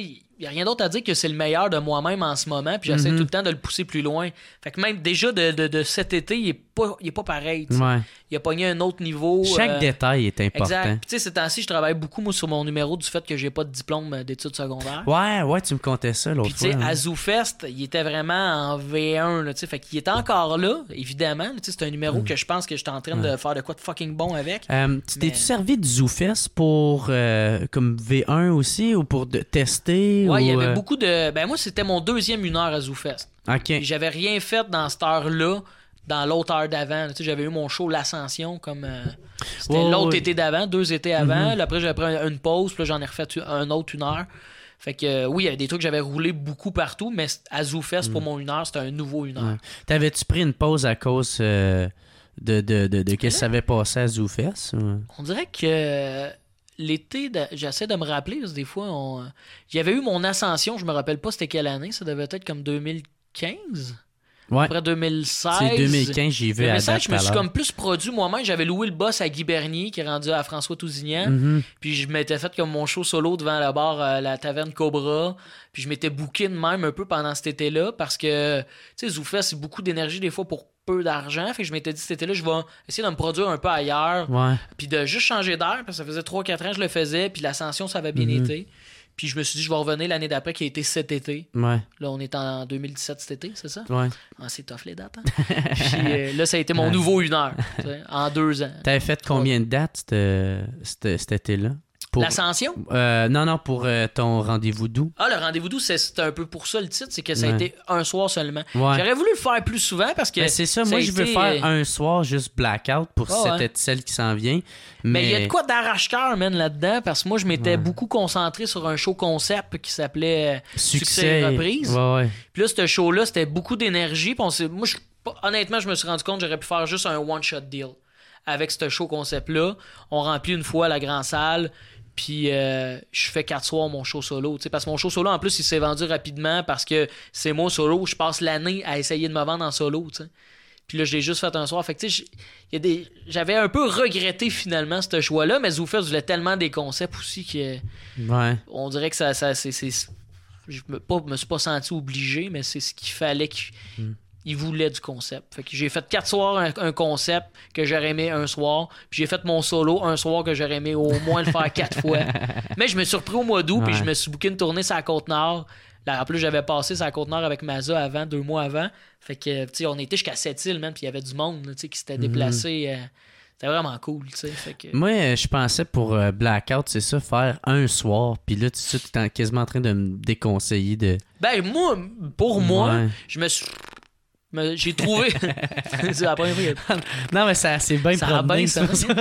y a rien d'autre à dire que c'est le meilleur de moi-même en ce moment, puis j'essaie
Mm-hmm.
tout le temps de le pousser plus loin. Fait que même déjà de, de, de cet été, il est pas, il est pas pareil. T'sais.
Ouais.
Il a pogné un autre niveau.
Chaque
euh,
détail est important.
Exact. Puis tu sais, ces temps-ci, je travaille beaucoup moi sur mon numéro du fait que j'ai pas de diplôme d'études secondaires.
Ouais, ouais, tu me contais ça l'autre
Puis tu sais,
fois.
à
hein.
ZooFest, il était vraiment en V un, là, tu sais, fait qu'il était encore là, évidemment. Tu sais, c'est un numéro
Mm.
que je pense que j'étais en train de faire de quoi de fucking bon avec.
Euh, tu
Mais-
t'es-tu servi du ZooFest pour euh, comme V un aussi ou pour de tester?
Ouais,
ou,
il y avait
euh,
beaucoup de... Ben moi, c'était mon deuxième une heure à ZooFest.
OK.
Puis j'avais rien fait dans cette heure-là, dans l'autre heure d'avant. Tu sais, j'avais eu mon show L'Ascension, comme... euh, c'était
Ouais,
l'autre
ouais.
été d'avant, deux étés avant.
Mhm.
Là, après, j'avais pris un- une pause, puis là, j'en ai refait un autre une heure. Fait que, euh, oui, il y avait des trucs que j'avais roulé beaucoup partout, mais à ZooFest, pour mon une heure, c'était un nouveau une heure.
Mm. Ouais. T'avais-tu pris une pause à cause euh, de, de, de, de qu'est-ce que ça avait passé à ZooFest? Ou...
On dirait que euh, l'été, de- j'essaie de me rappeler, parce que des fois, on... euh, il y avait eu mon ascension, je me rappelle pas c'était quelle année, ça devait être comme deux mille quinze,
Ouais.
après deux mille seize.
C'est deux mille quinze, j'ai vu à
deux mille seize,
date
je
tout
me
à
suis
l'heure.
comme plus produit moi-même. J'avais loué le boss à Guy Bernier, qui est rendu à François Tousignan.
Mhm.
Puis je m'étais fait comme mon show solo devant la bar, euh, la taverne Cobra. Puis je m'étais booké de même un peu pendant cet été-là, parce que, tu sais, ZooFest, c'est beaucoup d'énergie des fois pour peu d'argent. Fait que je m'étais dit, cet été-là, je vais essayer de me produire un peu ailleurs.
Ouais.
Puis de juste changer d'air, parce que ça faisait trois quatre ans que je le faisais, puis l'ascension, ça avait bien
Mhm.
été. Puis je me suis dit, je vais revenir l'année d'après, qui a été cet été.
Ouais.
Là, on est en deux mille dix-sept cet été, c'est ça?
Ouais.
Ah, c'est tough les dates, hein? Puis euh, là, ça a été mon nouveau une heure, tu sais, en deux ans.
T'avais fait combien de dates cette- cette- cet été-là? Pour...
L'ascension?
Euh, non, non, pour euh, ton rendez-vous doux.
Ah, le rendez-vous doux, c'est c'est un peu pour ça le titre, c'est que ça a
Ouais.
été un soir seulement.
Ouais.
J'aurais voulu le faire plus souvent parce que.
Ben, c'est ça,
ça
moi
a
je veux
été,
faire
euh,
un soir juste blackout pour
Ah,
cette
ouais.
celle qui s'en vient.
Mais
Mais
il y a de quoi d'arrache-cœur, man, là-dedans, parce que moi, je m'étais
Ouais.
beaucoup concentré sur un show concept qui s'appelait euh, Succès,
Succès.
et reprise.
Ouais, ouais.
Puis là, ce show-là, c'était beaucoup d'énergie. Puis on s'est- moi, je- honnêtement, je me suis rendu compte que j'aurais pu faire juste un one-shot deal avec ce show concept-là. On remplit une fois la grande salle. Puis euh, je fais quatre soirs mon show solo. Tu sais, parce que mon show solo, en plus, il s'est vendu rapidement parce que c'est moi solo. Je passe l'année à essayer de me vendre en solo. Tu sais. Puis là, je l'ai juste fait un soir. Fait que, tu sais, j'- il y a des... j'avais un peu regretté finalement ce choix-là, mais ZooFest voulait tellement des concepts aussi que
Ouais.
on dirait que ça, ça c'est, c'est- je me, pas, me suis pas senti obligé, mais c'est ce qu'il fallait qu'il il voulait du concept. Fait que j'ai fait quatre soirs un, un concept que j'aurais aimé un soir, puis j'ai fait mon solo un soir que j'aurais aimé au moins le faire quatre fois. Mais je me suis repris au mois d'août, puis
Ouais.
je me suis booké une tournée sur la Côte-Nord. Là, en plus, j'avais passé sur la Côte-Nord avec Maza avant, deux mois avant. Fait que, tu sais, on était jusqu'à Sept-Îles, même, puis il y avait du monde, là, tu sais, qui s'était déplacé. euh, c'était vraiment cool, tu sais. Fait que...
Moi, euh, je pensais pour euh, blackout, c'est ça, faire un soir. Puis là, tu sais, tu es quasiment en train de me déconseiller de.
Ben, moi, pour moi,
Ouais.
je me suis. me- J'ai trouvé. C'est la première fois que-
Non, mais ça, c'est bien
Ça a
promené,
bien
ça.
sonné.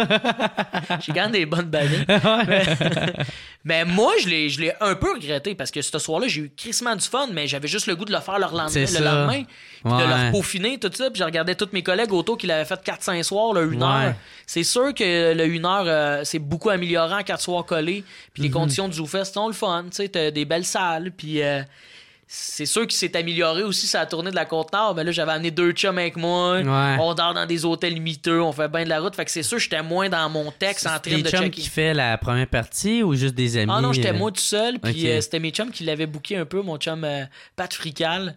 J'ai quand même des bonnes bananes. mais, mais moi, je l'ai, je l'ai un peu regretté parce que ce soir-là, j'ai eu crissement du fun, mais j'avais juste le goût de le faire le lendemain.
C'est
Le
ça.
lendemain puis de
Ouais.
le peaufiner, tout ça. Puis je regardais tous mes collègues autour qui l'avaient fait quatre cinq soirs, le une
Ouais.
heure. C'est sûr que le une heure, euh, c'est beaucoup amélioré en quatre soirs collés. Puis les
Mhm.
conditions du ZooFest sont le fun. Tu sais, t'as des belles salles. Puis. euh, c'est sûr qu'il s'est amélioré aussi sur la tournée de la Côte-Nord. Mais là, j'avais amené deux chums avec moi.
Ouais.
On dort dans des hôtels miteux. On fait bien de la route. Fait que c'est sûr que j'étais moins dans mon texte en
C'est
train
des
de
chums
checker.
qui fait la première partie ou juste des amis?
Ah non, j'étais
euh?
moi tout seul. Puis
Ok.
euh, c'était mes chums qui l'avaient booké un peu. Mon chum euh, Pat Frical.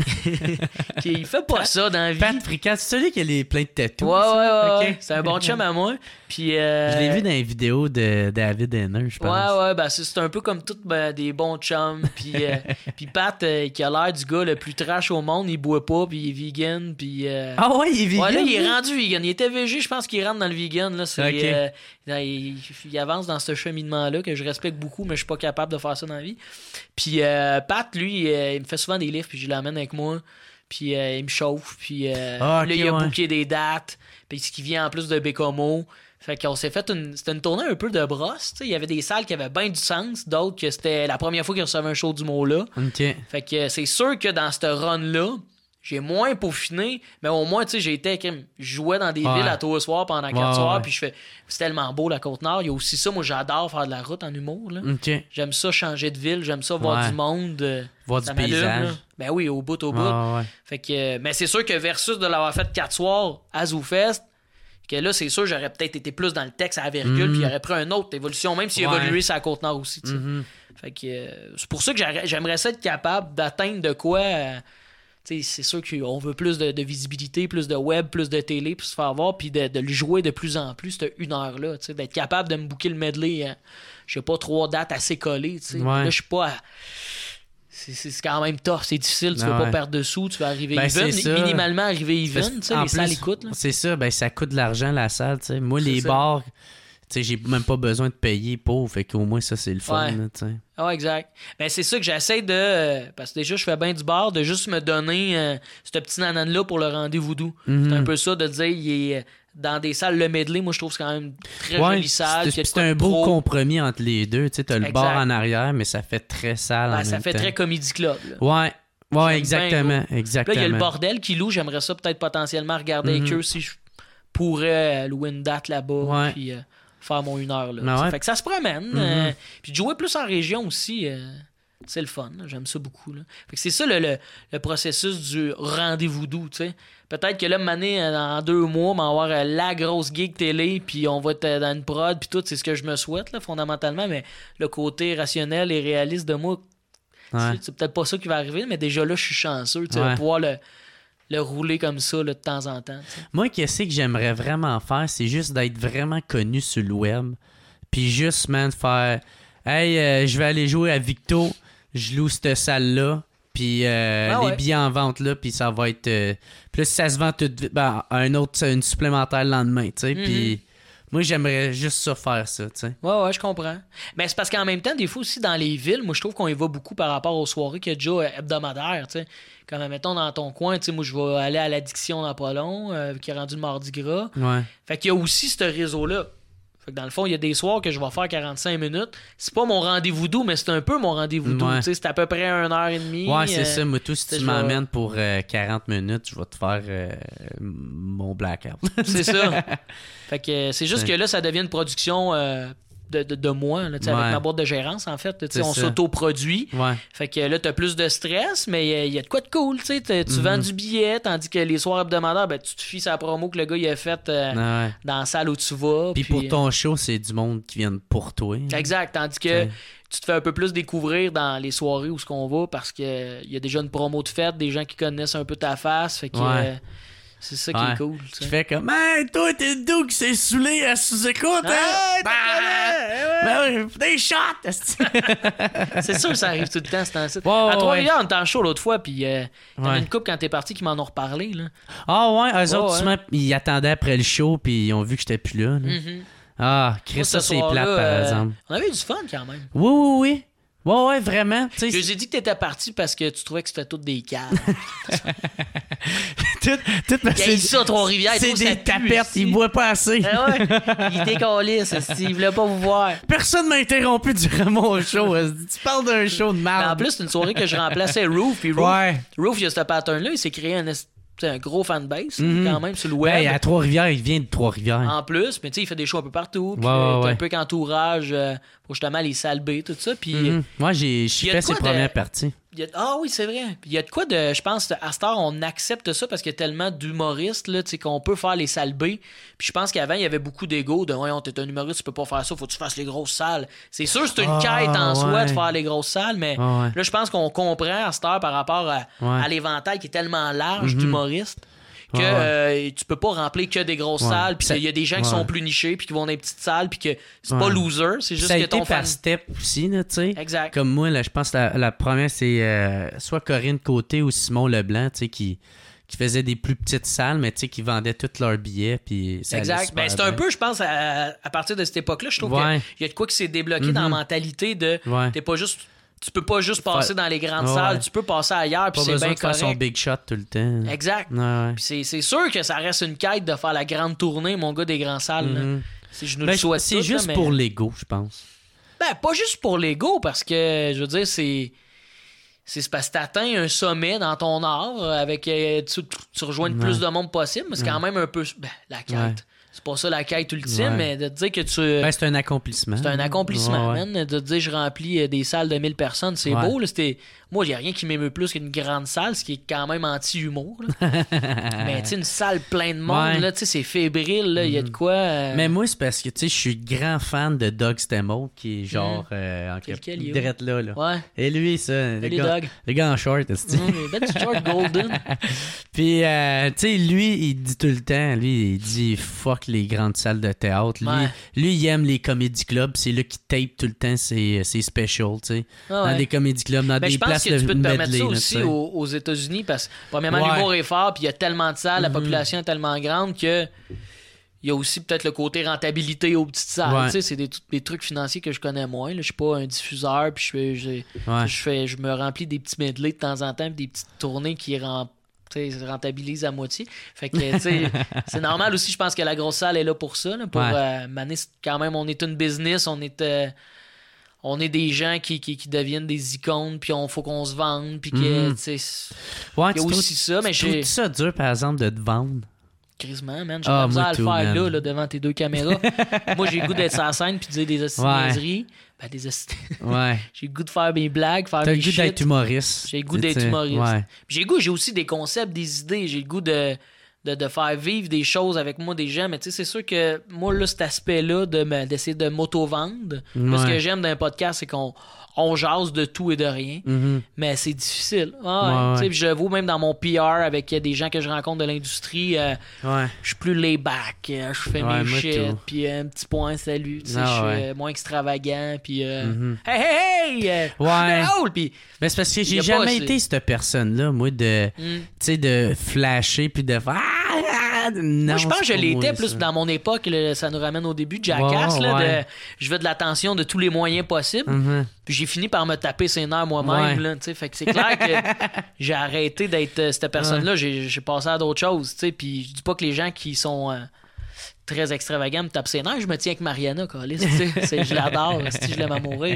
qui, il fait pas ça dans la vie.
Pat Frical, c'est celui qui a les plein de tatous.
Ouais, ouais, ouais.
ça?
ouais.
Ok.
C'est un bon chum à moi. Puis. euh,
Je l'ai vu dans les vidéos de David Henner, je pense.
Ouais, ouais, ben c'est, c'est un peu comme tous ben, des bons chums. Puis, euh, puis Pat, euh, qui a l'air du gars le plus trash au monde, il boit pas, puis il est vegan, puis... euh,
Ah ouais, il est vegan.
ouais, là, il est
lui?
rendu vegan. Il était végé, je pense qu'il rentre dans le vegan. Là, c'est,
Ok.
euh, là, il, il avance dans ce cheminement-là que je respecte beaucoup, mais je suis pas capable de faire ça dans la vie. Puis euh, Pat, lui, euh, il me fait souvent des livres, puis je l'amène avec moi. Puis euh, il me chauffe, puis euh,
Ah, ok,
là, il a
ouais.
booké des dates, puis ce qui vient en plus de Bécomo. Fait qu'on s'est fait une... C'était une tournée un peu de brosse, tu sais. Il y avait des salles qui avaient bien du sens, d'autres que c'était la première fois qu'ils recevaient un show du mot-là.
Ok.
Fait que c'est sûr que dans cette run-là, j'ai moins peaufiné, mais au moins, tu sais, j'ai été... comme, je jouais dans des
Ouais.
villes à tous les soirs pendant quatre
Ouais,
soirs,
ouais.
puis je fais... C'est tellement beau, la Côte-Nord. Il y a aussi ça, moi, j'adore faire de la route en humour, là.
Ok.
J'aime ça changer de ville, j'aime ça voir
Ouais.
du monde. euh,
Voir
ça
du
m'allume,
paysage.
là. Ben oui, au bout, au bout.
Ouais, ouais.
Fait que, euh, mais c'est sûr que versus de l'avoir fait quatre soirs à ZooFest, que là, c'est sûr, j'aurais peut-être été plus dans le texte à la virgule,
Mhm.
puis il aurait pris une autre évolution, même s'il
Ouais.
évolué sur la Côte-Nord aussi, tu sais.
Mhm.
Fait que euh, c'est pour ça que j'aimerais ça être capable d'atteindre de quoi. Euh, c'est sûr qu'on veut plus de, de visibilité, plus de web, plus de télé pour se faire voir, puis de, de le jouer de plus en plus, cette une heure-là. D'être capable de me booker le medley, hein, je sais pas, trois dates assez collées. Ouais. Là, je suis pas. À... C'est, c'est quand même tough, c'est difficile, tu ah, veux ouais. pas perdre de sous, tu veux arriver ben, even, minimalement arriver even, les plus, salles écoutent.
C'est ça, ben ça coûte de l'argent la salle. T'sais. Moi, c'est les ça. Bars. T'sais, j'ai même pas besoin de payer pour, fait qu'au moins ça c'est le fun.
Ouais,
là,
ah ouais, exact. Ben, c'est ça que j'essaie de. Euh, parce que déjà je fais bien du bar, de juste me donner euh, ce petit nanane-là pour le rendez-vous doux. Mm-hmm. C'est un peu ça de dire il est dans des salles, le medley, moi je trouve que c'est quand même très ouais, jolie salle.
C'est, c'est un beau pro. compromis entre les deux. Tu sais, t'as le exact. Bar en arrière, mais ça fait très sale. Ben, en
ça
même
fait
temps.
Très comédie club. Là.
Ouais. Ouais, exactement. exactement.
Là, il y a le bordel qui loue. J'aimerais ça peut-être potentiellement regarder mm-hmm. avec eux si je pourrais louer une date là-bas. Ouais. Puis, euh, faire mon une heure là. Ah ouais. Fait que ça se promène. Mm-hmm. Euh, puis de jouer plus en région aussi, euh, c'est le fun. Là. J'aime ça beaucoup. Là. Fait que c'est ça le, le, le processus du rendez-vous doux. T'sais. Peut-être que là, m'année, dans deux mois, on va avoir euh, la grosse gig télé, puis on va être euh, dans une prod, puis tout, c'est ce que je me souhaite, là, fondamentalement. Mais le côté rationnel et réaliste de moi, ouais. c'est, c'est peut-être pas ça qui va arriver, mais déjà là, je suis chanceux ouais. de pouvoir le. le rouler comme ça là, de temps en temps. T'sais.
Moi, qu'est-ce que j'aimerais vraiment faire, c'est juste d'être vraiment connu sur le web. Puis juste, man, faire « Hey, euh, je vais aller jouer à Victo, je loue cette salle-là, puis euh, ah ouais. les billets en vente là, puis ça va être... Euh, puis là, si ça se vend tout vite, ben, un autre, une supplémentaire le lendemain, tu sais, mm-hmm. puis... Moi, j'aimerais juste ça faire ça, tu sais.
Ouais, ouais, je comprends. Mais c'est parce qu'en même temps, des fois aussi, dans les villes, moi, je trouve qu'on y va beaucoup par rapport aux soirées qu'il y a déjà hebdomadaires, tu sais. Comme, mettons, dans ton coin, tu sais, moi, je vais aller à l'Addiction dans pas long, euh, qui est rendu le Mardi Gras.
Ouais.
Fait qu'il y a aussi ce réseau-là. Fait que dans le fond, il y a des soirs que je vais faire quarante-cinq minutes. C'est pas mon rendez-vous doux, mais c'est un peu mon rendez-vous doux. Ouais. C'est à peu près une heure et demie.
Ouais, c'est euh, ça. Moi, tout, si tu m'emmènes pour euh, quarante minutes, je vais te faire euh, mon blackout. C'est
ça. Fait que c'est juste que là, ça devient une production euh, de, de, de moi, là, ouais. avec ma boîte de gérance, en fait. On ça. s'auto-produit.
Ouais.
Fait que là, t'as plus de stress, mais il y a de quoi de cool. Tu mm-hmm. vends du billet, tandis que les soirs hebdomadaires, ben, tu te fies à la promo que le gars il a faite euh, ouais. dans la salle où tu vas.
Puis pour ton show, c'est du monde qui vient pour toi.
Exact. Tandis que t'sais. tu te fais un peu plus découvrir dans les soirées où ce qu'on va parce qu'il y a déjà une promo de fête, des gens qui connaissent un peu ta face. Fait que...
Ouais.
Euh, c'est ça qui ouais. est cool.
Tu fais comme, hey, toi, t'es le doux qui s'est saoulé à sous-écoute, hein? Hey, bah, ben oui, des shots!
C'est sûr que ça arrive tout le temps, ce temps-ci.
Oh,
à Trois-Rivières,
ouais.
on était en show l'autre fois, puis euh, il y avait une couple quand t'es parti qui m'en ont reparlé. Là.
Ah ouais, eux
oh,
autres, souvent, ils attendaient après le show, puis ils ont vu que j'étais plus là. là. Mm-hmm. Ah, Chris, ça, c'est plate, par euh, exemple.
On avait eu du fun, quand même.
Oui, oui, oui. Ouais, ouais, vraiment.
T'sais, je lui ai dit que t'étais parti parce que tu trouvais que c'était toutes des caves.
tout, tout parce
il y a ça, Trois-Rivières.
C'est des tapettes, il boit pas assez.
Ah ouais, il décalisse, il voulait pas vous voir.
Personne m'a interrompu durant mon show. Tu parles d'un show de merde.
En plus, c'est une soirée que je remplaçais Roof. Puis Roof,
ouais.
Roof, il y a ce pattern-là, il s'est créé un... C'est un gros fanbase, mm-hmm. quand même, sur le web.
Hey, à Trois-Rivières, il vient de Trois-Rivières.
En plus, mais tu sais, il fait des shows un peu partout. Puis
ouais,
euh,
ouais.
un peu qu'entourage euh, pour justement les salles B, tout ça. Puis,
mm-hmm. Moi, j'ai fait ses de... premières parties.
A... Ah oui, c'est vrai. Il y a de quoi de. Je pense, à cette heure, on accepte ça parce qu'il y a tellement d'humoristes là, qu'on peut faire les salles B. Puis je pense qu'avant, il y avait beaucoup d'ego de ouais, t'es un humoriste, tu peux pas faire ça, faut que tu fasses les grosses salles. C'est sûr, c'est une ah, quête en ouais. soi de faire les grosses salles, mais ah, ouais. là, je pense qu'on comprend à cette heure par rapport à, ouais. à l'éventail qui est tellement large mm-hmm. d'humoristes. Que ouais, ouais. Euh, tu peux pas remplir que des grosses ouais. salles, puis il y a des gens qui ouais. sont plus nichés, puis qui vont dans les petites salles, puis que c'est ouais. pas loser, c'est juste
ça
que ton
fan. Ça a été par step aussi, tu sais.
Exact.
Comme moi, là, je pense que la, la première, c'est euh, soit Corinne Côté ou Simon Leblanc, tu sais, qui, qui faisaient des plus petites salles, mais tu sais, qui vendaient tous leurs billets, puis ça
exact. Ben, c'est
bien.
un peu, je pense, à, à partir de cette époque-là, je trouve
ouais.
qu'il y a de quoi qui s'est débloqué mm-hmm. dans la mentalité de
ouais.
t'es pas juste... Tu peux pas juste passer dans les grandes ouais. salles, tu peux passer ailleurs, puis c'est bien correct. Pas besoin de faire
son big shot tout le temps.
Exact.
Ouais, ouais.
Puis c'est, c'est sûr que ça reste une quête de faire la grande tournée, mon gars, des grandes salles. Mm-hmm. Si je nous
ben,
le souhaite
c'est
tout,
juste
là, mais...
pour l'ego, je pense.
Ben, pas juste pour l'ego, parce que, je veux dire, c'est... C'est parce que t'atteins un sommet dans ton art, avec tu, tu rejoins le ouais. plus de monde possible, mais c'est quand même un peu ben, la quête. Ouais. c'est pas ça la quête ultime,
Ouais.
mais de te dire que tu...
Ben, c'est un accomplissement.
C'est un accomplissement,
Ouais, ouais.
man. De te dire je remplis des salles de mille personnes, c'est
Ouais.
beau. Là, c'était... Moi, il n'y a rien qui m'émeut plus qu'une grande salle, ce qui est quand même anti-humour. Là. Mais tu sais, une salle pleine de monde,
Ouais.
là, tu sais, c'est fébrile, il y a de quoi... euh,
Mais moi, c'est parce que, tu sais, je suis grand fan de Doug Stemmel, qui est genre... euh, en
C'est lequel,
quelque-
il est où?
direct là, là.
Ouais.
Et lui, ça, le
Salut,
gars,
Doug.
le gars en short, est-ce
Mmh, les belles petites shorts golden.
Puis, euh, tu sais, lui, il dit tout le temps, lui, il dit fuck les grandes salles de théâtre. Lui,
Ouais.
lui il aime les comédie clubs. C'est là qu'il tape tout le temps ses, ses specials, tu sais.
Ah
Dans
ouais.
des comédie clubs, dans
Ben,
des
je pense
places
que tu peux te
de
permettre
medley,
ça
là,
aussi
tu sais.
aux, aux États-Unis parce que, premièrement,
Ouais.
l'humour est fort, puis il y a tellement de salles, la
Mhm.
population est tellement grande que il y a aussi peut-être le côté rentabilité aux petites salles.
Ouais.
Tu sais, c'est des, des trucs financiers que je connais moins. Là. Je suis pas un diffuseur, puis je fais, j'ai-
Ouais.
je fais, je me remplis des petits medley de temps en temps, puis des petites tournées qui rem- tu sais, rentabilisent à moitié. Fait que, tu sais, c'est normal aussi. Je pense que la grosse salle est là pour ça. Là, pour
Ouais.
euh, maner, c'est quand même, on est une business, on est. euh, on est des gens qui, qui, qui deviennent des icônes, puis on faut qu'on se vende, puis que,
Mhm.
tu sais,
Ouais,
il y a
tu
aussi ça, mais
tu
j'ai...
trouves ça dur, par exemple, de te vendre?
Crissement, man, j'ai
Ah,
pas besoin
moi
à le
tout,
faire
man.
là, là, devant tes deux caméras. Moi, j'ai le goût d'être sur la scène, puis de dire des hosties de
Ouais.
niaiseries. Ben, des hosties-
Ouais.
J'ai le goût de faire mes blagues, faire
T'as
mes
le goût
shit.
d'être humoriste.
J'ai le goût
tu
d'être
sais.
humoriste.
Ouais.
Puis j'ai le goût, j'ai aussi des concepts, des idées. J'ai le goût de, de, de faire vivre des choses avec moi, des gens. Mais tu sais, c'est sûr que moi, là, cet aspect-là de me- d'essayer de m'auto-vendre, parce
Ouais.
que j'aime d'un podcast, c'est qu'on on jase de tout et de rien.
Mhm.
Mais c'est difficile. Ah,
Ouais,
ouais, tu sais,
ouais.
puis je le vois même dans mon P R avec euh, des gens que je rencontre de l'industrie. euh,
Ouais.
je suis plus lay-back. euh, je fais
Ouais,
mes
moi
shit.
tout.
Puis euh, un petit point, salut. Tu sais,
Ah,
je suis
ouais.
euh, moins extravagant. Puis euh,
Mhm.
hey, hey, hey! euh,
Ouais.
je suis drôle, puis
Ben, c'est parce que
Y
j'ai
a pas
jamais
assez.
été cette personne-là, moi, de,
hmm.
tu sais, de flasher puis de faire. Ah, ah, non,
Moi, je pense que je
c'est pas
l'étais
moi,
plus
ça.
dans mon époque. là, ça nous ramène au début de Jackass.
Ouais,
là,
ouais.
de, je veux de l'attention de tous les moyens possibles.
Mhm.
Puis j'ai fini par me taper ses nerfs moi-même.
Ouais.
Là, tu sais, fait que c'est clair que j'ai arrêté d'être euh, cette personne-là. J'ai, j'ai passé à d'autres choses. tu sais, Puis je dis pas que les gens qui sont euh, très extravagants me tapent ses nerfs. Je me tiens avec Mariana, câlisse, tu sais, c'est- je l'adore. Si je l'aime à mourir.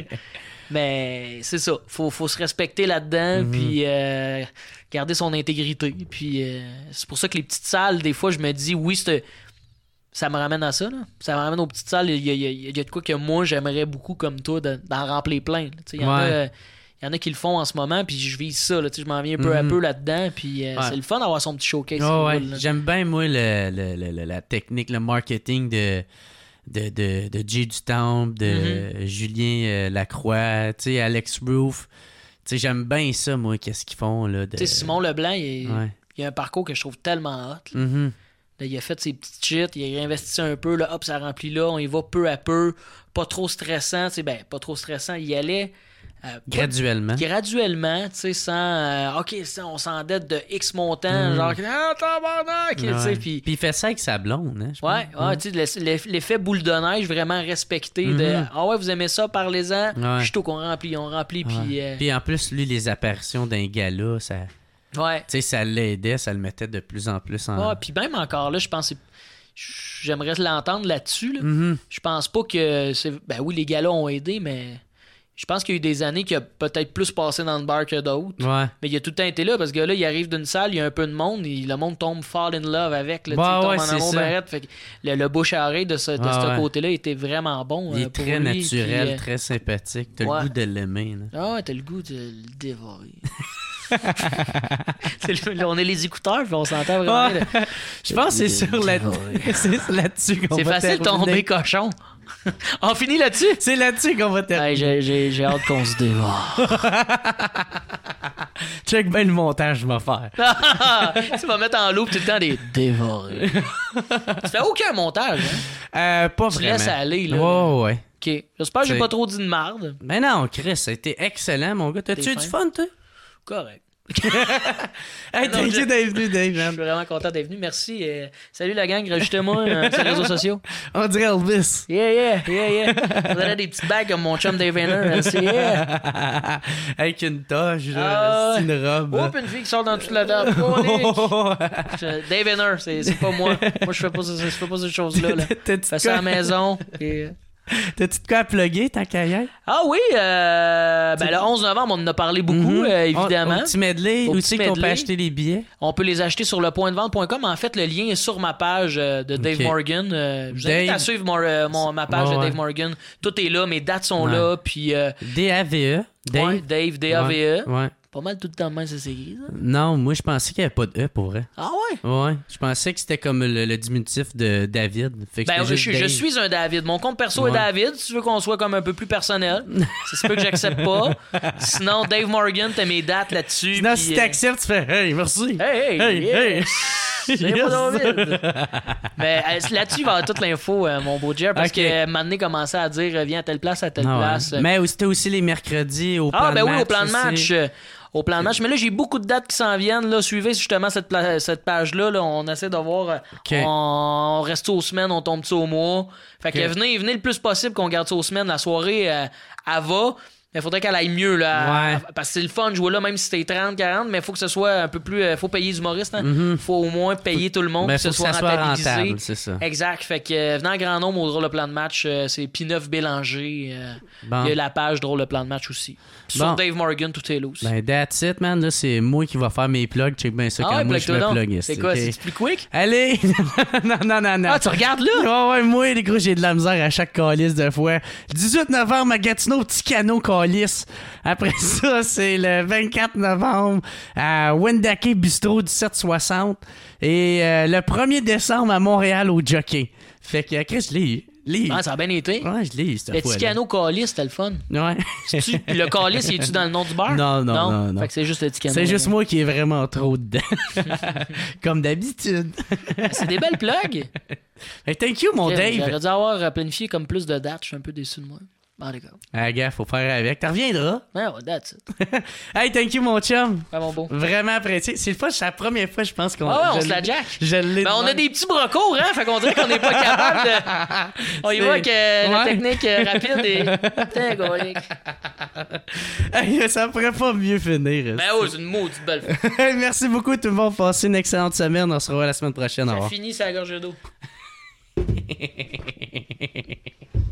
Mais c'est ça. Faut, faut se respecter là-dedans.
Mhm.
Puis euh, garder son intégrité. Puis euh, c'est pour ça que les petites salles, des fois, je me dis, oui, c'est. Ça me ramène à ça, là. Ça me ramène aux petites salles. Il y a, il y a- il y a de quoi que moi, j'aimerais beaucoup, comme toi, de- d'en remplir plein. là. Tu sais, Il y, en a,
Ouais.
euh, il y en a qui le font en ce moment, puis je vise ça. Là. Tu sais, Je m'en viens peu à
Mhm.
peu là-dedans, puis euh,
Ouais.
c'est le fun d'avoir son petit showcase.
Ouais,
qui
ouais.
roule, là.
J'aime bien, moi, le, le- le- le- la technique, le marketing de, de, de, de Jay Dutemps, de
Mm-hmm.
Julien euh, Lacroix, tu sais, Alex Roof. Tu sais, j'aime bien ça, moi, qu'est-ce qu'ils font, là. De...
Tu sais, Simon Leblanc, il, est-
Ouais.
il a un parcours que je trouve tellement hot. là.
Mhm.
Là, il a fait ses petites shit, il a réinvesti un peu, là, hop, ça remplit là, on y va peu à peu, pas trop stressant, tu sais, ben, pas trop stressant, il y allait euh, pas-
Graduellement.
graduellement, tu sais, sans, euh, ok, ça, on s'endette de X montant,
Mm.
genre, ah, tabarnak, tu sais,
Ouais.
puis...
Puis il fait ça avec sa blonde, hein, je
Ouais,
pense.
ouais, tu sais, l'eff- l'eff- l'effet boule de neige vraiment respecté de
Mhm.
ah ouais, vous aimez ça, parlez-en.
Ouais.
Je suis qu'on remplit, on remplit,
Ouais.
puis. euh,
Puis en plus, lui, les apparitions d'un gala, ça, tu
ouais.
sais, ça l'aidait, ça le mettait de plus en plus en.
Ouais, puis même encore là, je pense que c'est- j'aimerais l'entendre là-dessus. Là.
Mhm.
Je pense pas que c'est. Ben oui, les galas ont aidé, mais je pense qu'il y a eu des années qu'il a peut-être plus passé dans le bar que d'autres.
Ouais.
Mais il a tout le temps été là parce que là, il arrive d'une salle, il y a un peu de monde, et le monde tombe fall in love avec. Là,
Ouais,
tu sais, il tombe
ouais,
en
c'est
amour
ça.
barrette. Fait que le, le bouche à oreille de ce, de
Ouais,
ce
ouais.
côté-là était vraiment bon.
Il
euh,
est
pour
très
lui,
naturel,
puis, euh,
très sympathique. T'as
ouais.
le goût de l'aimer. là.
Ah ouais, t'as le goût de le dévorer. C'est le- on est les écouteurs, puis on s'entend vraiment.
Ouais.
bien.
Je pense que c'est sur la... c'est là-dessus qu'on
C'est
va
facile de
terminer.
tomber cochon. On finit là-dessus?
C'est là-dessus qu'on va terminer.
Hey, j'ai, j'ai, j'ai hâte qu'on se dévore.
Check bien le montage, je vais faire.
Tu vas mettre en loop tout le temps des dévorés. Tu fais aucun montage, hein?
Euh, pas
Tu
vraiment.
laisses aller, là.
Ouais, ouais.
OK. J'espère que j'ai
C'est-
pas trop dit de merde.
Mais non, Chris, ça a été excellent, mon gars. T'as-tu
T'es
eu du
fin.
fun, toi?
Correct.
Hey,
Non,
thank
je-
you d'être venu, Dave,
Je
man.
suis vraiment content d'être venu. Merci. euh, salut la gang. Rajoutez-moi euh, sur les réseaux sociaux.
On dirait Elvis.
Yeah, yeah, yeah, yeah. Vous avez des petites bagues comme mon chum Dave Vayner. Merci. Yeah.
Avec une toche,
Ah,
là, c'est
ouais.
une robe.
Oups, une fille qui sort dans toute la table. Je- Dave Vayner, c'est, c'est pas moi. Moi, je fais pas, ce- je fais pas ces choses-là. Là.
T'as-tu
Fais ça à la
con-
maison. Et...
T'as-tu de quoi à plugger, tant qu'à y être?
Ah oui, euh, ben, le onze novembre, on en a parlé beaucoup,
Mm-hmm.
euh, évidemment.
Au, au petit medley,
Au
où
petit
c'est qu'on peut
medley.
acheter les billets?
On peut les acheter sur le point de vente point com. En fait, le lien est sur ma page euh, de Dave
Ok.
Morgan. Euh, je vous invite
Dave-
à suivre mon, euh, mon- ma page
Ouais,
de
ouais.
Dave Morgan. Tout est là, mes dates sont
Ouais.
là. Puis, euh,
D A V E. Dave?
ouais, Dave, D A V E.
Ouais. ouais.
Pas mal tout le temps de même, ça s'écrit, ça.
Non, moi, je pensais qu'il n'y avait pas de E pour vrai.
Ah ouais?
Ouais. Je pensais que c'était comme le, le diminutif de David. Fait que
Ben,
c'était
je,
juste
je
Dave.
suis un David. Mon compte perso
Ouais.
est David. Si tu veux qu'on soit comme un peu plus personnel, c'est ce que j'accepte pas. Sinon, Dave Morgan, t'as mes dates là-dessus.
Sinon,
puis,
si
euh,
t'acceptes, tu fais Hey, merci.
Hey, hey,
Hey,
yeah.
hey.
C'est
Yes.
pas trop vite. Mais euh, là-dessus, il va y avoir toute l'info, euh, mon beau Jer, parce
Ok.
que euh, Mané commençait à dire euh, viens à telle place, à telle
Ah ouais.
place.
Mais aussi, c'était aussi les mercredis au plan
Ah, ben
de
oui,
match.
au plan de match.
aussi.
euh, Au plan de match. Mais là, j'ai beaucoup de dates qui s'en viennent. Là. Suivez justement cette, pla- cette page-là. Là. On essaie de voir. euh,
Ok.
On reste aux semaines, on tombe au mois. Fait que
Ok.
venez, venez le plus possible qu'on garde ça aux semaines. La soirée, euh, elle va. Il faudrait qu'elle aille mieux, là.
Ouais.
Parce que c'est le fun de jouer là, même si c'était trente, quarante, mais il faut que ce soit un peu plus. Il faut payer les humoristes. Il faut au moins payer tout le monde,
Ben,
que ce
faut que
soit
ça soit
rentabilisé.
rentable, c'est ça.
Exact. Fait que euh, venez en grand nombre au Drôle le plan de match. euh, c'est P neuf Bélanger. euh,
Bon.
Il y a la page Drôle le plan de match aussi. Puis Sur
Bon.
Dave Morgan, tout est là aussi.
Ben, that's it, man. Là, c'est moi qui va faire mes plugs. Check bien ça
ah
quand
ouais,
moi je
plug-toi
me
donc.
plug.
C'est quoi,
ok?
c'est plus quick?
Allez! non, non, non, non.
Ah, tu regardes là?
Ouais, ouais, moi, les gros, j'ai de la misère à chaque calice de fois. dix-huit novembre à Gatineau, petit canot calice. Après ça, c'est le vingt-quatre novembre à Wendake Bistro dix-sept soixante. Et euh, le premier décembre à Montréal au Jockey. Fait que, Chris, je l'ai eu.
Ah, ça a bien été.
Ouais, je l'ai eu, cette
Le
fois-là.
Ticano Calice, c'était le fun.
Ouais.
C'est-tu- le Calice, il est-tu dans le nom du bar?
Non, non, non, non.
Fait que c'est juste le Ticano.
C'est juste moi qui est vraiment trop dedans. Comme d'habitude.
C'est des belles plugs.
Hey, thank you, mon
J'aurais
Dave.
dû avoir euh, planifié comme plus de dates. Je suis un peu déçu de moi. Ah, d'accord.
Ah, gars, faut faire avec. T'en reviendras.
Ouais, ouais, that's it.
Hey, thank you, mon chum.
Ouais, mon beau.
Vraiment apprécié. C'est le fois, c'est la première fois, je pense qu'on.
Ah ouais, on
je
se la
l'ai-
jack.
Je l'ai
Ben, on
de
a des petits bras courts, hein? Fait qu'on dirait qu'on n'est pas capable de. On y
C'est-
va avec euh, la
Ouais.
technique euh, rapide et. Putain, golique.
Hey, ça pourrait pas mieux finir.
Ben, oh, c'est une maudite belle fois.
Hey, merci beaucoup, tout le monde. Passez une excellente semaine. On se revoit la semaine prochaine. Au
Ça
revoir.
finit sa gorge d'eau.